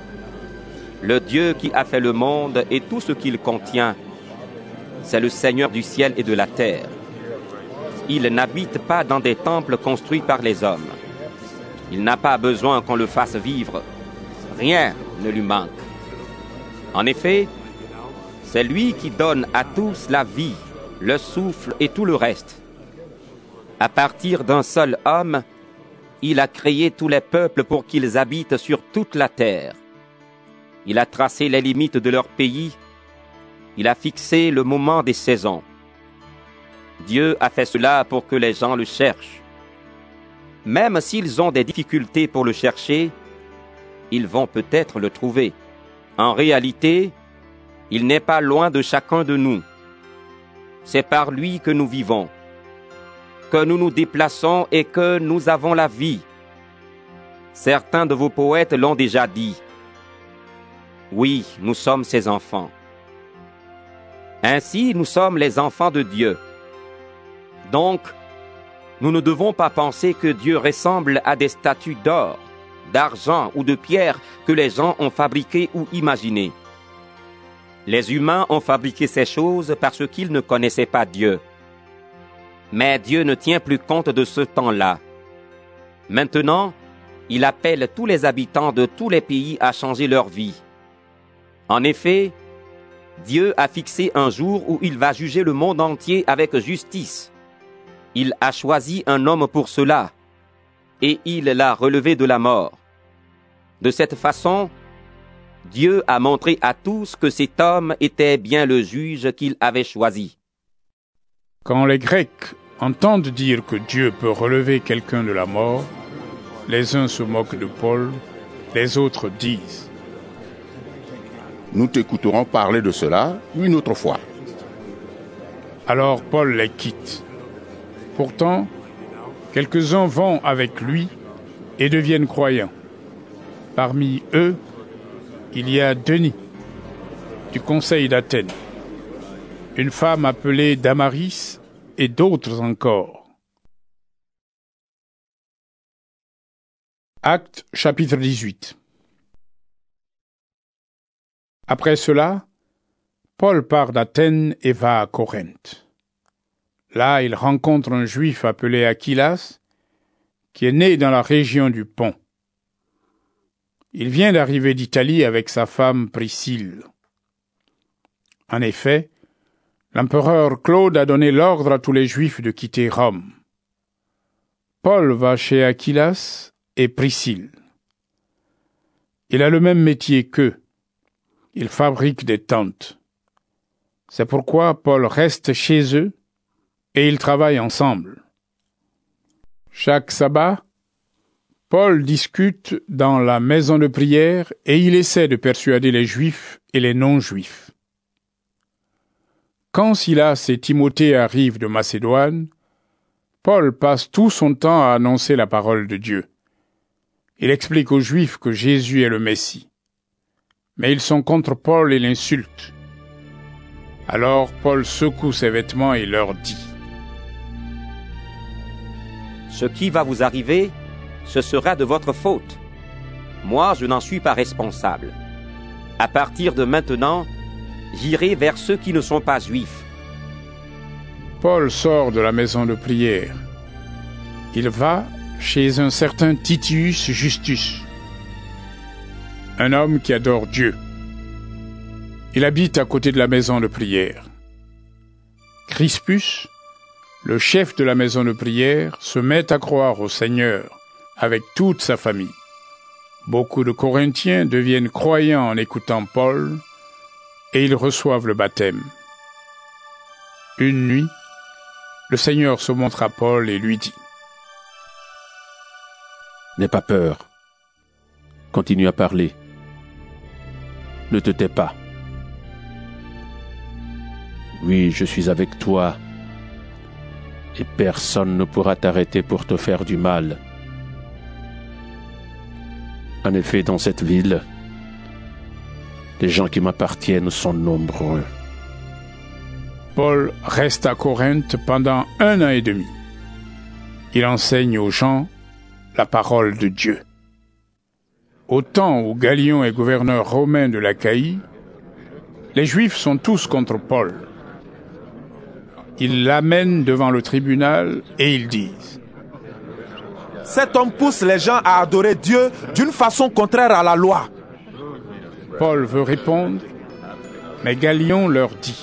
Speaker 10: Le Dieu qui a fait le monde et tout ce qu'il contient, c'est le Seigneur du ciel et de la terre. Il n'habite pas dans des temples construits par les hommes. Il n'a pas besoin qu'on le fasse vivre. Rien ne lui manque. En effet, c'est lui qui donne à tous la vie, le souffle et tout le reste. À partir d'un seul homme, il a créé tous les peuples pour qu'ils habitent sur toute la terre. Il a tracé les limites de leur pays. Il a fixé le moment des saisons. Dieu a fait cela pour que les gens le cherchent. Même s'ils ont des difficultés pour le chercher, ils vont peut-être le trouver. En réalité, il n'est pas loin de chacun de nous. C'est par lui que nous vivons, que nous nous déplaçons et que nous avons la vie. Certains de vos poètes l'ont déjà dit. Oui, nous sommes ses enfants. Ainsi, nous sommes les enfants de Dieu. Donc, nous ne devons pas penser que Dieu ressemble à des statues d'or, d'argent ou de pierre que les gens ont fabriquées ou imaginées. Les humains ont fabriqué ces choses parce qu'ils ne connaissaient pas Dieu. Mais Dieu ne tient plus compte de ce temps-là. Maintenant, il appelle tous les habitants de tous les pays à changer leur vie. En effet, Dieu a fixé un jour où il va juger le monde entier avec justice. Il a choisi un homme pour cela, et il l'a relevé de la mort. De cette façon, Dieu a montré à tous que cet homme était bien le juge qu'il avait choisi.
Speaker 1: Quand les Grecs entendent dire que Dieu peut relever quelqu'un de la mort, les uns se moquent de Paul, les autres disent:
Speaker 9: Nous t'écouterons parler de cela une autre fois.
Speaker 1: Alors Paul les quitte. Pourtant, quelques-uns vont avec lui et deviennent croyants. Parmi eux, il y a Denis, du conseil d'Athènes, une femme appelée Damaris et d'autres encore. Actes chapitre dix-huit. Après cela, Paul part d'Athènes et va à Corinthe. Là, il rencontre un juif appelé Aquilas, qui est né dans la région du Pont. Il vient d'arriver d'Italie avec sa femme Priscille. En effet, l'empereur Claude a donné l'ordre à tous les Juifs de quitter Rome. Paul va chez Aquilas et Priscille. Il a le même métier qu'eux. Il fabrique des tentes. C'est pourquoi Paul reste chez eux et ils travaillent ensemble. Chaque sabbat, Paul discute dans la maison de prière et il essaie de persuader les Juifs et les non-Juifs. Quand Silas et Timothée arrivent de Macédoine, Paul passe tout son temps à annoncer la parole de Dieu. Il explique aux Juifs que Jésus est le Messie. Mais ils sont contre Paul et l'insultent. Alors Paul secoue ses vêtements et leur dit:
Speaker 10: Ce qui va vous arriver, ce sera de votre faute. Moi, je n'en suis pas responsable. À partir de maintenant, j'irai vers ceux qui ne sont pas juifs.
Speaker 1: Paul sort de la maison de prière. Il va chez un certain Titius Justus, un homme qui adore Dieu. Il habite à côté de la maison de prière. Crispus, le chef de la maison de prière, se met à croire au Seigneur avec toute sa famille. Beaucoup de Corinthiens deviennent croyants en écoutant Paul et ils reçoivent le baptême. Une nuit, le Seigneur se montre à Paul et lui dit:
Speaker 2: N'aie pas peur. Continue à parler. Ne te tais pas. Oui, je suis avec toi, et personne ne pourra t'arrêter pour te faire du mal. En effet, dans cette ville, les gens qui m'appartiennent sont nombreux.
Speaker 1: Paul reste à Corinthe pendant un an et demi. Il enseigne aux gens la parole de Dieu. Au temps où Galion est gouverneur romain de l'Achaïe, les Juifs sont tous contre Paul. Ils l'amènent devant le tribunal et ils disent:
Speaker 8: Cet homme pousse les gens à adorer Dieu d'une façon contraire à la loi.
Speaker 1: Paul veut répondre, mais Galion leur dit: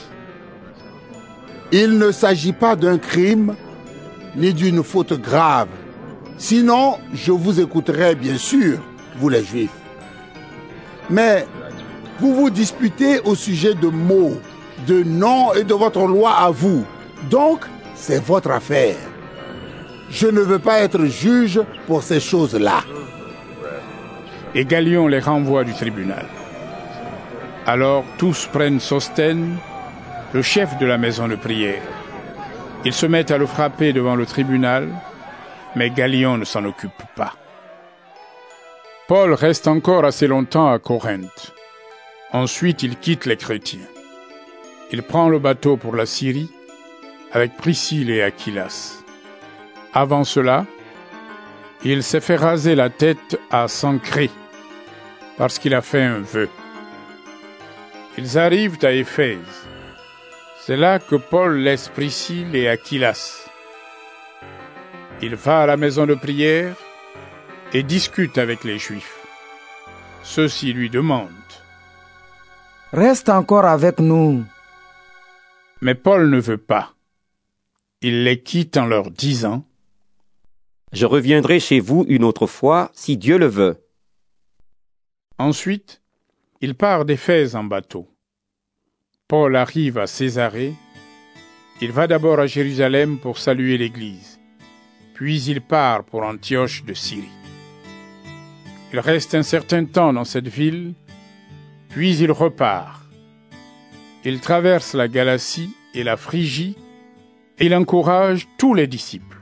Speaker 15: Il ne s'agit pas d'un crime ni d'une faute grave. Sinon, je vous écouterai bien sûr, vous les Juifs. Mais vous vous disputez au sujet de mots, de noms et de votre loi à vous. Donc, c'est votre affaire. Je ne veux pas être juge pour ces choses-là.
Speaker 1: Et Galion les renvoie du tribunal. Alors tous prennent Sosthène, le chef de la maison de prière. Ils se mettent à le frapper devant le tribunal, mais Galion ne s'en occupe pas. Paul reste encore assez longtemps à Corinthe. Ensuite, il quitte les chrétiens. Il prend le bateau pour la Syrie avec Priscille et Aquilas. Avant cela, il s'est fait raser la tête à Sancré parce qu'il a fait un vœu. Ils arrivent à Éphèse. C'est là que Paul laisse Priscille et Aquilas. Il va à la maison de prière et discute avec les Juifs. Ceux-ci lui demandent:
Speaker 17: Reste encore avec nous.
Speaker 1: Mais Paul ne veut pas. Il les quitte en leur disant:
Speaker 10: Je reviendrai chez vous une autre fois, si Dieu le veut.
Speaker 1: Ensuite, il part d'Éphèse en bateau. Paul arrive à Césarée. Il va d'abord à Jérusalem pour saluer l'Église. Puis il part pour Antioche de Syrie. Il reste un certain temps dans cette ville, puis il repart. Il traverse la Galatie et la Phrygie, et il encourage tous les disciples.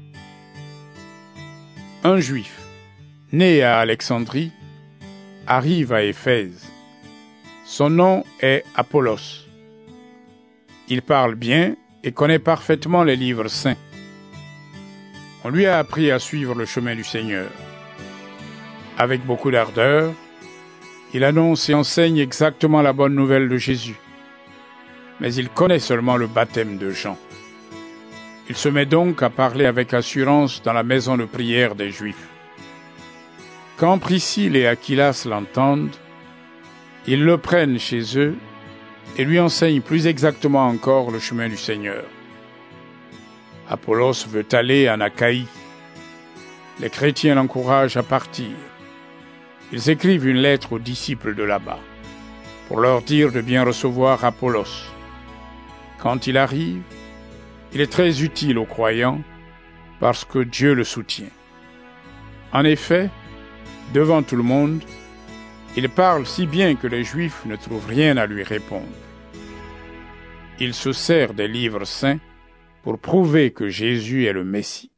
Speaker 1: Un Juif, né à Alexandrie, arrive à Éphèse. Son nom est Apollos. Il parle bien et connaît parfaitement les livres saints. On lui a appris à suivre le chemin du Seigneur. Avec beaucoup d'ardeur, il annonce et enseigne exactement la bonne nouvelle de Jésus. Mais il connaît seulement le baptême de Jean. Il se met donc à parler avec assurance dans la maison de prière des Juifs. Quand Priscille et Aquilas l'entendent, ils le prennent chez eux et lui enseignent plus exactement encore le chemin du Seigneur. Apollos veut aller en Achaïe. Les chrétiens l'encouragent à partir. Ils écrivent une lettre aux disciples de là-bas pour leur dire de bien recevoir Apollos. Quand il arrive, il est très utile aux croyants parce que Dieu le soutient. En effet, devant tout le monde, il parle si bien que les Juifs ne trouvent rien à lui répondre. Il se sert des livres saints pour prouver que Jésus est le Messie.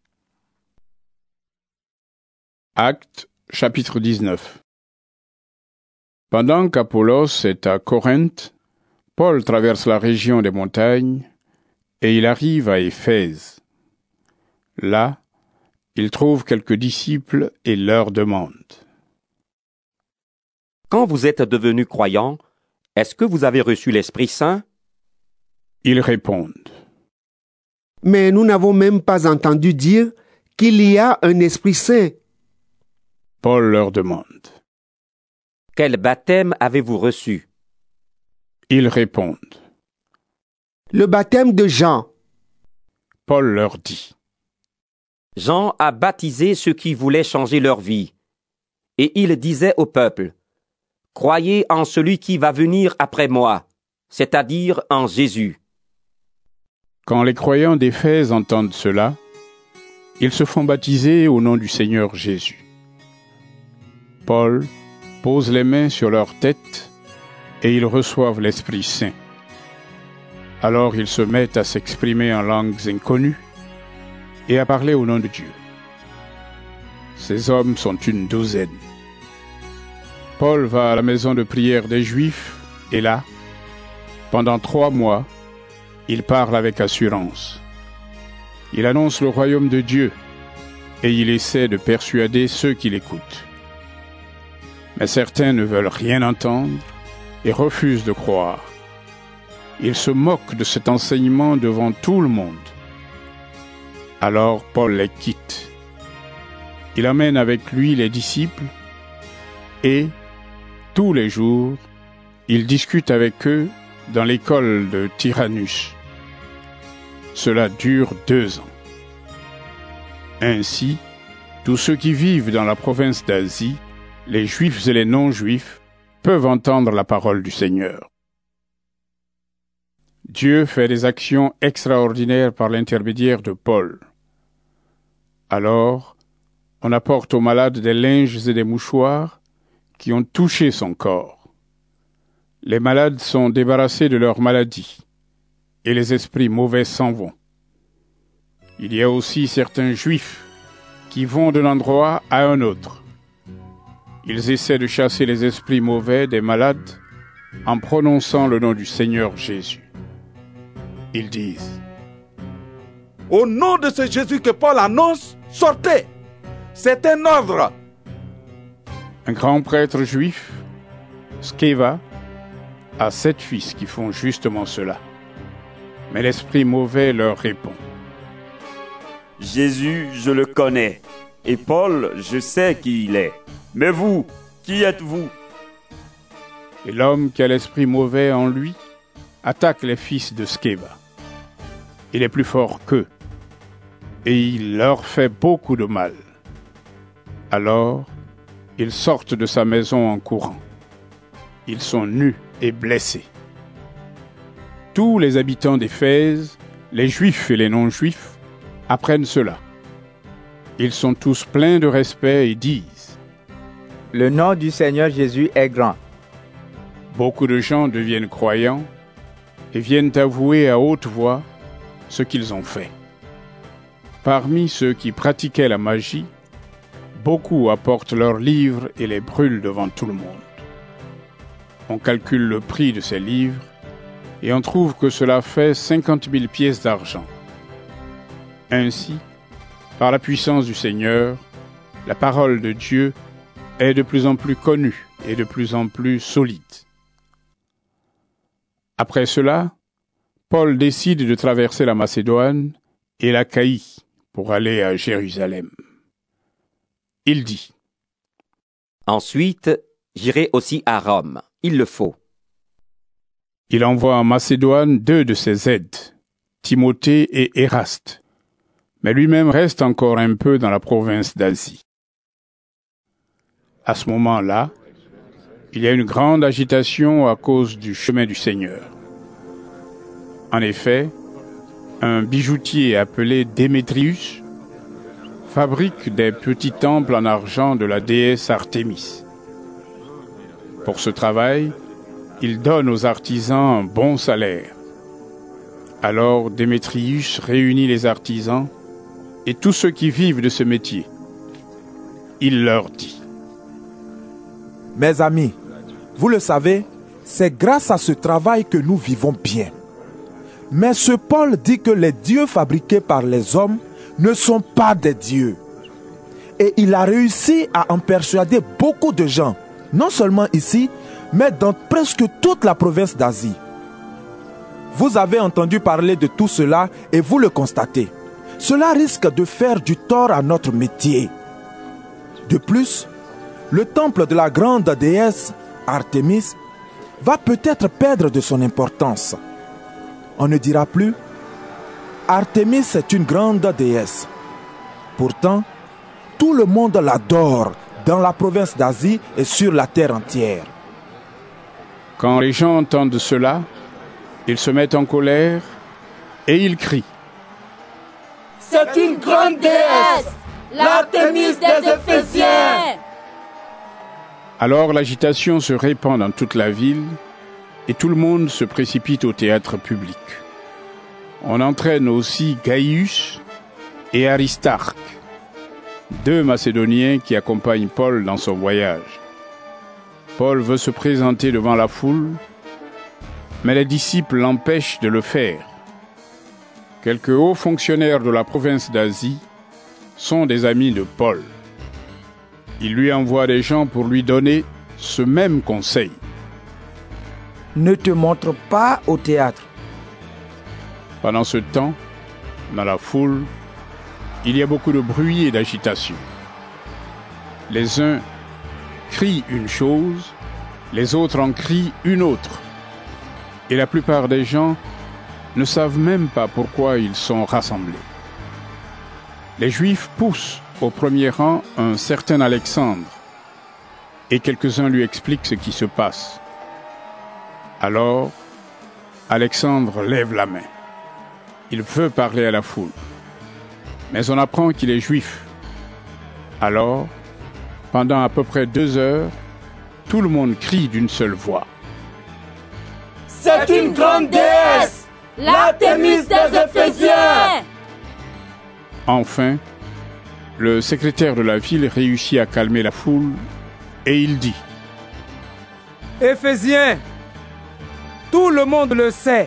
Speaker 1: Actes, chapitre dix-neuf. Pendant qu'Apollos est à Corinthe, Paul traverse la région des montagnes et il arrive à Éphèse. Là, il trouve quelques disciples et leur demande:
Speaker 10: Quand vous êtes devenus croyants, est-ce que vous avez reçu l'Esprit Saint?
Speaker 1: Ils répondent:
Speaker 12: Mais nous n'avons même pas entendu dire qu'il y a un Esprit Saint.
Speaker 1: Paul leur demande:
Speaker 10: Quel baptême avez-vous reçu?
Speaker 1: Ils répondent:
Speaker 12: Le baptême de Jean.
Speaker 1: Paul leur dit:
Speaker 10: Jean a baptisé ceux qui voulaient changer leur vie. Et il disait au peuple: Croyez en celui qui va venir après moi, c'est-à-dire en Jésus.
Speaker 1: Quand les croyants d'Éphèse entendent cela, ils se font baptiser au nom du Seigneur Jésus. Paul pose les mains sur leur tête et ils reçoivent l'Esprit Saint. Alors ils se mettent à s'exprimer en langues inconnues et à parler au nom de Dieu. Ces hommes sont une douzaine. Paul va à la maison de prière des Juifs et là, pendant trois mois, il parle avec assurance. Il annonce le royaume de Dieu et il essaie de persuader ceux qui l'écoutent. Mais certains ne veulent rien entendre et refusent de croire. Il se moque de cet enseignement devant tout le monde. Alors Paul les quitte. Il amène avec lui les disciples et, tous les jours, il discute avec eux dans l'école de Tyrannus. Cela dure deux ans. Ainsi, tous ceux qui vivent dans la province d'Asie, les Juifs et les non-Juifs, peuvent entendre la parole du Seigneur. Dieu fait des actions extraordinaires par l'intermédiaire de Paul. Alors, on apporte aux malades des linges et des mouchoirs qui ont touché son corps. Les malades sont débarrassés de leur maladie, et les esprits mauvais s'en vont. Il y a aussi certains Juifs qui vont d'un endroit à un autre. Ils essaient de chasser les esprits mauvais des malades en prononçant le nom du Seigneur Jésus. Ils disent:
Speaker 13: Au nom de ce Jésus que Paul annonce, sortez! C'est un ordre!
Speaker 1: Un grand prêtre juif, Sceva, a sept fils qui font justement cela. Mais l'esprit mauvais leur répond:
Speaker 4: Jésus, je le connais, et Paul, je sais qui il est. Mais vous, qui êtes-vous?
Speaker 1: Et l'homme qui a l'esprit mauvais en lui attaque les fils de Sceva. Il est plus fort qu'eux, et il leur fait beaucoup de mal. Alors, ils sortent de sa maison en courant. Ils sont nus et blessés. Tous les habitants d'Éphèse, les Juifs et les non-Juifs, apprennent cela. Ils sont tous pleins de respect et disent:
Speaker 18: Le nom du Seigneur Jésus est grand.
Speaker 1: Beaucoup de gens deviennent croyants et viennent avouer à haute voix ce qu'ils ont fait. Parmi ceux qui pratiquaient la magie, beaucoup apportent leurs livres et les brûlent devant tout le monde. On calcule le prix de ces livres et on trouve que cela fait cinquante mille pièces d'argent. Ainsi, par la puissance du Seigneur, la parole de Dieu est de plus en plus connue et de plus en plus solide. Après cela, Paul décide de traverser la Macédoine et l'Achaïe pour aller à Jérusalem. Il dit:
Speaker 10: Ensuite, j'irai aussi à Rome. Il le faut.
Speaker 1: Il envoie en Macédoine deux de ses aides, Timothée et Éraste, mais lui-même reste encore un peu dans la province d'Asie. À ce moment-là, il y a une grande agitation à cause du chemin du Seigneur. En effet, un bijoutier appelé Démétrius fabrique des petits temples en argent de la déesse Artémis. Pour ce travail, il donne aux artisans un bon salaire. Alors Démétrius réunit les artisans et tous ceux qui vivent de ce métier. Il leur dit:
Speaker 8: Mes amis, vous le savez, c'est grâce à ce travail que nous vivons bien. Mais ce Paul dit que les dieux fabriqués par les hommes ne sont pas des dieux. Et il a réussi à en persuader beaucoup de gens, non seulement ici, mais dans presque toute la province d'Asie. Vous avez entendu parler de tout cela et vous le constatez. Cela risque de faire du tort à notre métier. De plus, le temple de la grande déesse Artémis va peut-être perdre de son importance. On ne dira plus « Artémis est une grande déesse ». Pourtant, tout le monde l'adore dans la province d'Asie et sur la terre entière.
Speaker 1: Quand les gens entendent cela, ils se mettent en colère et ils crient:
Speaker 16: C'est une grande déesse, l'Artémis des Éphésiens!
Speaker 1: Alors l'agitation se répand dans toute la ville et tout le monde se précipite au théâtre public. On entraîne aussi Gaius et Aristarque, deux Macédoniens qui accompagnent Paul dans son voyage. Paul veut se présenter devant la foule, mais les disciples l'empêchent de le faire. Quelques hauts fonctionnaires de la province d'Asie sont des amis de Paul. Ils lui envoient des gens pour lui donner ce même conseil.
Speaker 17: Ne te montre pas au théâtre.
Speaker 1: Pendant ce temps, dans la foule, il y a beaucoup de bruit et d'agitation. Les uns crient une chose, les autres en crient une autre. Et la plupart des gens ne savent même pas pourquoi ils sont rassemblés. Les Juifs poussent au premier rang un certain Alexandre, et quelques-uns lui expliquent ce qui se passe. Alors, Alexandre lève la main. Il veut parler à la foule, mais on apprend qu'il est juif. Alors, pendant à peu près deux heures, tout le monde crie d'une seule voix.
Speaker 16: C'est une grande déesse, l'Artémis des Éphésiens!
Speaker 1: Enfin, le secrétaire de la ville réussit à calmer la foule et il dit:
Speaker 5: Éphésiens, tout le monde le sait.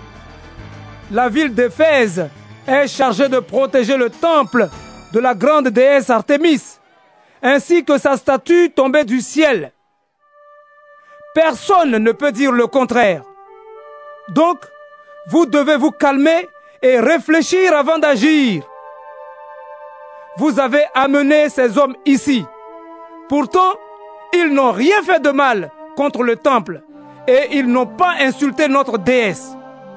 Speaker 5: La ville d'Éphèse est chargée de protéger le temple de la grande déesse Artémis, ainsi que sa statue tombée du ciel. Personne ne peut dire le contraire. Donc, vous devez vous calmer et réfléchir avant d'agir. Vous avez amené ces hommes ici. Pourtant, ils n'ont rien fait de mal contre le temple et ils n'ont pas insulté notre déesse.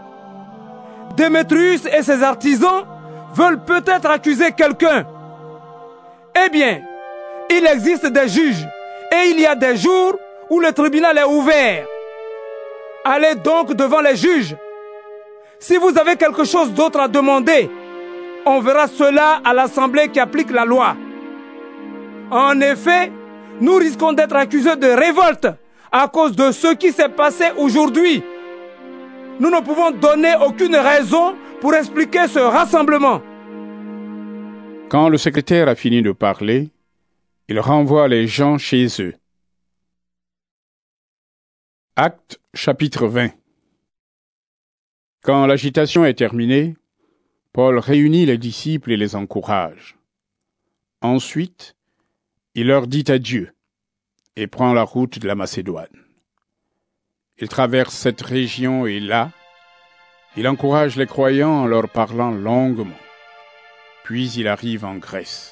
Speaker 5: Démétrius et ses artisans veulent peut-être accuser quelqu'un. Eh bien, il existe des juges et il y a des jours où le tribunal est ouvert. Allez donc devant les juges. Si vous avez quelque chose d'autre à demander, on verra cela à l'Assemblée qui applique la loi. En effet, nous risquons d'être accusés de révolte à cause de ce qui s'est passé aujourd'hui. Nous ne pouvons donner aucune raison pour expliquer ce rassemblement.
Speaker 1: Quand le secrétaire a fini de parler, il renvoie les gens chez eux. Actes chapitre vingt. Quand l'agitation est terminée, Paul réunit les disciples et les encourage. Ensuite, il leur dit adieu et prend la route de la Macédoine. Il traverse cette région et là, il encourage les croyants en leur parlant longuement. Puis il arrive en Grèce.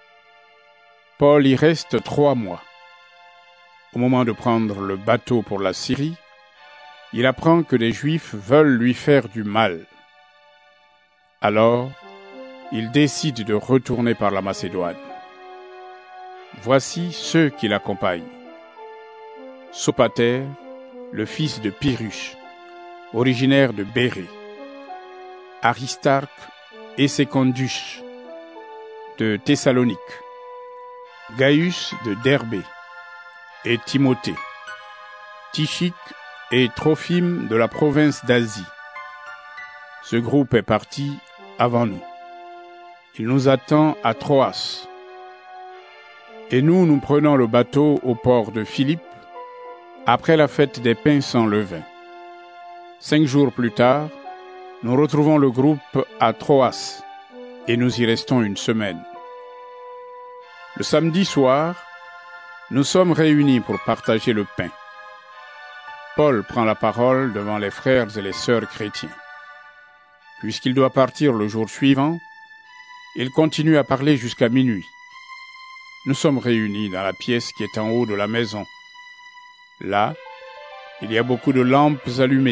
Speaker 1: Paul y reste trois mois. Au moment de prendre le bateau pour la Syrie, il apprend que les Juifs veulent lui faire du mal. Alors, il décide de retourner par la Macédoine. Voici ceux qui l'accompagnent. Sopater, le fils de Pyrrhus, originaire de Bérée. Aristarque et Secondus, de Thessalonique. Gaius de Derbé et Timothée. Tychique et Trophime de la province d'Asie. Ce groupe est parti avant nous. Il nous attend à Troas. Et nous, nous prenons le bateau au port de Philippe, après la fête des pains sans levain. Cinq jours plus tard, nous retrouvons le groupe à Troas, et nous y restons une semaine. Le samedi soir, nous sommes réunis pour partager le pain. Paul prend la parole devant les frères et les sœurs chrétiens. Puisqu'il doit partir le jour suivant, il continue à parler jusqu'à minuit. Nous sommes réunis dans la pièce qui est en haut de la maison. Là, il y a beaucoup de lampes allumées.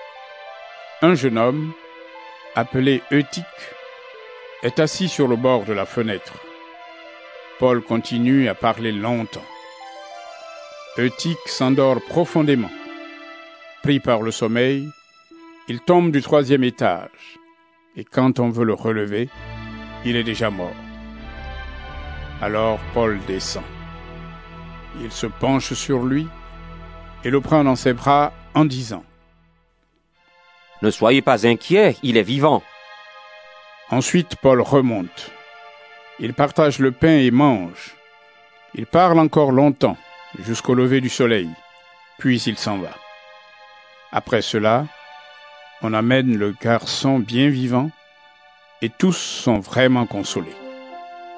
Speaker 1: Un jeune homme, appelé Eutyche, est assis sur le bord de la fenêtre. Paul continue à parler longtemps. Eutyche s'endort profondément. Pris par le sommeil, il tombe du troisième étage, et quand on veut le relever, il est déjà mort. Alors Paul descend. Il se penche sur lui et le prend dans ses bras en disant:
Speaker 10: « Ne soyez pas inquiets, il est vivant. »
Speaker 1: Ensuite Paul remonte. Il partage le pain et mange. Il parle encore longtemps, jusqu'au lever du soleil, puis il s'en va. Après cela, on amène le garçon bien vivant et tous sont vraiment consolés.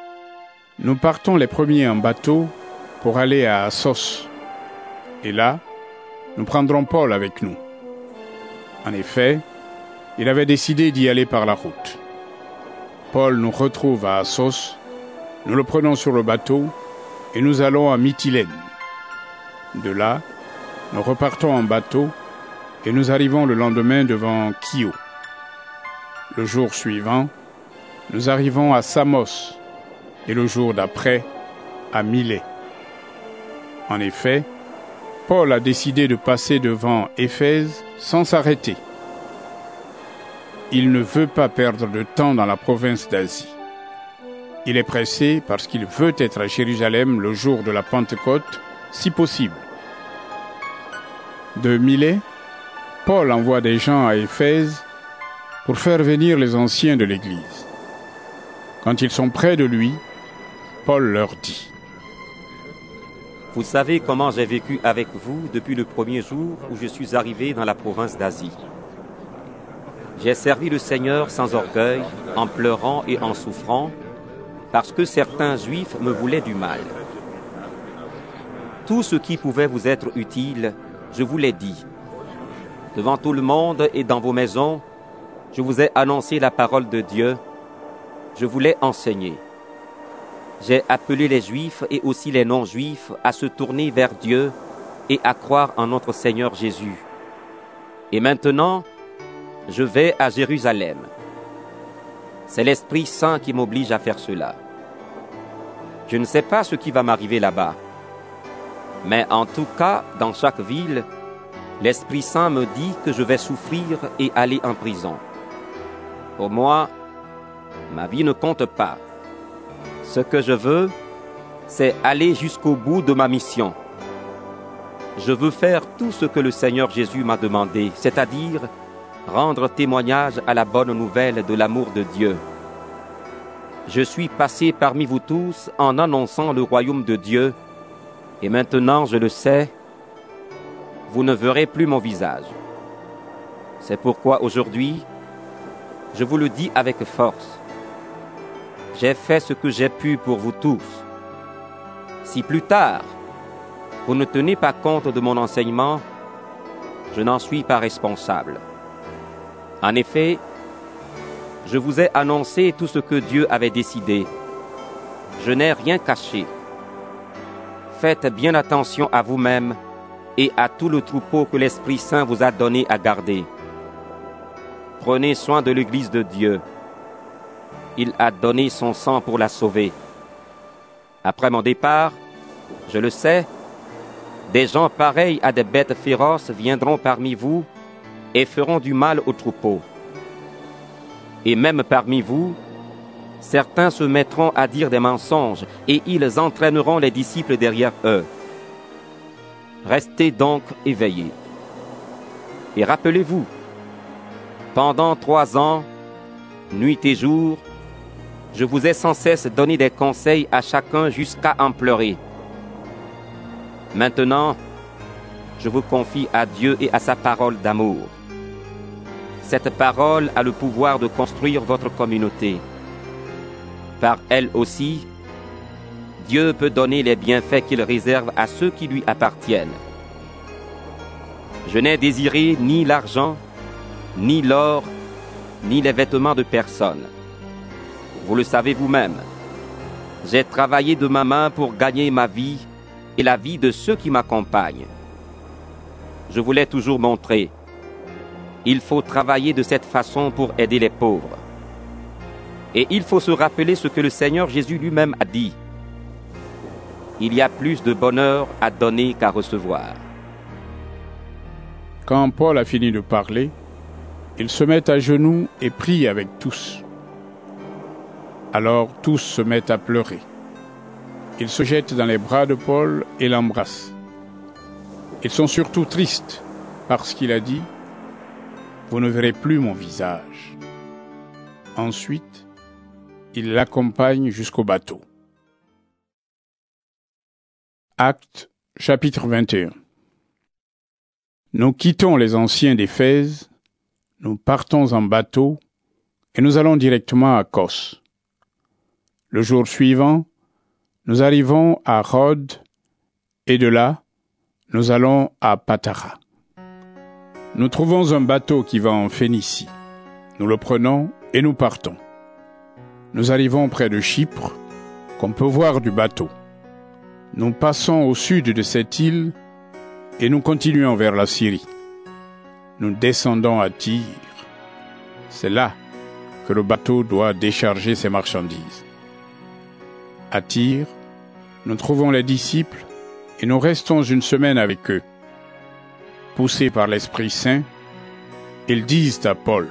Speaker 1: Nous partons les premiers en bateau pour aller à Assos. Et là, nous prendrons Paul avec nous. En effet, il avait décidé d'y aller par la route. Paul nous retrouve à Assos, nous le prenons sur le bateau et nous allons à Mytilène. De là, nous repartons en bateau et nous arrivons le lendemain devant Chio. Le jour suivant, nous arrivons à Samos et le jour d'après à Milet. En effet, Paul a décidé de passer devant Éphèse sans s'arrêter. Il ne veut pas perdre de temps dans la province d'Asie. Il est pressé parce qu'il veut être à Jérusalem le jour de la Pentecôte, si possible. De Milet, Paul envoie des gens à Éphèse pour faire venir les anciens de l'Église. Quand ils sont près de lui, Paul leur dit:
Speaker 10: Vous savez comment j'ai vécu avec vous depuis le premier jour où je suis arrivé dans la province d'Asie. J'ai servi le Seigneur sans orgueil, en pleurant et en souffrant, parce que certains Juifs me voulaient du mal. Tout ce qui pouvait vous être utile, je vous l'ai dit. Devant tout le monde et dans vos maisons, je vous ai annoncé la parole de Dieu, je vous l'ai enseigné. J'ai appelé les Juifs et aussi les non-Juifs à se tourner vers Dieu et à croire en notre Seigneur Jésus. Et maintenant, je vais à Jérusalem. C'est l'Esprit Saint qui m'oblige à faire cela. Je ne sais pas ce qui va m'arriver là-bas. Mais en tout cas, dans chaque ville, l'Esprit Saint me dit que je vais souffrir et aller en prison. Pour moi, ma vie ne compte pas. Ce que je veux, c'est aller jusqu'au bout de ma mission. Je veux faire tout ce que le Seigneur Jésus m'a demandé, c'est-à-dire rendre témoignage à la bonne nouvelle de l'amour de Dieu. Je suis passé parmi vous tous en annonçant le royaume de Dieu, et maintenant, je le sais, vous ne verrez plus mon visage. C'est pourquoi aujourd'hui, je vous le dis avec force. J'ai fait ce que j'ai pu pour vous tous. Si plus tard, vous ne tenez pas compte de mon enseignement, je n'en suis pas responsable. En effet, je vous ai annoncé tout ce que Dieu avait décidé. Je n'ai rien caché. Faites bien attention à vous-même et à tout le troupeau que l'Esprit Saint vous a donné à garder. Prenez soin de l'Église de Dieu. Il a donné son sang pour la sauver. Après mon départ, je le sais, des gens pareils à des bêtes féroces viendront parmi vous et feront du mal au troupeau. Et même parmi vous, certains se mettront à dire des mensonges et ils entraîneront les disciples derrière eux. Restez donc éveillés. Et rappelez-vous, pendant trois ans, nuit et jour, je vous ai sans cesse donné des conseils à chacun jusqu'à en pleurer. Maintenant, je vous confie à Dieu et à sa parole d'amour. Cette parole a le pouvoir de construire votre communauté. Par elle aussi, Dieu peut donner les bienfaits qu'il réserve à ceux qui lui appartiennent. Je n'ai désiré ni l'argent, ni l'or, ni les vêtements de personne. Vous le savez vous-même. J'ai travaillé de ma main pour gagner ma vie et la vie de ceux qui m'accompagnent. Je vous l'ai toujours montré. Il faut travailler de cette façon pour aider les pauvres. Et il faut se rappeler ce que le Seigneur Jésus lui-même a dit. Il y a plus de bonheur à donner qu'à recevoir.
Speaker 1: Quand Paul a fini de parler, il se met à genoux et prie avec tous. Alors tous se mettent à pleurer. Ils se jettent dans les bras de Paul et l'embrassent. Ils sont surtout tristes parce qu'il a dit « Vous ne verrez plus mon visage ». Ensuite, il l'accompagne jusqu'au bateau. Actes, chapitre vingt et un. Nous quittons les anciens d'Éphèse, nous partons en bateau et nous allons directement à Kos. Le jour suivant, nous arrivons à Rhodes, et de là, nous allons à Patara. Nous trouvons un bateau qui va en Phénicie. Nous le prenons et nous partons. Nous arrivons près de Chypre, qu'on peut voir du bateau. Nous passons au sud de cette île et nous continuons vers la Syrie. Nous descendons à Tyr. C'est là que le bateau doit décharger ses marchandises. À Tyr, nous trouvons les disciples et nous restons une semaine avec eux. Poussés par l'Esprit Saint, ils disent à Paul: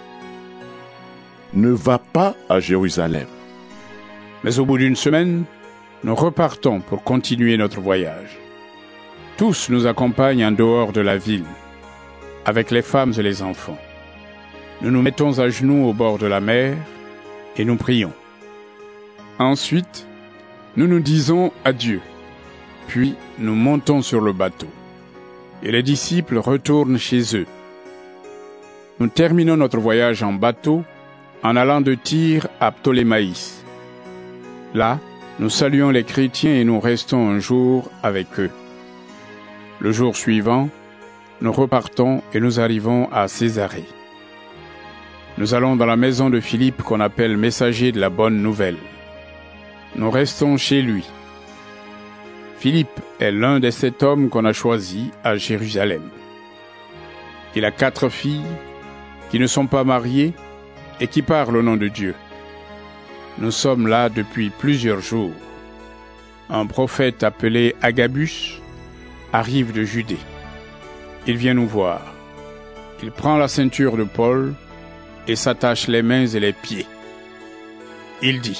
Speaker 9: Ne va pas à Jérusalem.
Speaker 1: Mais au bout d'une semaine, nous repartons pour continuer notre voyage. Tous nous accompagnent en dehors de la ville, avec les femmes et les enfants. Nous nous mettons à genoux au bord de la mer et nous prions. Ensuite, nous nous disons adieu, puis nous montons sur le bateau. Et les disciples retournent chez eux. Nous terminons notre voyage en bateau en allant de Tyr à Ptolémaïs. Là, nous saluons les chrétiens et nous restons un jour avec eux. Le jour suivant, nous repartons et nous arrivons à Césarée. Nous allons dans la maison de Philippe qu'on appelle messager de la bonne nouvelle. Nous restons chez lui. Philippe est l'un des sept hommes qu'on a choisis à Jérusalem. Il a quatre filles qui ne sont pas mariées et qui parlent au nom de Dieu. Nous sommes là depuis plusieurs jours. Un prophète appelé Agabus arrive de Judée. Il vient nous voir. Il prend la ceinture de Paul et s'attache les mains et les pieds. Il dit: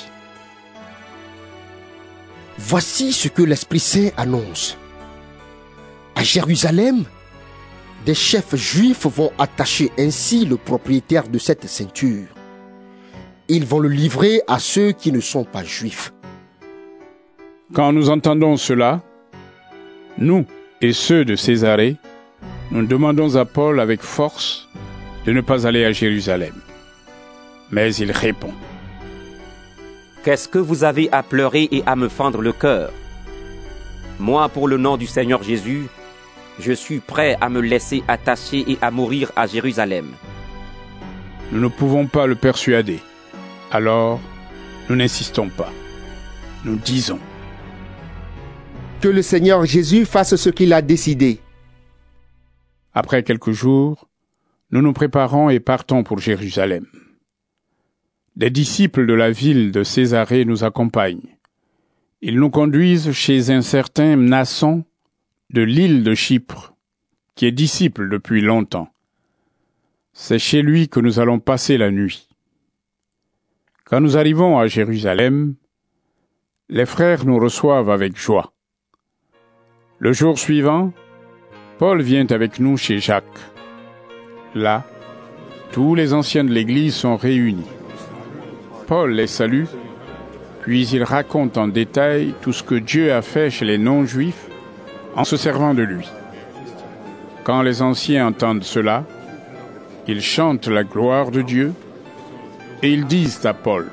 Speaker 12: Voici ce que l'Esprit Saint annonce. À Jérusalem, des chefs juifs vont attacher ainsi le propriétaire de cette ceinture. Ils vont le livrer à ceux qui ne sont pas juifs.
Speaker 1: Quand nous entendons cela, nous et ceux de Césarée, nous demandons à Paul avec force de ne pas aller à Jérusalem. Mais il répond:
Speaker 10: Qu'est-ce que vous avez à pleurer et à me fendre le cœur? Moi, pour le nom du Seigneur Jésus, je suis prêt à me laisser attacher et à mourir à Jérusalem.
Speaker 1: Nous ne pouvons pas le persuader. Alors, nous n'insistons pas. Nous disons:
Speaker 12: Que le Seigneur Jésus fasse ce qu'il a décidé.
Speaker 1: Après quelques jours, nous nous préparons et partons pour Jérusalem. Des disciples de la ville de Césarée nous accompagnent. Ils nous conduisent chez un certain Mnason de l'île de Chypre, qui est disciple depuis longtemps. C'est chez lui que nous allons passer la nuit. Quand nous arrivons à Jérusalem, les frères nous reçoivent avec joie. Le jour suivant, Paul vient avec nous chez Jacques. Là, tous les anciens de l'Église sont réunis. Paul les salue, puis il raconte en détail tout ce que Dieu a fait chez les non-juifs en se servant de lui. Quand les anciens entendent cela, ils chantent la gloire de Dieu et ils disent à Paul: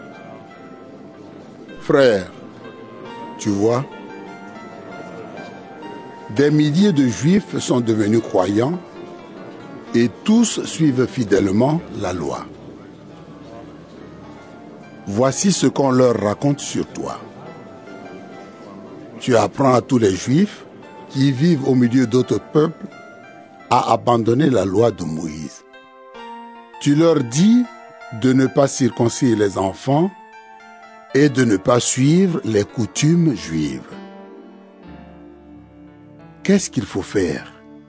Speaker 15: Frère, tu vois, des milliers de Juifs sont devenus croyants et tous suivent fidèlement la loi. Voici ce qu'on leur raconte sur toi. Tu apprends à tous les Juifs qui vivent au milieu d'autres peuples à abandonner la loi de Moïse. Tu leur dis de ne pas circoncire les enfants et de ne pas suivre les coutumes juives. Qu'est-ce qu'il faut faire?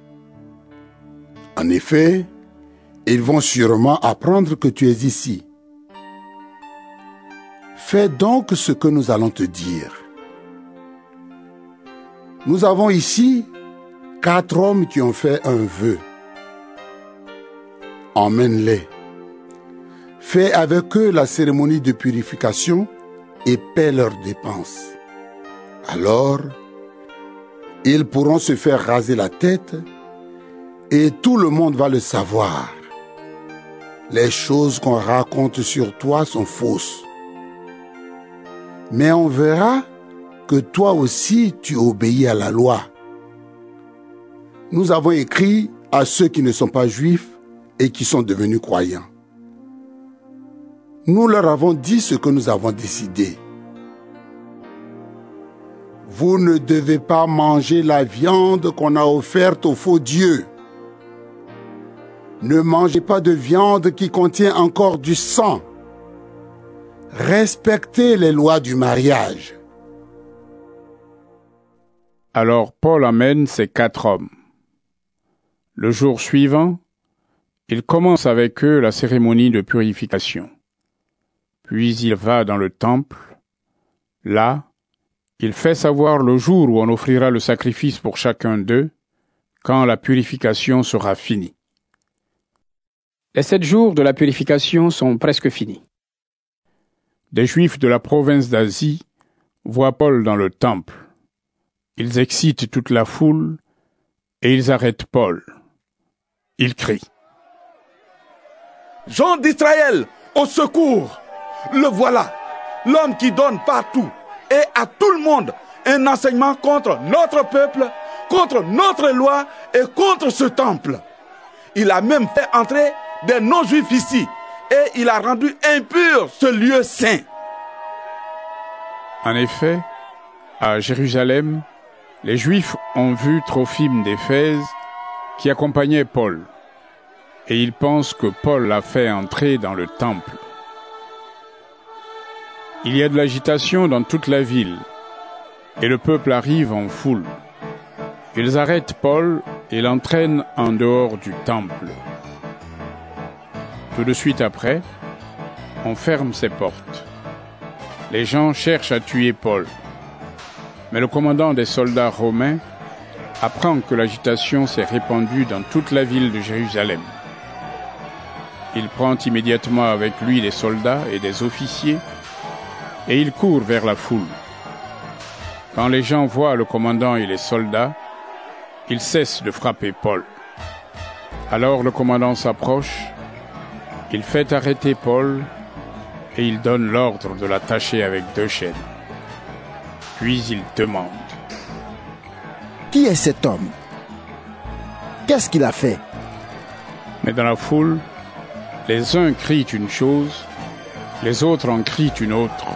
Speaker 15: En effet, ils vont sûrement apprendre que tu es ici. Fais donc ce que nous allons te dire. Nous avons ici quatre hommes qui ont fait un vœu. Emmène-les. Fais avec eux la cérémonie de purification et paie leurs dépenses. Alors, ils pourront se faire raser la tête et tout le monde va le savoir. Les choses qu'on raconte sur toi sont fausses. Mais on verra que toi aussi tu obéis à la loi. Nous avons écrit à ceux qui ne sont pas juifs et qui sont devenus croyants. Nous leur avons dit ce que nous avons décidé. Vous ne devez pas manger la viande qu'on a offerte aux faux dieux. Ne mangez pas de viande qui contient encore du sang. Respectez les lois du mariage.
Speaker 1: Alors Paul amène ces quatre hommes. Le jour suivant, il commence avec eux la cérémonie de purification. Puis il va dans le temple. Là, il fait savoir le jour où on offrira le sacrifice pour chacun d'eux, quand la purification sera finie.
Speaker 19: Les sept jours de la purification sont presque finis.
Speaker 1: Des Juifs de la province d'Asie voient Paul dans le temple. Ils excitent toute la foule et ils arrêtent Paul. Ils crient:
Speaker 13: « Gens d'Israël, au secours! Le voilà, l'homme qui donne partout et à tout le monde un enseignement contre notre peuple, contre notre loi et contre ce temple. Il a même fait entrer des non-juifs ici et il a rendu impur ce lieu saint. »
Speaker 1: En effet, à Jérusalem, les Juifs ont vu Trophime d'Éphèse qui accompagnait Paul, et ils pensent que Paul l'a fait entrer dans le temple. Il y a de l'agitation dans toute la ville, et le peuple arrive en foule. Ils arrêtent Paul et l'entraînent en dehors du temple. Tout de suite après, on ferme ses portes. Les gens cherchent à tuer Paul. Mais le commandant des soldats romains apprend que l'agitation s'est répandue dans toute la ville de Jérusalem. Il prend immédiatement avec lui des soldats et des officiers et il court vers la foule. Quand les gens voient le commandant et les soldats, ils cessent de frapper Paul. Alors le commandant s'approche, il fait arrêter Paul et il donne l'ordre de l'attacher avec deux chaînes. Puis il demande:
Speaker 6: « Qui est cet homme? Qu'est-ce qu'il a fait ?»
Speaker 1: Mais dans la foule, les uns crient une chose, les autres en crient une autre.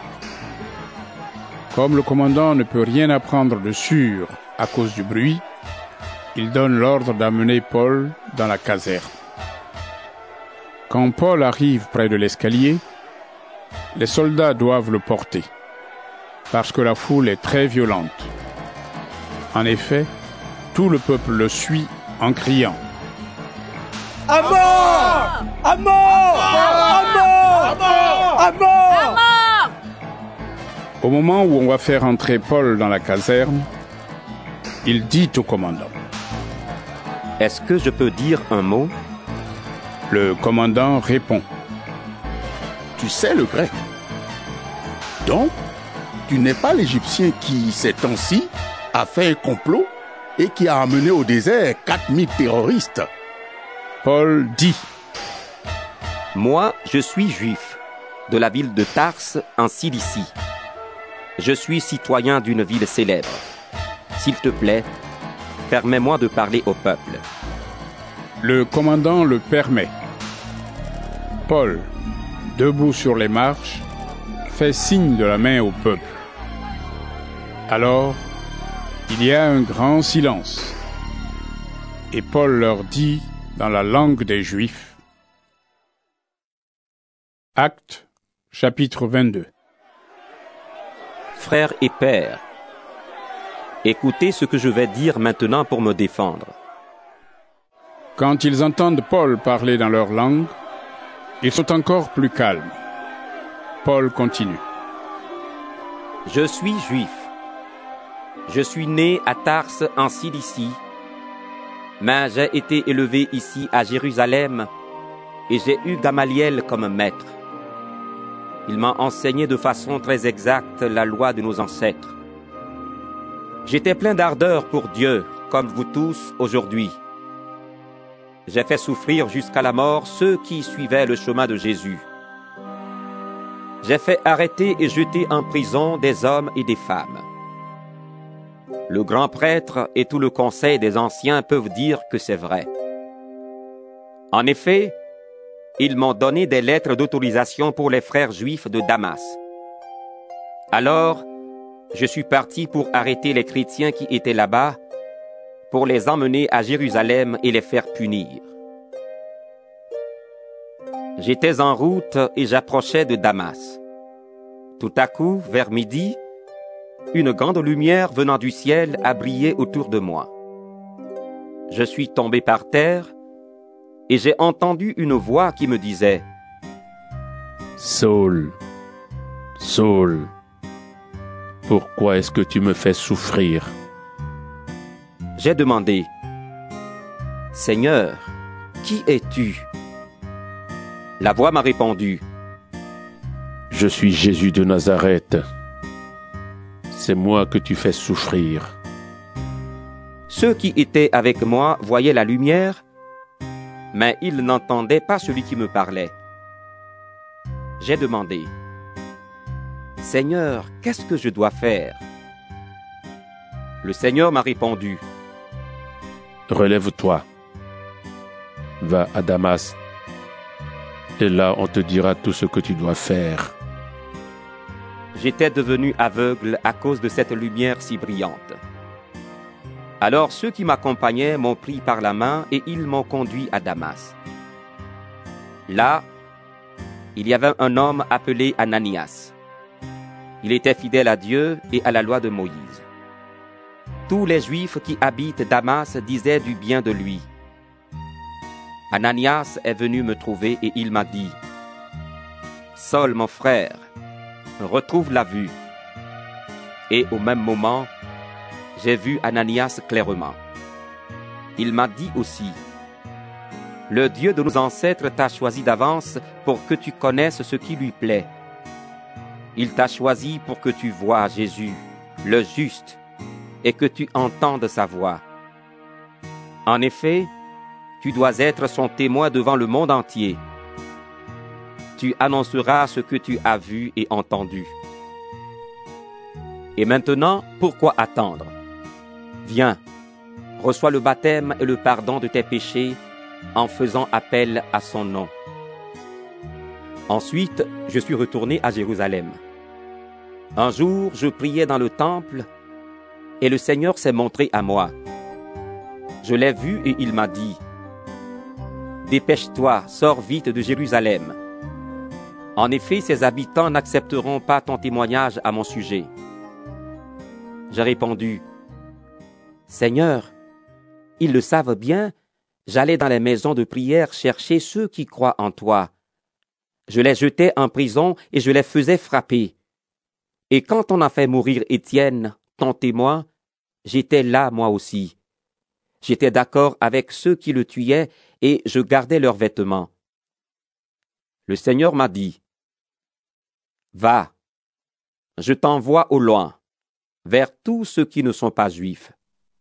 Speaker 1: Comme le commandant ne peut rien apprendre de sûr à cause du bruit, il donne l'ordre d'amener Paul dans la caserne. Quand Paul arrive près de l'escalier, les soldats doivent le porter, parce que la foule est très violente. En effet, tout le peuple le suit en criant: «
Speaker 16: À mort! À mort! À mort! À mort! »
Speaker 1: Au moment où on va faire entrer Paul dans la caserne, il dit au commandant:
Speaker 10: « Est-ce que je peux dire un mot ?»
Speaker 1: Le commandant répond:
Speaker 9: « Tu sais le grec. Donc, tu n'es pas l'Égyptien qui, ces temps-ci, a fait un complot et qui a amené au désert quatre mille terroristes. »
Speaker 1: Paul dit:
Speaker 10: « Moi, je suis juif, de la ville de Tarse, en Cilicie. Je suis citoyen d'une ville célèbre. S'il te plaît, permets-moi de parler au peuple. »
Speaker 1: Le commandant le permet. Paul, debout sur les marches, fait signe de la main au peuple. Alors, il y a un grand silence. Et Paul leur dit dans la langue des Juifs. Actes, chapitre vingt-deux.
Speaker 10: Frères et pères, écoutez ce que je vais dire maintenant pour me défendre.
Speaker 1: Quand ils entendent Paul parler dans leur langue, ils sont encore plus calmes. Paul continue.
Speaker 10: Je suis juif. Je suis né à Tarse en Cilicie, mais j'ai été élevé ici à Jérusalem et j'ai eu Gamaliel comme maître. Il m'a enseigné de façon très exacte la loi de nos ancêtres. J'étais plein d'ardeur pour Dieu, comme vous tous aujourd'hui. J'ai fait souffrir jusqu'à la mort ceux qui suivaient le chemin de Jésus. j'ai fait arrêter et jeter en prison des hommes et des femmes. Le grand prêtre et tout le conseil des anciens peuvent dire que c'est vrai. En effet, ils m'ont donné des lettres d'autorisation pour les frères juifs de Damas. Alors, je suis parti pour arrêter les chrétiens qui étaient là-bas, pour les emmener à Jérusalem et les faire punir. J'étais en route et j'approchais de Damas. Tout à coup, vers midi, une grande lumière venant du ciel a brillé autour de moi. Je suis tombé par terre et j'ai entendu une voix qui me disait «
Speaker 2: Saul, Saul, pourquoi est-ce que tu me fais souffrir ?»
Speaker 10: J'ai demandé « Seigneur, qui es-tu » La voix m'a répondu «
Speaker 2: Je suis Jésus de Nazareth. C'est moi que tu fais souffrir. »
Speaker 10: Ceux qui étaient avec moi voyaient la lumière, mais ils n'entendaient pas celui qui me parlait. J'ai demandé « Seigneur, qu'est-ce que je dois faire ?» Le Seigneur m'a répondu
Speaker 2: « Relève-toi, va à Damas, et là on te dira tout ce que tu dois faire. »
Speaker 10: J'étais devenu aveugle à cause de cette lumière si brillante. Alors ceux qui m'accompagnaient m'ont pris par la main et ils m'ont conduit à Damas. Là, il y avait un homme appelé Ananias. Il était fidèle à Dieu et à la loi de Moïse. Tous les Juifs qui habitent Damas disaient du bien de lui. Ananias est venu me trouver et il m'a dit « Saul, mon frère, retrouve la vue. » Et au même moment, j'ai vu Ananias clairement. Il m'a dit aussi « Le Dieu de nos ancêtres t'a choisi d'avance pour que tu connaisses ce qui lui plaît. Il t'a choisi pour que tu voies Jésus, le juste, et que tu entendes sa voix. En effet, tu dois être son témoin devant le monde entier. Tu annonceras ce que tu as vu et entendu. Et maintenant, pourquoi attendre? Viens, reçois le baptême et le pardon de tes péchés en faisant appel à son nom. » Ensuite, je suis retourné à Jérusalem. Un jour, je priais dans le temple et le Seigneur s'est montré à moi. Je l'ai vu et il m'a dit « Dépêche-toi, sors vite de Jérusalem. En effet, ses habitants n'accepteront pas ton témoignage à mon sujet. » J'ai répondu « Seigneur, ils le savent bien, j'allais dans les maisons de prière chercher ceux qui croient en toi. Je les jetais en prison et je les faisais frapper. Et quand on a fait mourir Étienne, ton témoin, j'étais là moi aussi. J'étais d'accord avec ceux qui le tuaient et je gardais leurs vêtements. » Le Seigneur m'a dit « Va, je t'envoie au loin, vers tous ceux qui ne sont pas juifs. »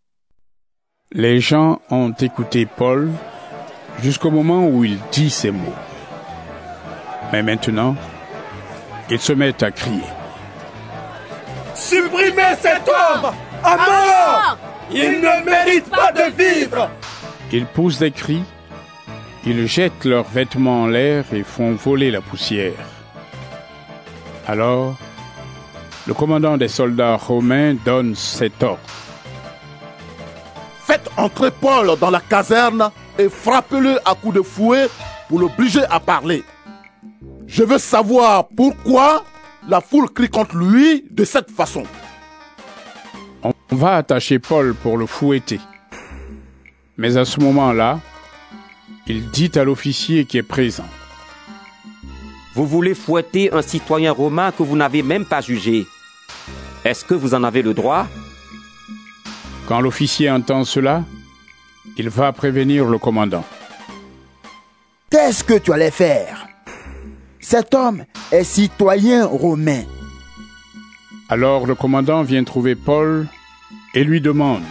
Speaker 1: Les gens ont écouté Paul jusqu'au moment où il dit ces mots. Mais maintenant, ils se mettent à crier.
Speaker 16: Supprimez cet homme! À mort! Il ne mérite pas de vivre!
Speaker 1: Ils poussent des cris, ils jettent leurs vêtements en l'air et font voler la poussière. Alors, le commandant des soldats romains donne cet ordre.
Speaker 9: Faites entrer Paul dans la caserne et frappez-le à coups de fouet pour l'obliger à parler. Je veux savoir pourquoi la foule crie contre lui de cette façon.
Speaker 1: On va attacher Paul pour le fouetter. Mais à ce moment-là, il dit à l'officier qui est présent.
Speaker 10: Vous voulez fouetter un citoyen romain que vous n'avez même pas jugé. Est-ce que vous en avez le droit?
Speaker 1: Quand l'officier entend cela, il va prévenir le commandant.
Speaker 6: Qu'est-ce que tu allais faire? Cet homme est citoyen romain.
Speaker 1: Alors le commandant vient trouver Paul et lui demande.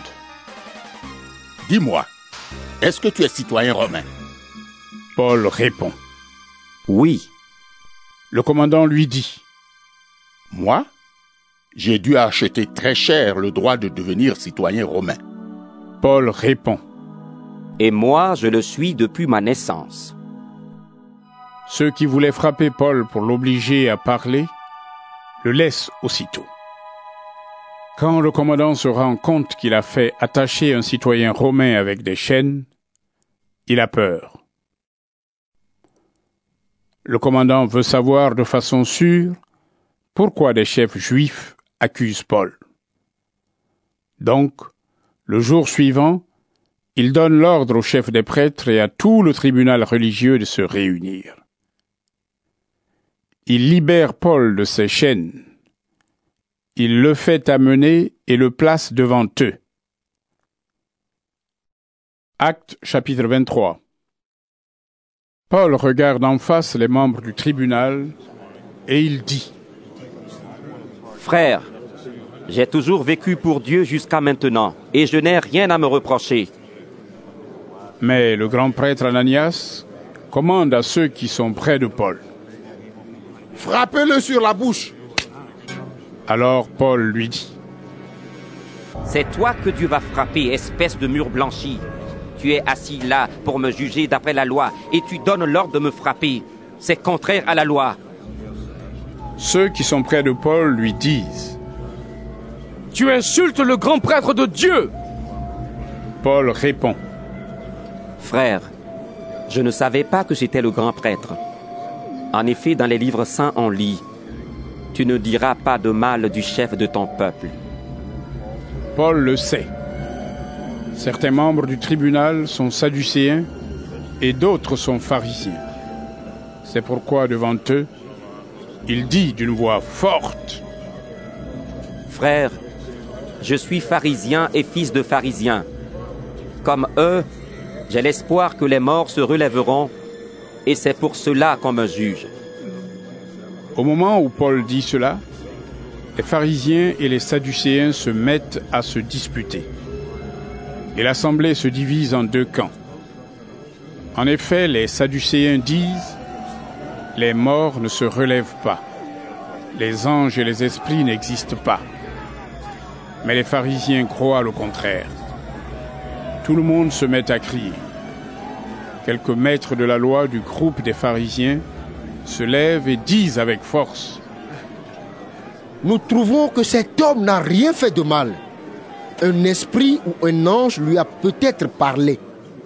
Speaker 9: Dis-moi, est-ce que tu es citoyen romain?
Speaker 1: Paul répond.
Speaker 10: Oui.
Speaker 1: Le commandant lui dit,
Speaker 9: « Moi, j'ai dû acheter très cher le droit de devenir citoyen romain. »
Speaker 1: Paul répond,
Speaker 10: « Et moi, je le suis depuis ma naissance. »
Speaker 1: Ceux qui voulaient frapper Paul pour l'obliger à parler le laissent aussitôt. Quand le commandant se rend compte qu'il a fait attacher un citoyen romain avec des chaînes, il a peur. Le commandant veut savoir de façon sûre pourquoi des chefs juifs accusent Paul. Donc, le jour suivant, il donne l'ordre aux chefs des prêtres et à tout le tribunal religieux de se réunir. Il libère Paul de ses chaînes. Il le fait amener et le place devant eux. Actes chapitre vingt-trois. Paul regarde en face les membres du tribunal et il dit,
Speaker 10: « Frères, j'ai toujours vécu pour Dieu jusqu'à maintenant et je n'ai rien à me reprocher. »
Speaker 1: Mais le grand prêtre Ananias commande à ceux qui sont près de Paul,
Speaker 15: « Frappez-le sur la bouche !»
Speaker 1: Alors Paul lui dit,
Speaker 10: « C'est toi que Dieu va frapper, espèce de mur blanchi. Tu es assis là pour me juger d'après la loi et tu donnes l'ordre de me frapper. C'est contraire à la loi. »
Speaker 1: Ceux qui sont près de Paul lui disent,
Speaker 11: « Tu insultes le grand prêtre de Dieu !»
Speaker 1: Paul répond,
Speaker 10: « Frère, je ne savais pas que j'étais le grand prêtre. En effet, dans les livres saints, on lit, « Tu ne diras pas de mal du chef de ton peuple. »
Speaker 1: Paul le sait. Certains membres du tribunal sont sadducéens et d'autres sont pharisiens. C'est pourquoi devant eux, il dit d'une voix forte,
Speaker 10: « Frères, je suis pharisien et fils de pharisien. Comme eux, j'ai l'espoir que les morts se relèveront et c'est pour cela qu'on me juge. »
Speaker 1: Au moment où Paul dit cela, les pharisiens et les sadducéens se mettent à se disputer. Et l'assemblée se divise en deux camps. En effet, les sadducéens disent « Les morts ne se relèvent pas. Les anges et les esprits n'existent pas. » Mais les pharisiens croient le contraire. Tout le monde se met à crier. Quelques maîtres de la loi du groupe des pharisiens se lèvent et disent avec force,
Speaker 12: « Nous trouvons que cet homme n'a rien fait de mal. Un esprit ou un ange lui a peut-être parlé. »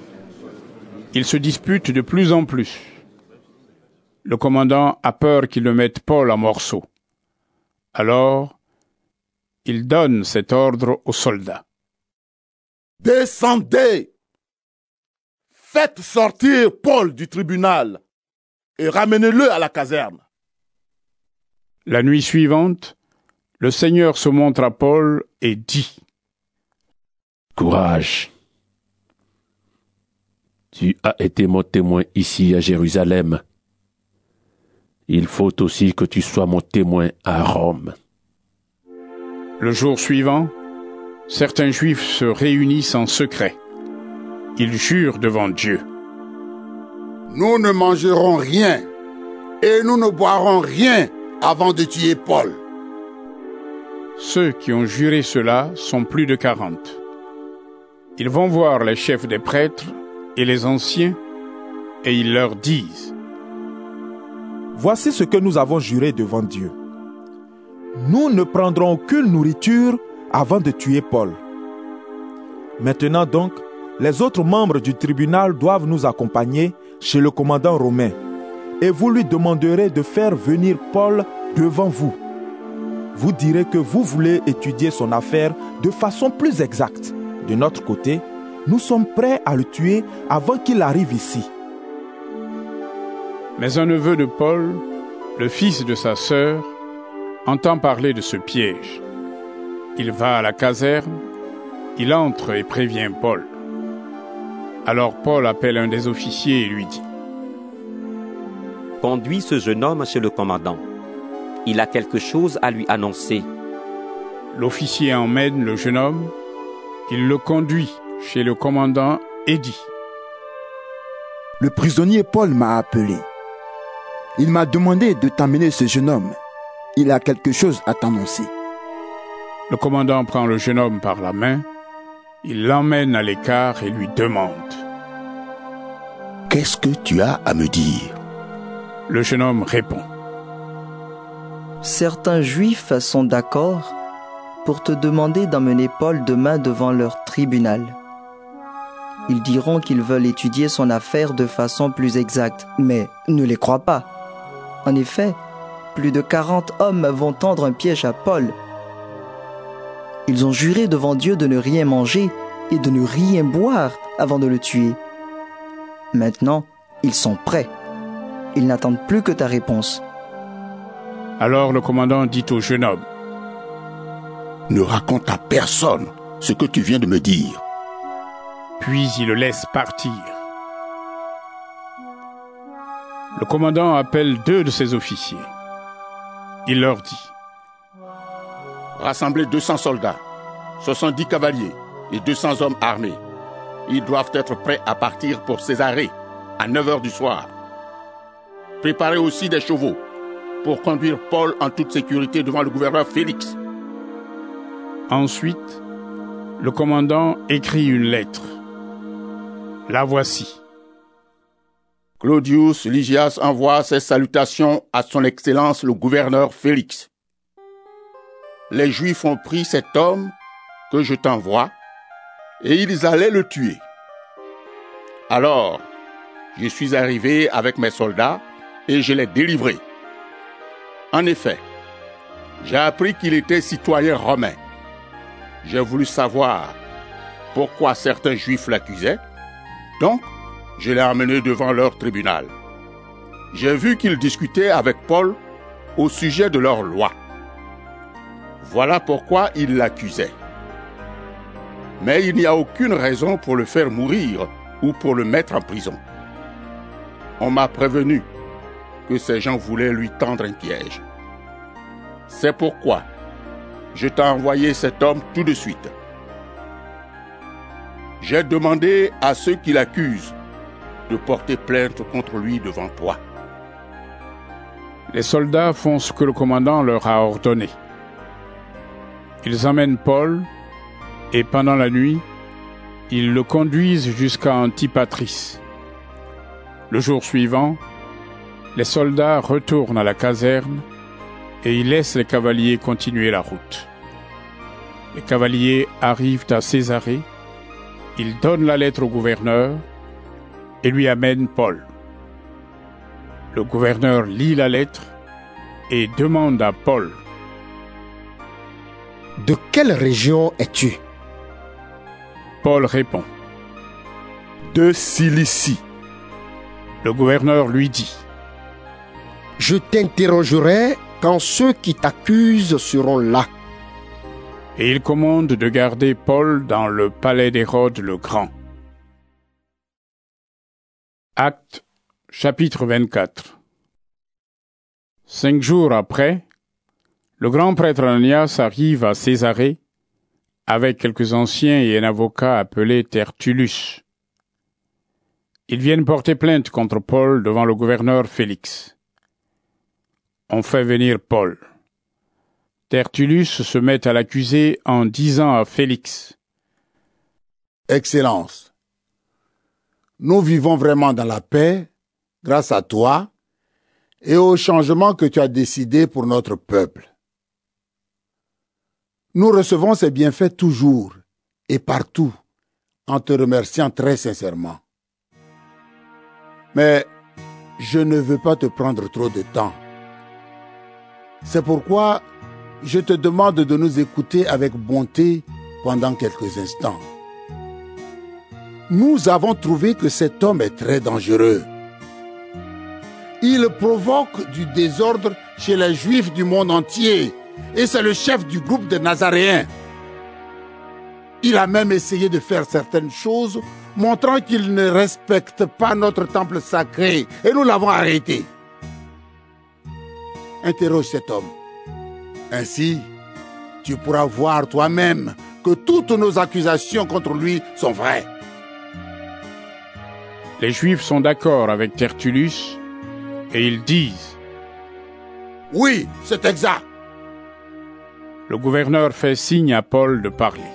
Speaker 1: Ils se disputent de plus en plus. Le commandant a peur qu'ils ne mettent Paul en morceaux. Alors, il donne cet ordre aux soldats.
Speaker 15: « Descendez! Faites sortir Paul du tribunal et ramenez-le à la caserne. »
Speaker 1: La nuit suivante, le Seigneur se montre à Paul et dit,
Speaker 2: « Courage. Tu as été mon témoin ici à Jérusalem. Il faut aussi que tu sois mon témoin à Rome. »
Speaker 1: Le jour suivant, certains Juifs se réunissent en secret. Ils jurent devant Dieu.
Speaker 15: « Nous ne mangerons rien et nous ne boirons rien avant de tuer Paul. »
Speaker 1: Ceux qui ont juré cela sont plus de quarante. Ils vont voir les chefs des prêtres et les anciens et ils leur disent,
Speaker 8: « Voici ce que nous avons juré devant Dieu. Nous ne prendrons aucune nourriture avant de tuer Paul. Maintenant donc, les autres membres du tribunal doivent nous accompagner chez le commandant romain et vous lui demanderez de faire venir Paul devant vous. Vous direz que vous voulez étudier son affaire de façon plus exacte. De notre côté, nous sommes prêts à le tuer avant qu'il arrive ici. »
Speaker 1: Mais un neveu de Paul, le fils de sa sœur, entend parler de ce piège. Il va à la caserne, il entre et prévient Paul. Alors Paul appelle un des officiers et lui dit,
Speaker 10: « Conduis ce jeune homme chez le commandant. Il a quelque chose à lui annoncer. »
Speaker 1: L'officier emmène le jeune homme, il le conduit chez le commandant et dit,
Speaker 6: « Le prisonnier Paul m'a appelé. Il m'a demandé de t'amener ce jeune homme. Il a quelque chose à t'annoncer.
Speaker 1: Le commandant prend le jeune homme par la main, il l'emmène à l'écart et lui demande «
Speaker 9: Qu'est-ce que tu as à me dire ?»
Speaker 1: Le jeune homme répond
Speaker 20: « Certains Juifs sont d'accord pour te demander d'emmener Paul demain devant leur tribunal. Ils diront qu'ils veulent étudier son affaire de façon plus exacte, mais ne les crois pas. En effet, plus de quarante hommes vont tendre un piège à Paul. Ils ont juré devant Dieu de ne rien manger et de ne rien boire avant de le tuer. Maintenant, ils sont prêts. Ils n'attendent plus que ta réponse. »
Speaker 1: Alors le commandant dit au jeune homme «
Speaker 9: Ne raconte à personne ce que tu viens de me dire. »
Speaker 1: Puis il le laisse partir. Le commandant appelle deux de ses officiers. Il leur dit
Speaker 9: « Rassemblez deux cents soldats, soixante-dix cavaliers et deux cents hommes armés. Ils doivent être prêts à partir pour Césarée à neuf heures du soir. Préparez aussi des chevaux pour conduire Paul en toute sécurité devant le gouverneur Félix. »
Speaker 1: Ensuite, le commandant écrit une lettre. La voici.
Speaker 9: Claudius Lysias envoie ses salutations à son Excellence le gouverneur Félix. Les Juifs ont pris cet homme que je t'envoie et ils allaient le tuer. Alors, je suis arrivé avec mes soldats et je l'ai délivré. En effet, j'ai appris qu'il était citoyen romain. J'ai voulu savoir pourquoi certains Juifs l'accusaient, donc je l'ai emmené devant leur tribunal. J'ai vu qu'ils discutaient avec Paul au sujet de leur loi. Voilà pourquoi ils l'accusaient. Mais il n'y a aucune raison pour le faire mourir ou pour le mettre en prison. On m'a prévenu que ces gens voulaient lui tendre un piège. C'est pourquoi je t'ai envoyé cet homme tout de suite. J'ai demandé à ceux qui l'accusent de porter plainte contre lui devant toi. »
Speaker 1: Les soldats font ce que le commandant leur a ordonné. Ils emmènent Paul et pendant la nuit, ils le conduisent jusqu'à Antipatris. Le jour suivant, les soldats retournent à la caserne et ils laissent les cavaliers continuer la route. Les cavaliers arrivent à Césarée, ils donnent la lettre au gouverneur et lui amènent Paul. Le gouverneur lit la lettre et demande à Paul
Speaker 12: « De quelle région es-tu »
Speaker 1: Paul répond
Speaker 8: « De Cilicie. »
Speaker 1: Le gouverneur lui dit
Speaker 12: « Je t'interrogerai quand ceux qui t'accusent seront là. »
Speaker 1: Et il commande de garder Paul dans le palais d'Hérode le Grand. Actes, chapitre vingt-quatre. Cinq jours après, le grand prêtre Ananias arrive à Césarée avec quelques anciens et un avocat appelé Tertullus. Ils viennent porter plainte contre Paul devant le gouverneur Félix. On fait venir Paul. Tertullus se met à l'accuser en disant à Félix «
Speaker 15: Excellence, nous vivons vraiment dans la paix grâce à toi et au changement que tu as décidé pour notre peuple. Nous recevons ces bienfaits toujours et partout en te remerciant très sincèrement. Mais je ne veux pas te prendre trop de temps. C'est pourquoi je te demande de nous écouter avec bonté pendant quelques instants. Nous avons trouvé que cet homme est très dangereux. Il provoque du désordre chez les Juifs du monde entier et c'est le chef du groupe des Nazaréens. Il a même essayé de faire certaines choses montrant qu'il ne respecte pas notre temple sacré et nous l'avons arrêté. Interroge cet homme. Ainsi, tu pourras voir toi-même que toutes nos accusations contre lui sont vraies.
Speaker 1: Les Juifs sont d'accord avec Tertullus et ils disent «
Speaker 15: Oui, c'est exact ».
Speaker 1: Le gouverneur fait signe à Paul de parler.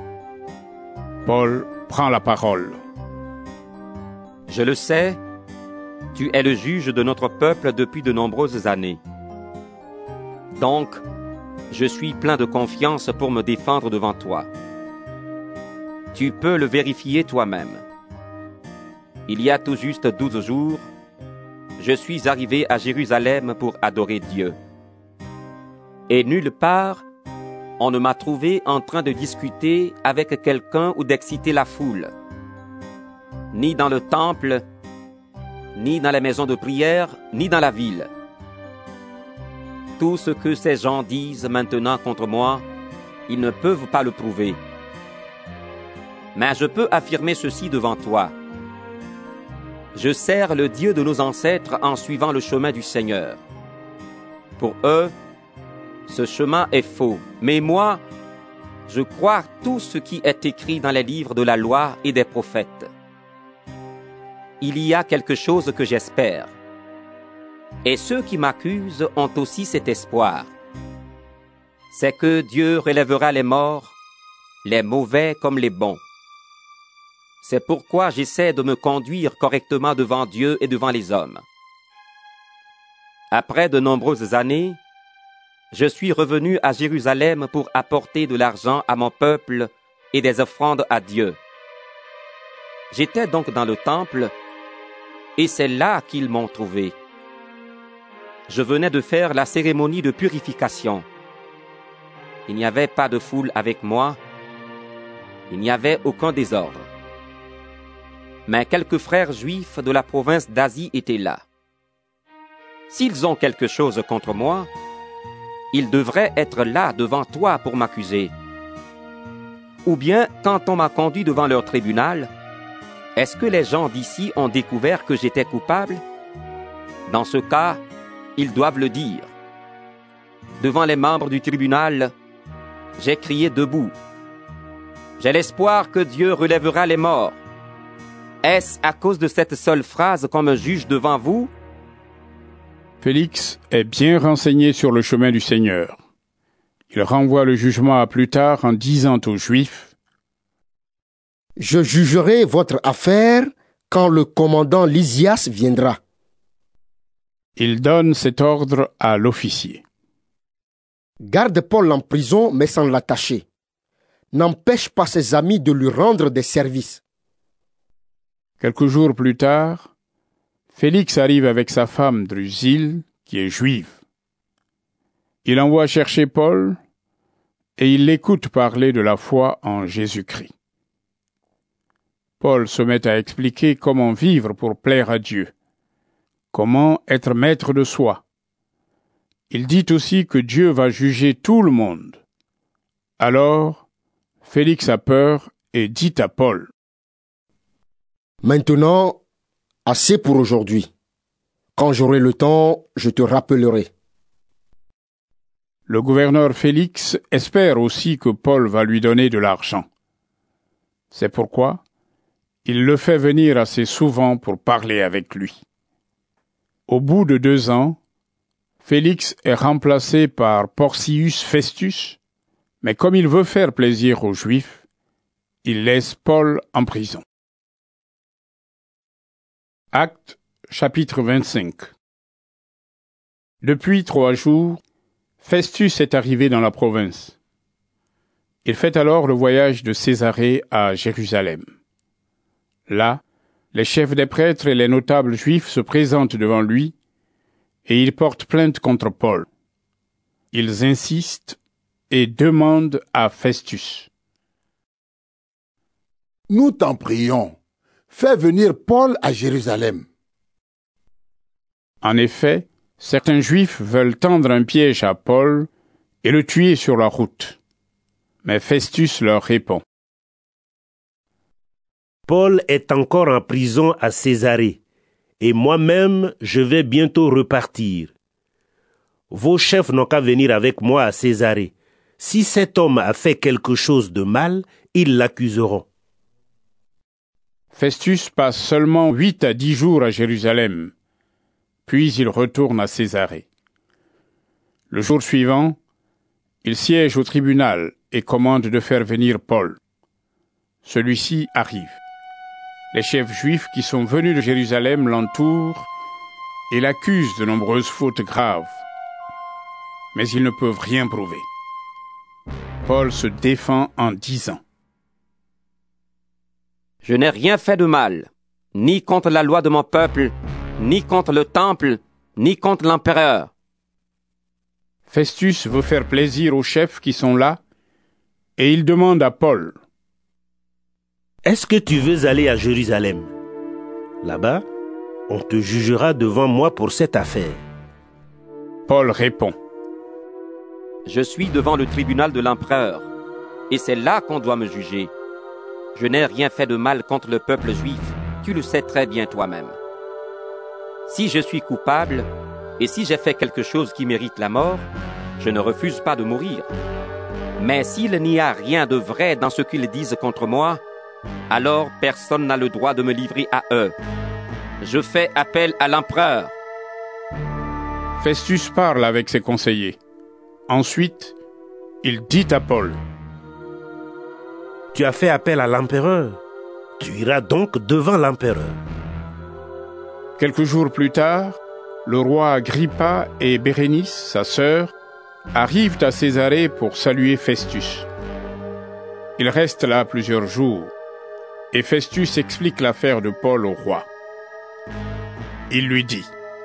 Speaker 1: Paul prend la parole.
Speaker 10: Je le sais, tu es le juge de notre peuple depuis de nombreuses années. Donc, je suis plein de confiance pour me défendre devant toi. Tu peux le vérifier toi-même. Il y a tout juste douze jours, je suis arrivé à Jérusalem pour adorer Dieu. Et nulle part, on ne m'a trouvé en train de discuter avec quelqu'un ou d'exciter la foule. Ni dans le temple, ni dans les maisons de prière, ni dans la ville. Tout ce que ces gens disent maintenant contre moi, ils ne peuvent pas le prouver. Mais je peux affirmer ceci devant toi. Je sers le Dieu de nos ancêtres en suivant le chemin du Seigneur. Pour eux, ce chemin est faux, mais moi, je crois tout ce qui est écrit dans les livres de la loi et des prophètes. Il y a quelque chose que j'espère. Et ceux qui m'accusent ont aussi cet espoir. C'est que Dieu relèvera les morts, les mauvais comme les bons. C'est pourquoi j'essaie de me conduire correctement devant Dieu et devant les hommes. Après de nombreuses années, je suis revenu à Jérusalem pour apporter de l'argent à mon peuple et des offrandes à Dieu. J'étais donc dans le temple, et c'est là qu'ils m'ont trouvé. Je venais de faire la cérémonie de purification. Il n'y avait pas de foule avec moi, il n'y avait aucun désordre. Mais quelques frères juifs de la province d'Asie étaient là. S'ils ont quelque chose contre moi, ils devraient être là devant toi pour m'accuser. Ou bien, quand on m'a conduit devant leur tribunal, est-ce que les gens d'ici ont découvert que j'étais coupable? Dans ce cas, ils doivent le dire. Devant les membres du tribunal, j'ai crié debout. J'ai l'espoir que Dieu relèvera les morts. Est-ce à cause de cette seule phrase qu'on me juge devant vous?
Speaker 1: Félix est bien renseigné sur le chemin du Seigneur. Il renvoie le jugement à plus tard en disant aux Juifs «
Speaker 12: Je jugerai votre affaire quand le commandant Lysias viendra. »
Speaker 1: Il donne cet ordre à l'officier.
Speaker 12: « Garde Paul en prison, mais sans l'attacher. N'empêche pas ses amis de lui rendre des services. »
Speaker 1: Quelques jours plus tard, Félix arrive avec sa femme Drusille, qui est juive. Il envoie chercher Paul et il l'écoute parler de la foi en Jésus-Christ. Paul se met à expliquer comment vivre pour plaire à Dieu, comment être maître de soi. Il dit aussi que Dieu va juger tout le monde. Alors, Félix a peur et dit à Paul :
Speaker 12: « Maintenant, assez pour aujourd'hui. Quand j'aurai le temps, je te rappellerai. »
Speaker 1: Le gouverneur Félix espère aussi que Paul va lui donner de l'argent. C'est pourquoi il le fait venir assez souvent pour parler avec lui. Au bout de deux ans, Félix est remplacé par Porcius Festus, mais comme il veut faire plaisir aux Juifs, il laisse Paul en prison. Actes, chapitre vingt-cinq. Depuis trois jours, Festus est arrivé dans la province. Il fait alors le voyage de Césarée à Jérusalem. Là, les chefs des prêtres et les notables juifs se présentent devant lui et ils portent plainte contre Paul. Ils insistent et demandent à Festus :
Speaker 15: « Nous t'en prions, fais venir Paul à Jérusalem. »
Speaker 1: En effet, certains Juifs veulent tendre un piège à Paul et le tuer sur la route. Mais Festus leur répond :
Speaker 14: « Paul est encore en prison à Césarée, et moi-même je vais bientôt repartir. Vos chefs n'ont qu'à venir avec moi à Césarée. Si cet homme a fait quelque chose de mal, ils l'accuseront. »
Speaker 1: Festus passe seulement huit à dix jours à Jérusalem. Puis il retourne à Césarée. Le jour suivant, il siège au tribunal et commande de faire venir Paul. Celui-ci arrive. Les chefs juifs qui sont venus de Jérusalem l'entourent et l'accusent de nombreuses fautes graves. Mais ils ne peuvent rien prouver. Paul se défend en disant:
Speaker 10: « Je n'ai rien fait de mal, ni contre la loi de mon peuple, ni contre le temple, ni contre l'empereur. »
Speaker 1: Festus veut faire plaisir aux chefs qui sont là, et il demande à Paul:
Speaker 14: « Est-ce que tu veux aller à Jérusalem? Là-bas, on te jugera devant moi pour cette affaire. »
Speaker 1: Paul répond:
Speaker 10: « Je suis devant le tribunal de l'empereur, et c'est là qu'on doit me juger. Je n'ai rien fait de mal contre le peuple juif, tu le sais très bien toi-même. Si je suis coupable, et si j'ai fait quelque chose qui mérite la mort, je ne refuse pas de mourir. Mais s'il n'y a rien de vrai dans ce qu'ils disent contre moi, alors personne n'a le droit de me livrer à eux. Je fais appel à l'empereur. »
Speaker 1: Festus parle avec ses conseillers. Ensuite, il dit à Paul:
Speaker 14: « Tu as fait appel à l'empereur. Tu iras donc devant l'empereur. »
Speaker 1: Quelques jours plus tard, le roi Agrippa et Bérénice, sa sœur, arrivent à Césarée pour saluer Festus. Ils restent là plusieurs jours, et Festus explique l'affaire de Paul au roi. Il lui dit: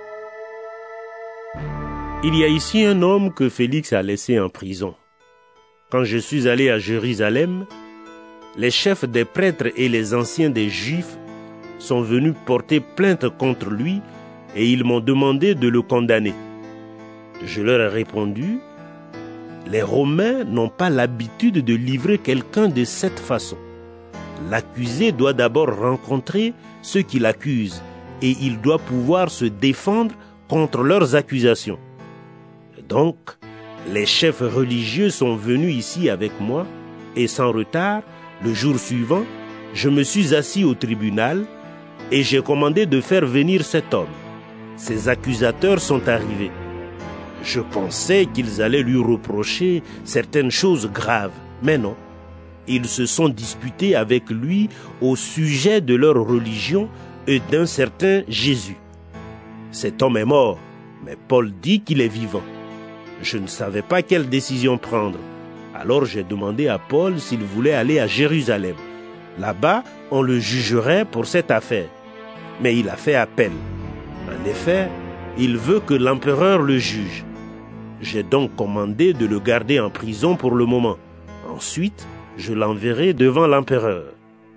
Speaker 14: « Il y a ici un homme que Félix a laissé en prison. Quand je suis allé à Jérusalem, les chefs des prêtres et les anciens des Juifs sont venus porter plainte contre lui et ils m'ont demandé de le condamner. Je leur ai répondu: les Romains n'ont pas l'habitude de livrer quelqu'un de cette façon. L'accusé doit d'abord rencontrer ceux qui l'accusent et il doit pouvoir se défendre contre leurs accusations. Donc, les chefs religieux sont venus ici avec moi et sans retard, le jour suivant, je me suis assis au tribunal et j'ai commandé de faire venir cet homme. Ces accusateurs sont arrivés. Je pensais qu'ils allaient lui reprocher certaines choses graves, mais non. Ils se sont disputés avec lui au sujet de leur religion et d'un certain Jésus. Cet homme est mort, mais Paul dit qu'il est vivant. Je ne savais pas quelle décision prendre. Alors j'ai demandé à Paul s'il voulait aller à Jérusalem. Là-bas, on le jugerait pour cette affaire. Mais il a fait appel. En effet, il veut que l'empereur le juge. J'ai donc commandé de le garder en prison pour le moment. Ensuite, je l'enverrai devant l'empereur. »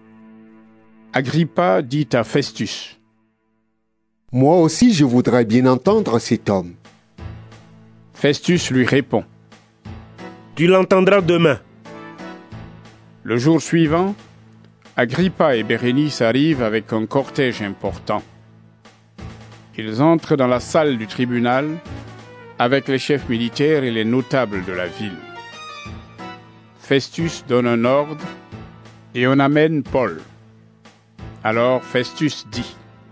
Speaker 1: Agrippa dit à Festus:
Speaker 12: « Moi aussi je voudrais bien entendre cet homme. »
Speaker 1: Festus lui répond:
Speaker 14: « Tu l'entendras demain. »
Speaker 1: Le jour suivant, Agrippa et Bérénice arrivent avec un cortège important. Ils entrent dans la salle du tribunal avec les chefs militaires et les notables de la ville. Festus donne un ordre et on amène Paul. Alors Festus dit: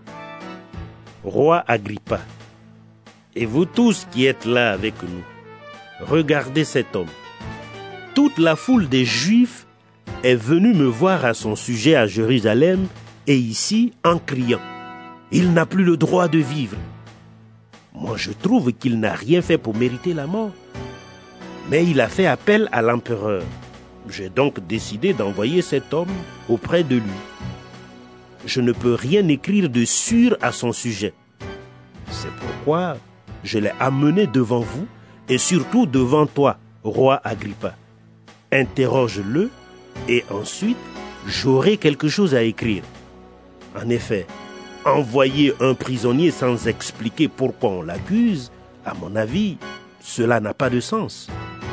Speaker 14: « Roi Agrippa, et vous tous qui êtes là avec nous, regardez cet homme. Toute la foule des Juifs est venue me voir à son sujet à Jérusalem et ici en criant: « Il n'a plus le droit de vivre. » Moi, je trouve qu'il n'a rien fait pour mériter la mort. Mais il a fait appel à l'empereur. J'ai donc décidé d'envoyer cet homme auprès de lui. Je ne peux rien écrire de sûr à son sujet. C'est pourquoi je l'ai amené devant vous et surtout devant toi, roi Agrippa. Interroge-le et ensuite j'aurai quelque chose à écrire. En effet, envoyer un prisonnier sans expliquer pourquoi on l'accuse, à mon avis, cela n'a pas de sens.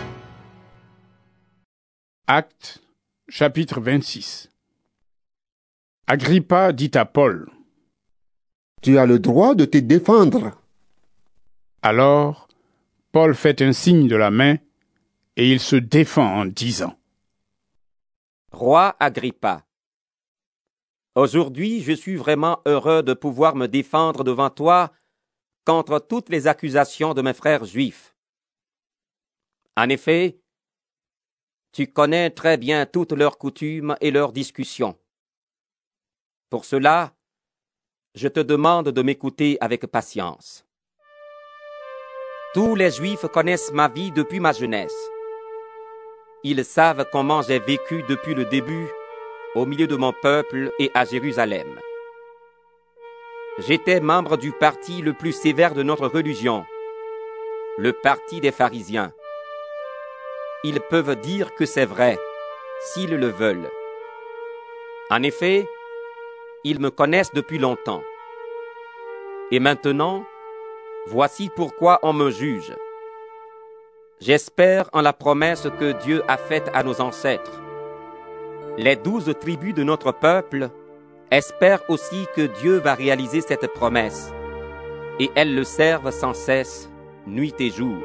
Speaker 1: Actes, chapitre vingt-six. Agrippa dit à Paul:
Speaker 12: « Tu as le droit de te défendre. »
Speaker 1: Alors, Paul fait un signe de la main et il se défend en disant:
Speaker 10: « Roi Agrippa, aujourd'hui je suis vraiment heureux de pouvoir me défendre devant toi contre toutes les accusations de mes frères juifs. En effet, tu connais très bien toutes leurs coutumes et leurs discussions. Pour cela, je te demande de m'écouter avec patience. Tous les Juifs connaissent ma vie depuis ma jeunesse. Ils savent comment j'ai vécu depuis le début au milieu de mon peuple et à Jérusalem. J'étais membre du parti le plus sévère de notre religion, le parti des pharisiens. Ils peuvent dire que c'est vrai, s'ils le veulent. En effet, ils me connaissent depuis longtemps. Et maintenant, voici pourquoi on me juge. J'espère en la promesse que Dieu a faite à nos ancêtres. Les douze tribus de notre peuple espèrent aussi que Dieu va réaliser cette promesse, et elles le servent sans cesse, nuit et jour.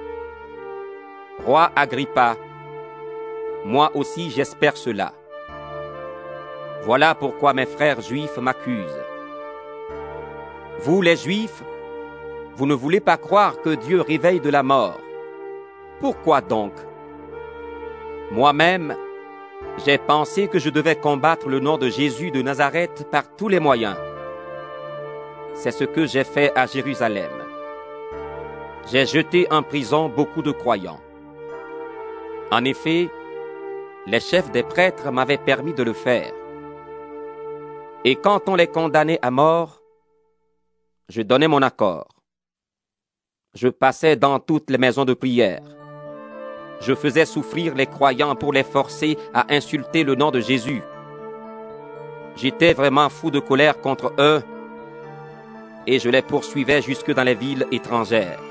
Speaker 10: Roi Agrippa, moi aussi j'espère cela. Voilà pourquoi mes frères juifs m'accusent. Vous les juifs, vous ne voulez pas croire que Dieu réveille de la mort. Pourquoi donc? Moi-même, j'ai pensé que je devais combattre le nom de Jésus de Nazareth par tous les moyens. C'est ce que j'ai fait à Jérusalem. J'ai jeté en prison beaucoup de croyants. En effet, les chefs des prêtres m'avaient permis de le faire. Et quand on les condamnait à mort, je donnais mon accord. Je passais dans toutes les maisons de prière. Je faisais souffrir les croyants pour les forcer à insulter le nom de Jésus. J'étais vraiment fou de colère contre eux et je les poursuivais jusque dans les villes étrangères.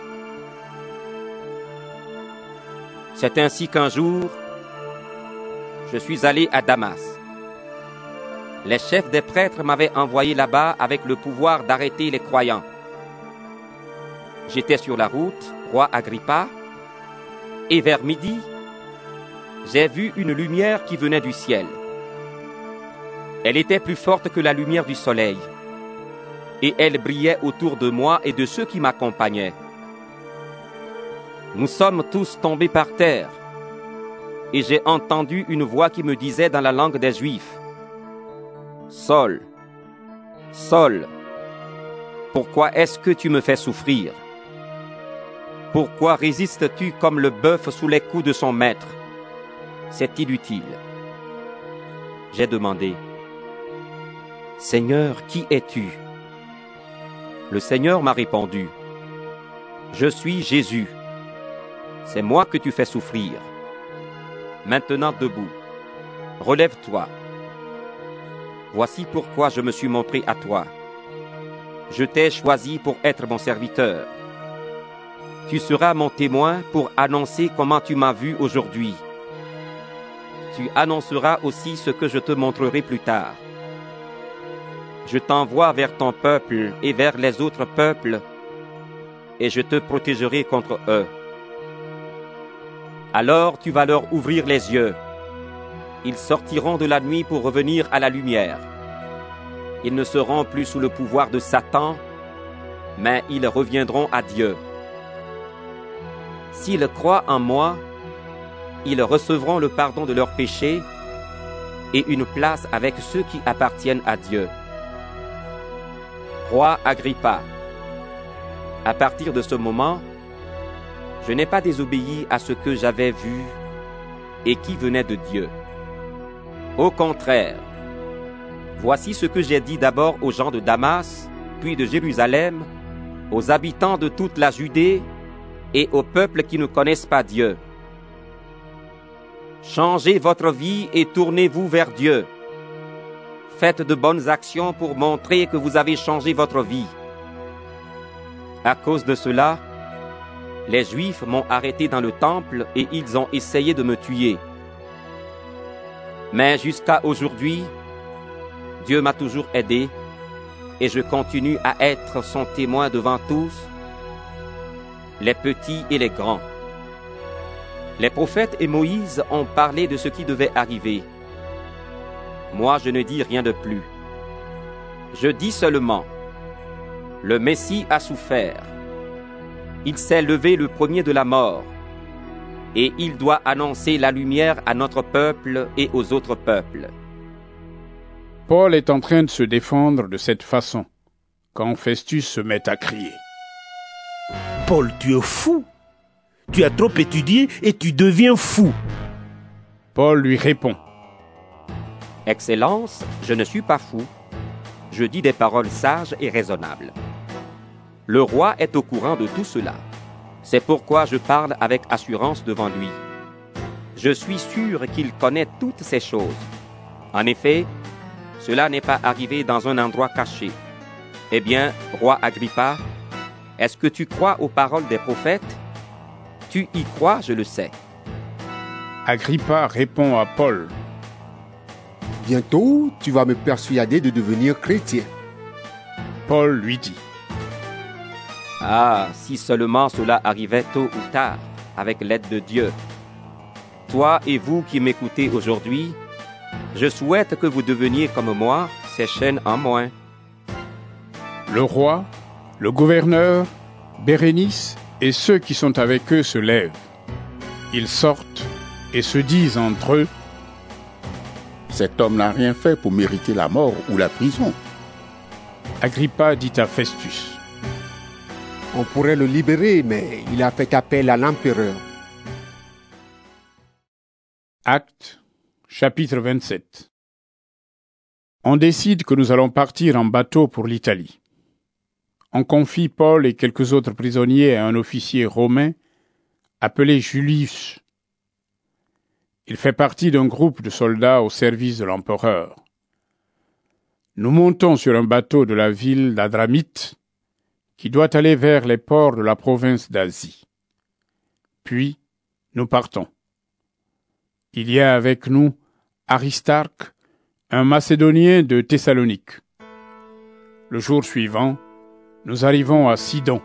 Speaker 10: C'est ainsi qu'un jour, je suis allé à Damas. Les chefs des prêtres m'avaient envoyé là-bas avec le pouvoir d'arrêter les croyants. J'étais sur la route, roi Agrippa, et vers midi, j'ai vu une lumière qui venait du ciel. Elle était plus forte que la lumière du soleil, et elle brillait autour de moi et de ceux qui m'accompagnaient. Nous sommes tous tombés par terre, et j'ai entendu une voix qui me disait dans la langue des Juifs, « Saul, Saul, pourquoi est-ce que tu me fais souffrir? Pourquoi résistes-tu comme le bœuf sous les coups de son maître? C'est inutile. » J'ai demandé, « Seigneur, qui es-tu? » Le Seigneur m'a répondu, « Je suis Jésus. C'est moi que tu fais souffrir. Maintenant debout, relève-toi. Voici pourquoi je me suis montré à toi. Je t'ai choisi pour être mon serviteur. Tu seras mon témoin pour annoncer comment tu m'as vu aujourd'hui. Tu annonceras aussi ce que je te montrerai plus tard. Je t'envoie vers ton peuple et vers les autres peuples, et je te protégerai contre eux. Alors tu vas leur ouvrir les yeux. Ils sortiront de la nuit pour revenir à la lumière. Ils ne seront plus sous le pouvoir de Satan, mais ils reviendront à Dieu. S'ils croient en moi, ils recevront le pardon de leurs péchés et une place avec ceux qui appartiennent à Dieu. Roi Agrippa, à partir de ce moment, je n'ai pas désobéi à ce que j'avais vu et qui venait de Dieu. Au contraire, voici ce que j'ai dit d'abord aux gens de Damas, puis de Jérusalem, aux habitants de toute la Judée et aux peuples qui ne connaissent pas Dieu. Changez votre vie et tournez-vous vers Dieu. Faites de bonnes actions pour montrer que vous avez changé votre vie. À cause de cela, les Juifs m'ont arrêté dans le temple et ils ont essayé de me tuer. Mais jusqu'à aujourd'hui, Dieu m'a toujours aidé et je continue à être son témoin devant tous, les petits et les grands. Les prophètes et Moïse ont parlé de ce qui devait arriver. Moi, je ne dis rien de plus. Je dis seulement, Le Messie a souffert. Il s'est levé le premier de la mort. Et il doit annoncer la lumière à notre peuple et aux autres peuples.
Speaker 1: Paul est en train de se défendre de cette façon, quand Festus se met à crier.
Speaker 14: Paul, tu es fou. Tu as trop étudié et tu deviens fou.
Speaker 1: Paul lui répond.
Speaker 10: Excellence, je ne suis pas fou. Je dis des paroles sages et raisonnables. Le roi est au courant de tout cela. C'est pourquoi je parle avec assurance devant lui. Je suis sûr qu'il connaît toutes ces choses. En effet, cela n'est pas arrivé dans un endroit caché. Eh bien, roi Agrippa, est-ce que tu crois aux paroles des prophètes? Tu y crois, je le sais.
Speaker 1: Agrippa répond à Paul.
Speaker 12: Bientôt, tu vas me persuader de devenir chrétien.
Speaker 1: Paul lui dit.
Speaker 10: Ah, si seulement cela arrivait tôt ou tard, avec l'aide de Dieu. Toi et vous qui m'écoutez aujourd'hui, je souhaite que vous deveniez comme moi, ces chaînes en moins.
Speaker 1: Le roi, le gouverneur, Bérénice et ceux qui sont avec eux se lèvent. Ils sortent et se disent entre eux.
Speaker 9: Cet homme n'a rien fait pour mériter la mort ou la prison.
Speaker 1: Agrippa dit à Festus.
Speaker 12: On pourrait le libérer, mais il a fait appel à l'empereur.
Speaker 1: Actes, chapitre vingt-sept. On décide que nous allons partir en bateau pour l'Italie. On confie Paul et quelques autres prisonniers à un officier romain appelé Julius. Il fait partie d'un groupe de soldats au service de l'empereur. Nous montons sur un bateau de la ville d'Adramite qui doit aller vers les ports de la province d'Asie. Puis, nous partons. Il y a avec nous Aristarque, un Macédonien de Thessalonique. Le jour suivant, nous arrivons à Sidon.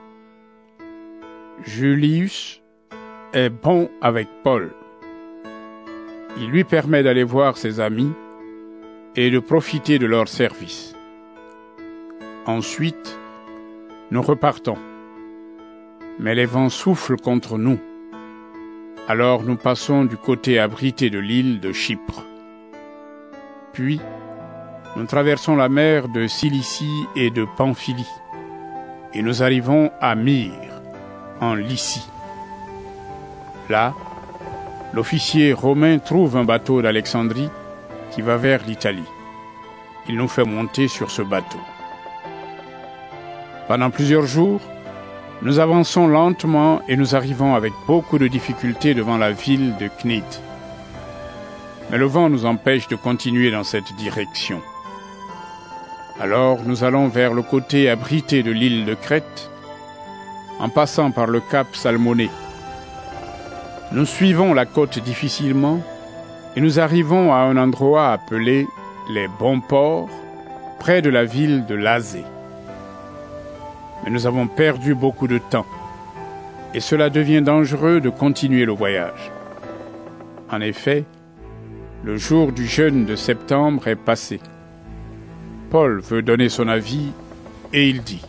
Speaker 1: Julius est bon avec Paul. Il lui permet d'aller voir ses amis et de profiter de leur service. Ensuite, nous repartons. Mais les vents soufflent contre nous. Alors nous passons du côté abrité de l'île de Chypre. Puis, nous traversons la mer de Cilicie et de Pamphylie. Et nous arrivons à Myre, en Lycie. Là, l'officier romain trouve un bateau d'Alexandrie qui va vers l'Italie. Il nous fait monter sur ce bateau. Pendant plusieurs jours, nous avançons lentement et nous arrivons avec beaucoup de difficultés devant la ville de Cnide. Mais le vent nous empêche de continuer dans cette direction. Alors nous allons vers le côté abrité de l'île de Crète, en passant par le cap Salmoné. Nous suivons la côte difficilement et nous arrivons à un endroit appelé les Bons Ports, près de la ville de Lazée. Mais nous avons perdu beaucoup de temps et cela devient dangereux de continuer le voyage. En effet, le jour du jeûne de septembre est passé. Paul veut donner son avis et il dit: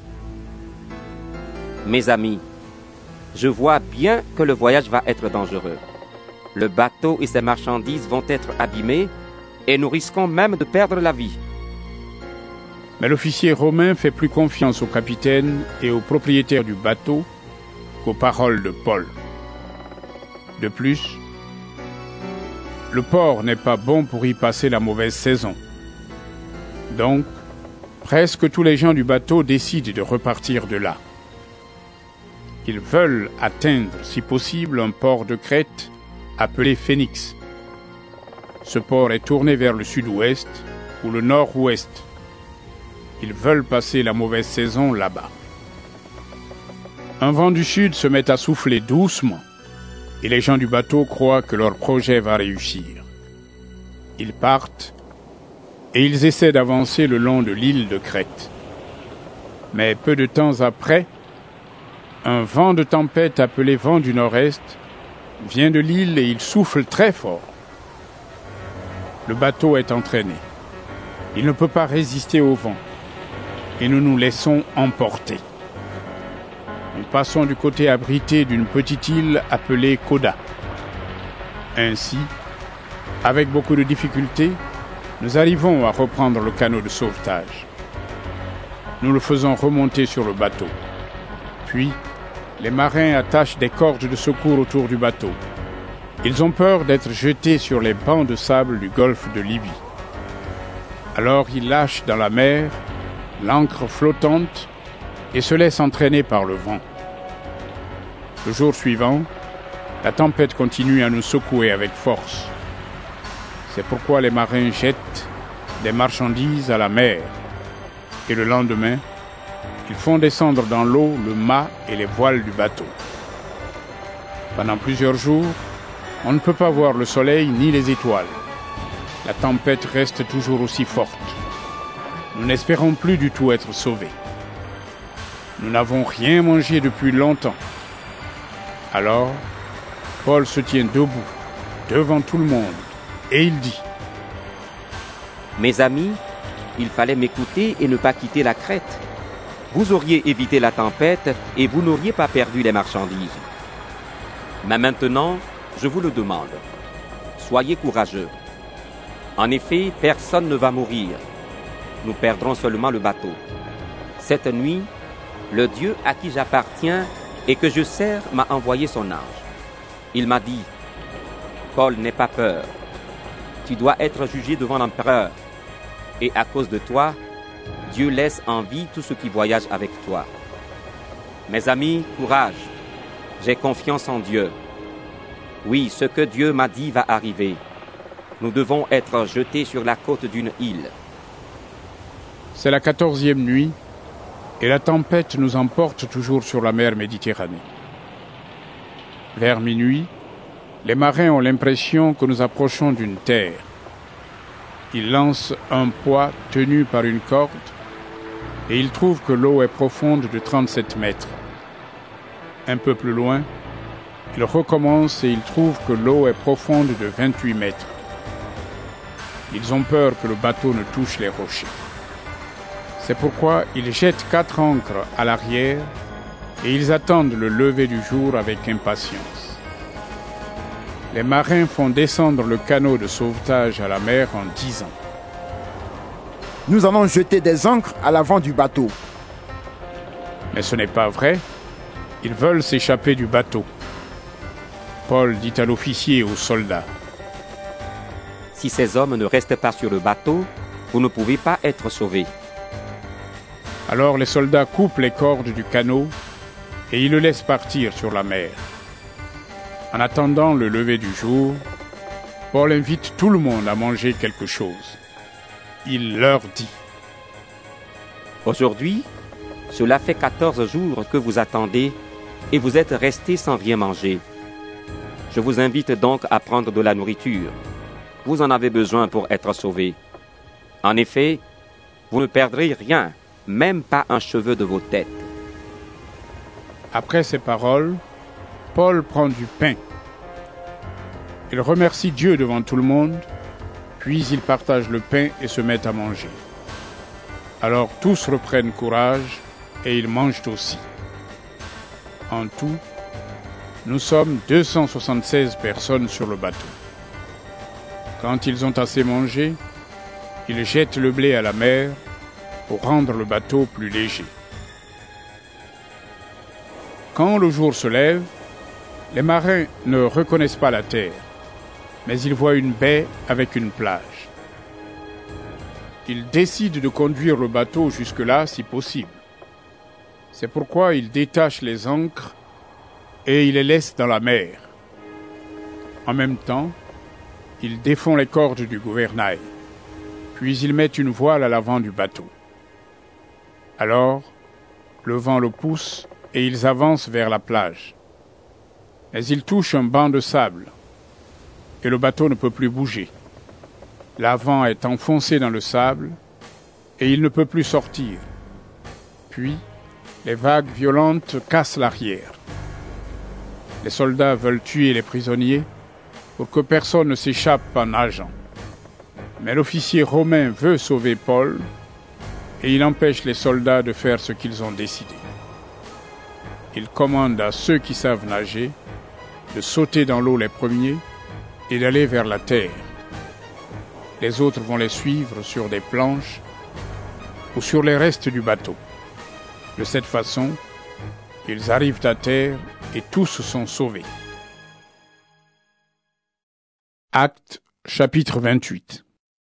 Speaker 10: Mes amis, je vois bien que le voyage va être dangereux. Le bateau et ses marchandises vont être abîmés et nous risquons même de perdre la vie.
Speaker 1: Mais l'officier romain fait plus confiance au capitaine et au propriétaire du bateau qu'aux paroles de Paul. De plus, le port n'est pas bon pour y passer la mauvaise saison. Donc, presque tous les gens du bateau décident de repartir de là. Ils veulent atteindre, si possible, un port de Crète appelé Phénix. Ce port est tourné vers le sud-ouest ou le nord-ouest. Ils veulent passer la mauvaise saison là-bas. Un vent du sud se met à souffler doucement et les gens du bateau croient que leur projet va réussir. Ils partent et ils essaient d'avancer le long de l'île de Crète. Mais peu de temps après, un vent de tempête appelé vent du nord-est vient de l'île et il souffle très fort. Le bateau est entraîné. Il ne peut pas résister au vent. et nous nous laissons emporter. Nous passons du côté abrité d'une petite île appelée Koda. Ainsi, avec beaucoup de difficultés, nous arrivons à reprendre le canot de sauvetage. Nous le faisons remonter sur le bateau. Puis, les marins attachent des cordes de secours autour du bateau. Ils ont peur d'être jetés sur les bancs de sable du golfe de Libye. Alors ils lâchent dans la mer l'ancre flottante et se laissent entraîner par le vent. Le jour suivant, la tempête continue à nous secouer avec force. C'est pourquoi les marins jettent des marchandises à la mer. Et le lendemain, ils font descendre dans l'eau le mât et les voiles du bateau. Pendant plusieurs jours, on ne peut pas voir le soleil ni les étoiles. La tempête reste toujours aussi forte. Nous n'espérons plus du tout être sauvés. Nous n'avons rien mangé depuis longtemps. Alors, Paul se tient debout, devant tout le monde, et il dit :
Speaker 10: Mes amis, il fallait m'écouter et ne pas quitter la Crète. Vous auriez évité la tempête et vous n'auriez pas perdu les marchandises. Mais maintenant, je vous le demande, soyez courageux. En effet, personne ne va mourir. Nous perdrons seulement le bateau. Cette nuit, le Dieu à qui j'appartiens et que je sers m'a envoyé son ange. Il m'a dit : Paul, n'aie pas peur. Tu dois être jugé devant l'empereur. Et à cause de toi, Dieu laisse en vie tous ceux qui voyagent avec toi. Mes amis, courage. J'ai confiance en Dieu. Oui, ce que Dieu m'a dit va arriver. Nous devons être jetés sur la côte d'une île.
Speaker 1: C'est la quatorzième nuit, et la tempête nous emporte toujours sur la mer Méditerranée. Vers minuit, les marins ont l'impression que nous approchons d'une terre. Ils lancent un poids tenu par une corde, et ils trouvent que l'eau est profonde de trente-sept mètres. Un peu plus loin, ils recommencent et ils trouvent que l'eau est profonde de vingt-huit mètres. Ils ont peur que le bateau ne touche les rochers. C'est pourquoi ils jettent quatre ancres à l'arrière et ils attendent le lever du jour avec impatience. Les marins font descendre le canot de sauvetage à la mer en disant :
Speaker 6: Nous allons jeter des ancres à l'avant du bateau.
Speaker 1: Mais ce n'est pas vrai. Ils veulent s'échapper du bateau. Paul dit à l'officier et aux soldats :
Speaker 10: Si ces hommes ne restent pas sur le bateau, vous ne pouvez pas être sauvés.
Speaker 1: Alors les soldats coupent les cordes du canot et ils le laissent partir sur la mer. En attendant le lever du jour, Paul invite tout le monde à manger quelque chose. Il leur dit :
Speaker 10: Aujourd'hui, cela fait quatorze jours que vous attendez et vous êtes restés sans rien manger. Je vous invite donc à prendre de la nourriture. Vous en avez besoin pour être sauvés. En effet, vous ne perdrez rien, même pas un cheveu de vos têtes.
Speaker 1: Après ces paroles, Paul prend du pain. Il remercie Dieu devant tout le monde, puis il partage le pain et se met à manger. Alors tous reprennent courage et ils mangent aussi. En tout, nous sommes deux cent soixante-seize personnes sur le bateau. Quand ils ont assez mangé, ils jettent le blé à la mer pour rendre le bateau plus léger. Quand le jour se lève, les marins ne reconnaissent pas la terre, mais ils voient une baie avec une plage. Ils décident de conduire le bateau jusque-là si possible. C'est pourquoi ils détachent les ancres et ils les laissent dans la mer. En même temps, ils défont les cordes du gouvernail, puis ils mettent une voile à l'avant du bateau. Alors, le vent le pousse et ils avancent vers la plage. Mais ils touchent un banc de sable et le bateau ne peut plus bouger. L'avant est enfoncé dans le sable et il ne peut plus sortir. Puis, les vagues violentes cassent l'arrière. Les soldats veulent tuer les prisonniers pour que personne ne s'échappe en nageant. Mais l'officier romain veut sauver Paul et il empêche les soldats de faire ce qu'ils ont décidé. Il commande à ceux qui savent nager de sauter dans l'eau les premiers et d'aller vers la terre. Les autres vont les suivre sur des planches ou sur les restes du bateau. De cette façon, ils arrivent à terre et tous sont sauvés. Actes chapitre vingt-huit.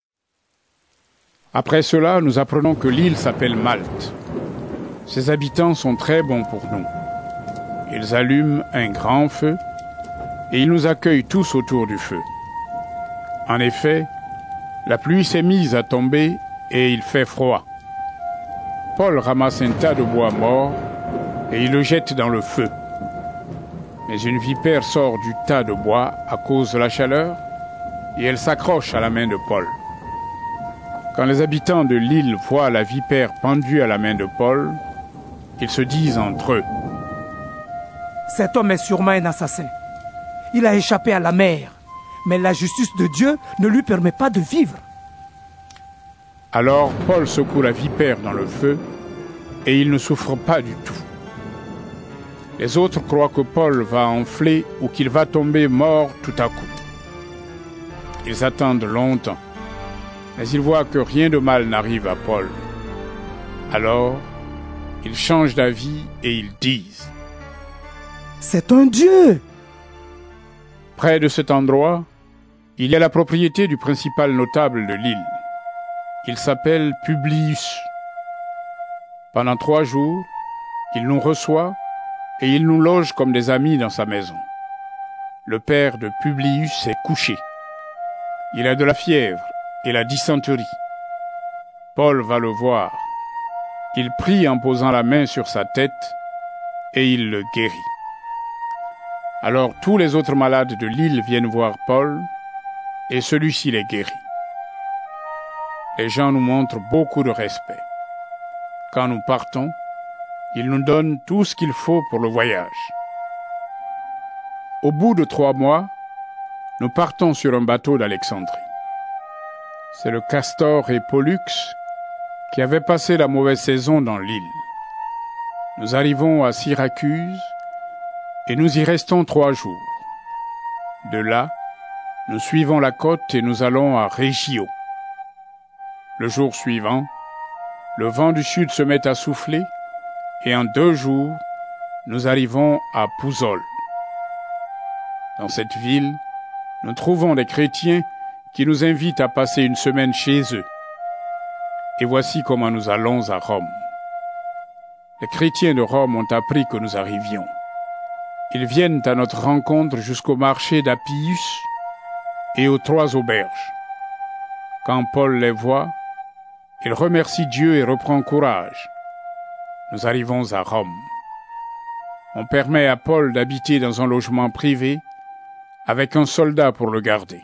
Speaker 1: Après cela, nous apprenons que l'île s'appelle Malte. Ses habitants sont très bons pour nous. Ils allument un grand feu et ils nous accueillent tous autour du feu. En effet, la pluie s'est mise à tomber et il fait froid. Paul ramasse un tas de bois mort et il le jette dans le feu. Mais une vipère sort du tas de bois à cause de la chaleur et elle s'accroche à la main de Paul. Quand les habitants de l'île voient la vipère pendue à la main de Paul, ils se disent entre eux:
Speaker 5: Cet homme est sûrement un assassin. Il a échappé à la mer, mais la justice de Dieu ne lui permet pas de vivre.
Speaker 1: Alors Paul secoue la vipère dans le feu et il ne souffre pas du tout. Les autres croient que Paul va enfler ou qu'il va tomber mort tout à coup. Ils attendent longtemps, mais ils voient que rien de mal n'arrive à Paul. Alors, ils changent d'avis et ils disent:
Speaker 5: C'est un Dieu!
Speaker 1: Près de cet endroit, il y a la propriété du principal notable de l'île. Il s'appelle Publius. Pendant trois jours, il nous reçoit et il nous loge comme des amis dans sa maison. Le père de Publius est couché. Il a de la fièvre et la dysenterie. Paul va le voir. Il prie en posant la main sur sa tête et il le guérit. Alors tous les autres malades de l'île viennent voir Paul et celui-ci les guérit. Les gens nous montrent beaucoup de respect. Quand nous partons, ils nous donnent tout ce qu'il faut pour le voyage. Au bout de trois mois, nous partons sur un bateau d'Alexandrie. C'est le Castor et Pollux qui avaient passé la mauvaise saison dans l'île. Nous arrivons à Syracuse et nous y restons trois jours. De là, nous suivons la côte et nous allons à Régio. Le jour suivant, le vent du sud se met à souffler et en deux jours, nous arrivons à Pouzole. Dans cette ville, nous trouvons des chrétiens qui nous invitent à passer une semaine chez eux. Et voici comment nous allons à Rome. Les chrétiens de Rome ont appris que nous arrivions. Ils viennent à notre rencontre jusqu'au marché d'Appius et aux trois auberges. Quand Paul les voit, il remercie Dieu et reprend courage. Nous arrivons à Rome. On permet à Paul d'habiter dans un logement privé avec un soldat pour le garder.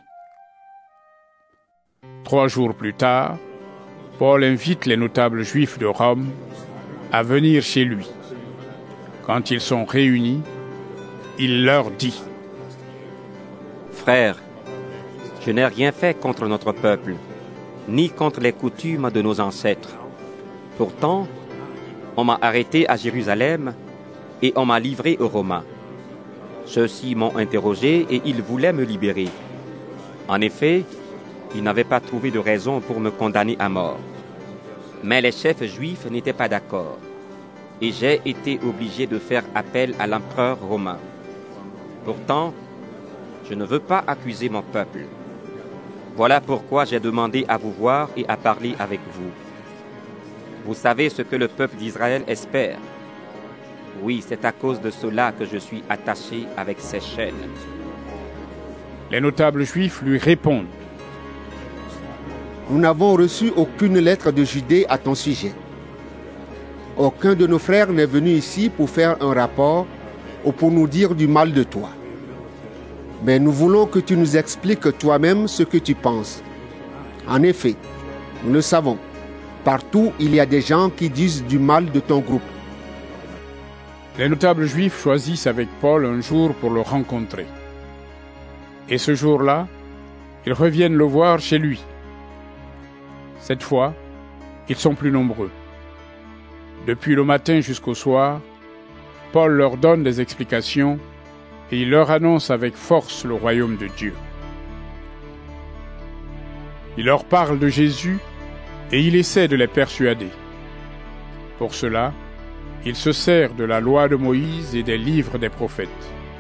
Speaker 1: Trois jours plus tard, Paul invite les notables juifs de Rome à venir chez lui. Quand ils sont réunis, il leur dit:
Speaker 10: Frères, je n'ai rien fait contre notre peuple, ni contre les coutumes de nos ancêtres. Pourtant, on m'a arrêté à Jérusalem et on m'a livré aux Romains. Ceux-ci m'ont interrogé et ils voulaient me libérer. En effet, ils n'avaient pas trouvé de raison pour me condamner à mort. Mais les chefs juifs n'étaient pas d'accord, et j'ai été obligé de faire appel à l'empereur romain. Pourtant, je ne veux pas accuser mon peuple. Voilà pourquoi j'ai demandé à vous voir et à parler avec vous. Vous savez ce que le peuple d'Israël espère. Oui, c'est à cause de cela que je suis attaché avec ces chaînes.
Speaker 1: Les notables juifs lui répondent:
Speaker 12: Nous n'avons reçu aucune lettre de Judée à ton sujet. Aucun de nos frères n'est venu ici pour faire un rapport ou pour nous dire du mal de toi. Mais nous voulons que tu nous expliques toi-même ce que tu penses. En effet, nous le savons. Partout, il y a des gens qui disent du mal de ton groupe.
Speaker 1: Les notables juifs choisissent avec Paul un jour pour le rencontrer. Et ce jour-là, ils reviennent le voir chez lui. Cette fois, ils sont plus nombreux. Depuis le matin jusqu'au soir, Paul leur donne des explications et il leur annonce avec force le royaume de Dieu. Il leur parle de Jésus et il essaie de les persuader. Pour cela, il se sert de la loi de Moïse et des livres des prophètes.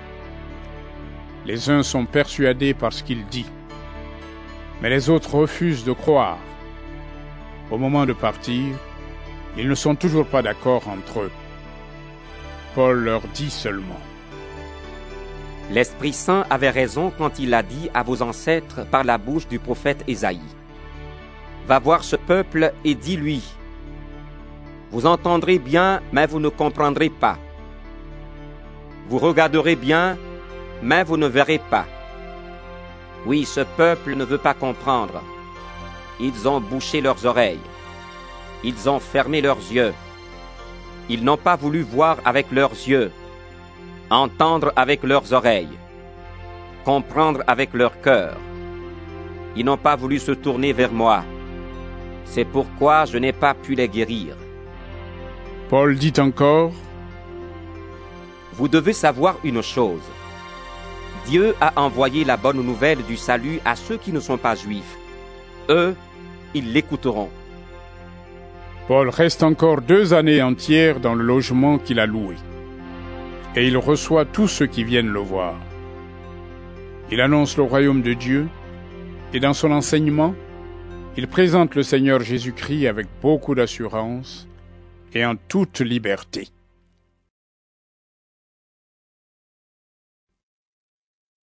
Speaker 1: Les uns sont persuadés par ce qu'il dit, mais les autres refusent de croire. Au moment de partir, ils ne sont toujours pas d'accord entre eux. Paul leur dit seulement:
Speaker 10: L'Esprit Saint avait raison quand il a dit à vos ancêtres par la bouche du prophète Ésaïe: Va voir ce peuple et dis-lui: Vous entendrez bien, mais vous ne comprendrez pas. Vous regarderez bien, mais vous ne verrez pas. Oui, ce peuple ne veut pas comprendre. Ils ont bouché leurs oreilles. Ils ont fermé leurs yeux. Ils n'ont pas voulu voir avec leurs yeux, entendre avec leurs oreilles, comprendre avec leur cœur. Ils n'ont pas voulu se tourner vers moi. C'est pourquoi je n'ai pas pu les guérir.
Speaker 1: Paul dit encore:
Speaker 10: Vous devez savoir une chose. Dieu a envoyé la bonne nouvelle du salut à ceux qui ne sont pas juifs. Eux, ils l'écouteront.
Speaker 1: Paul reste encore deux années entières dans le logement qu'il a loué. Et il reçoit tous ceux qui viennent le voir. Il annonce le royaume de Dieu, et dans son enseignement, il présente le Seigneur Jésus-Christ avec beaucoup d'assurance et en toute liberté.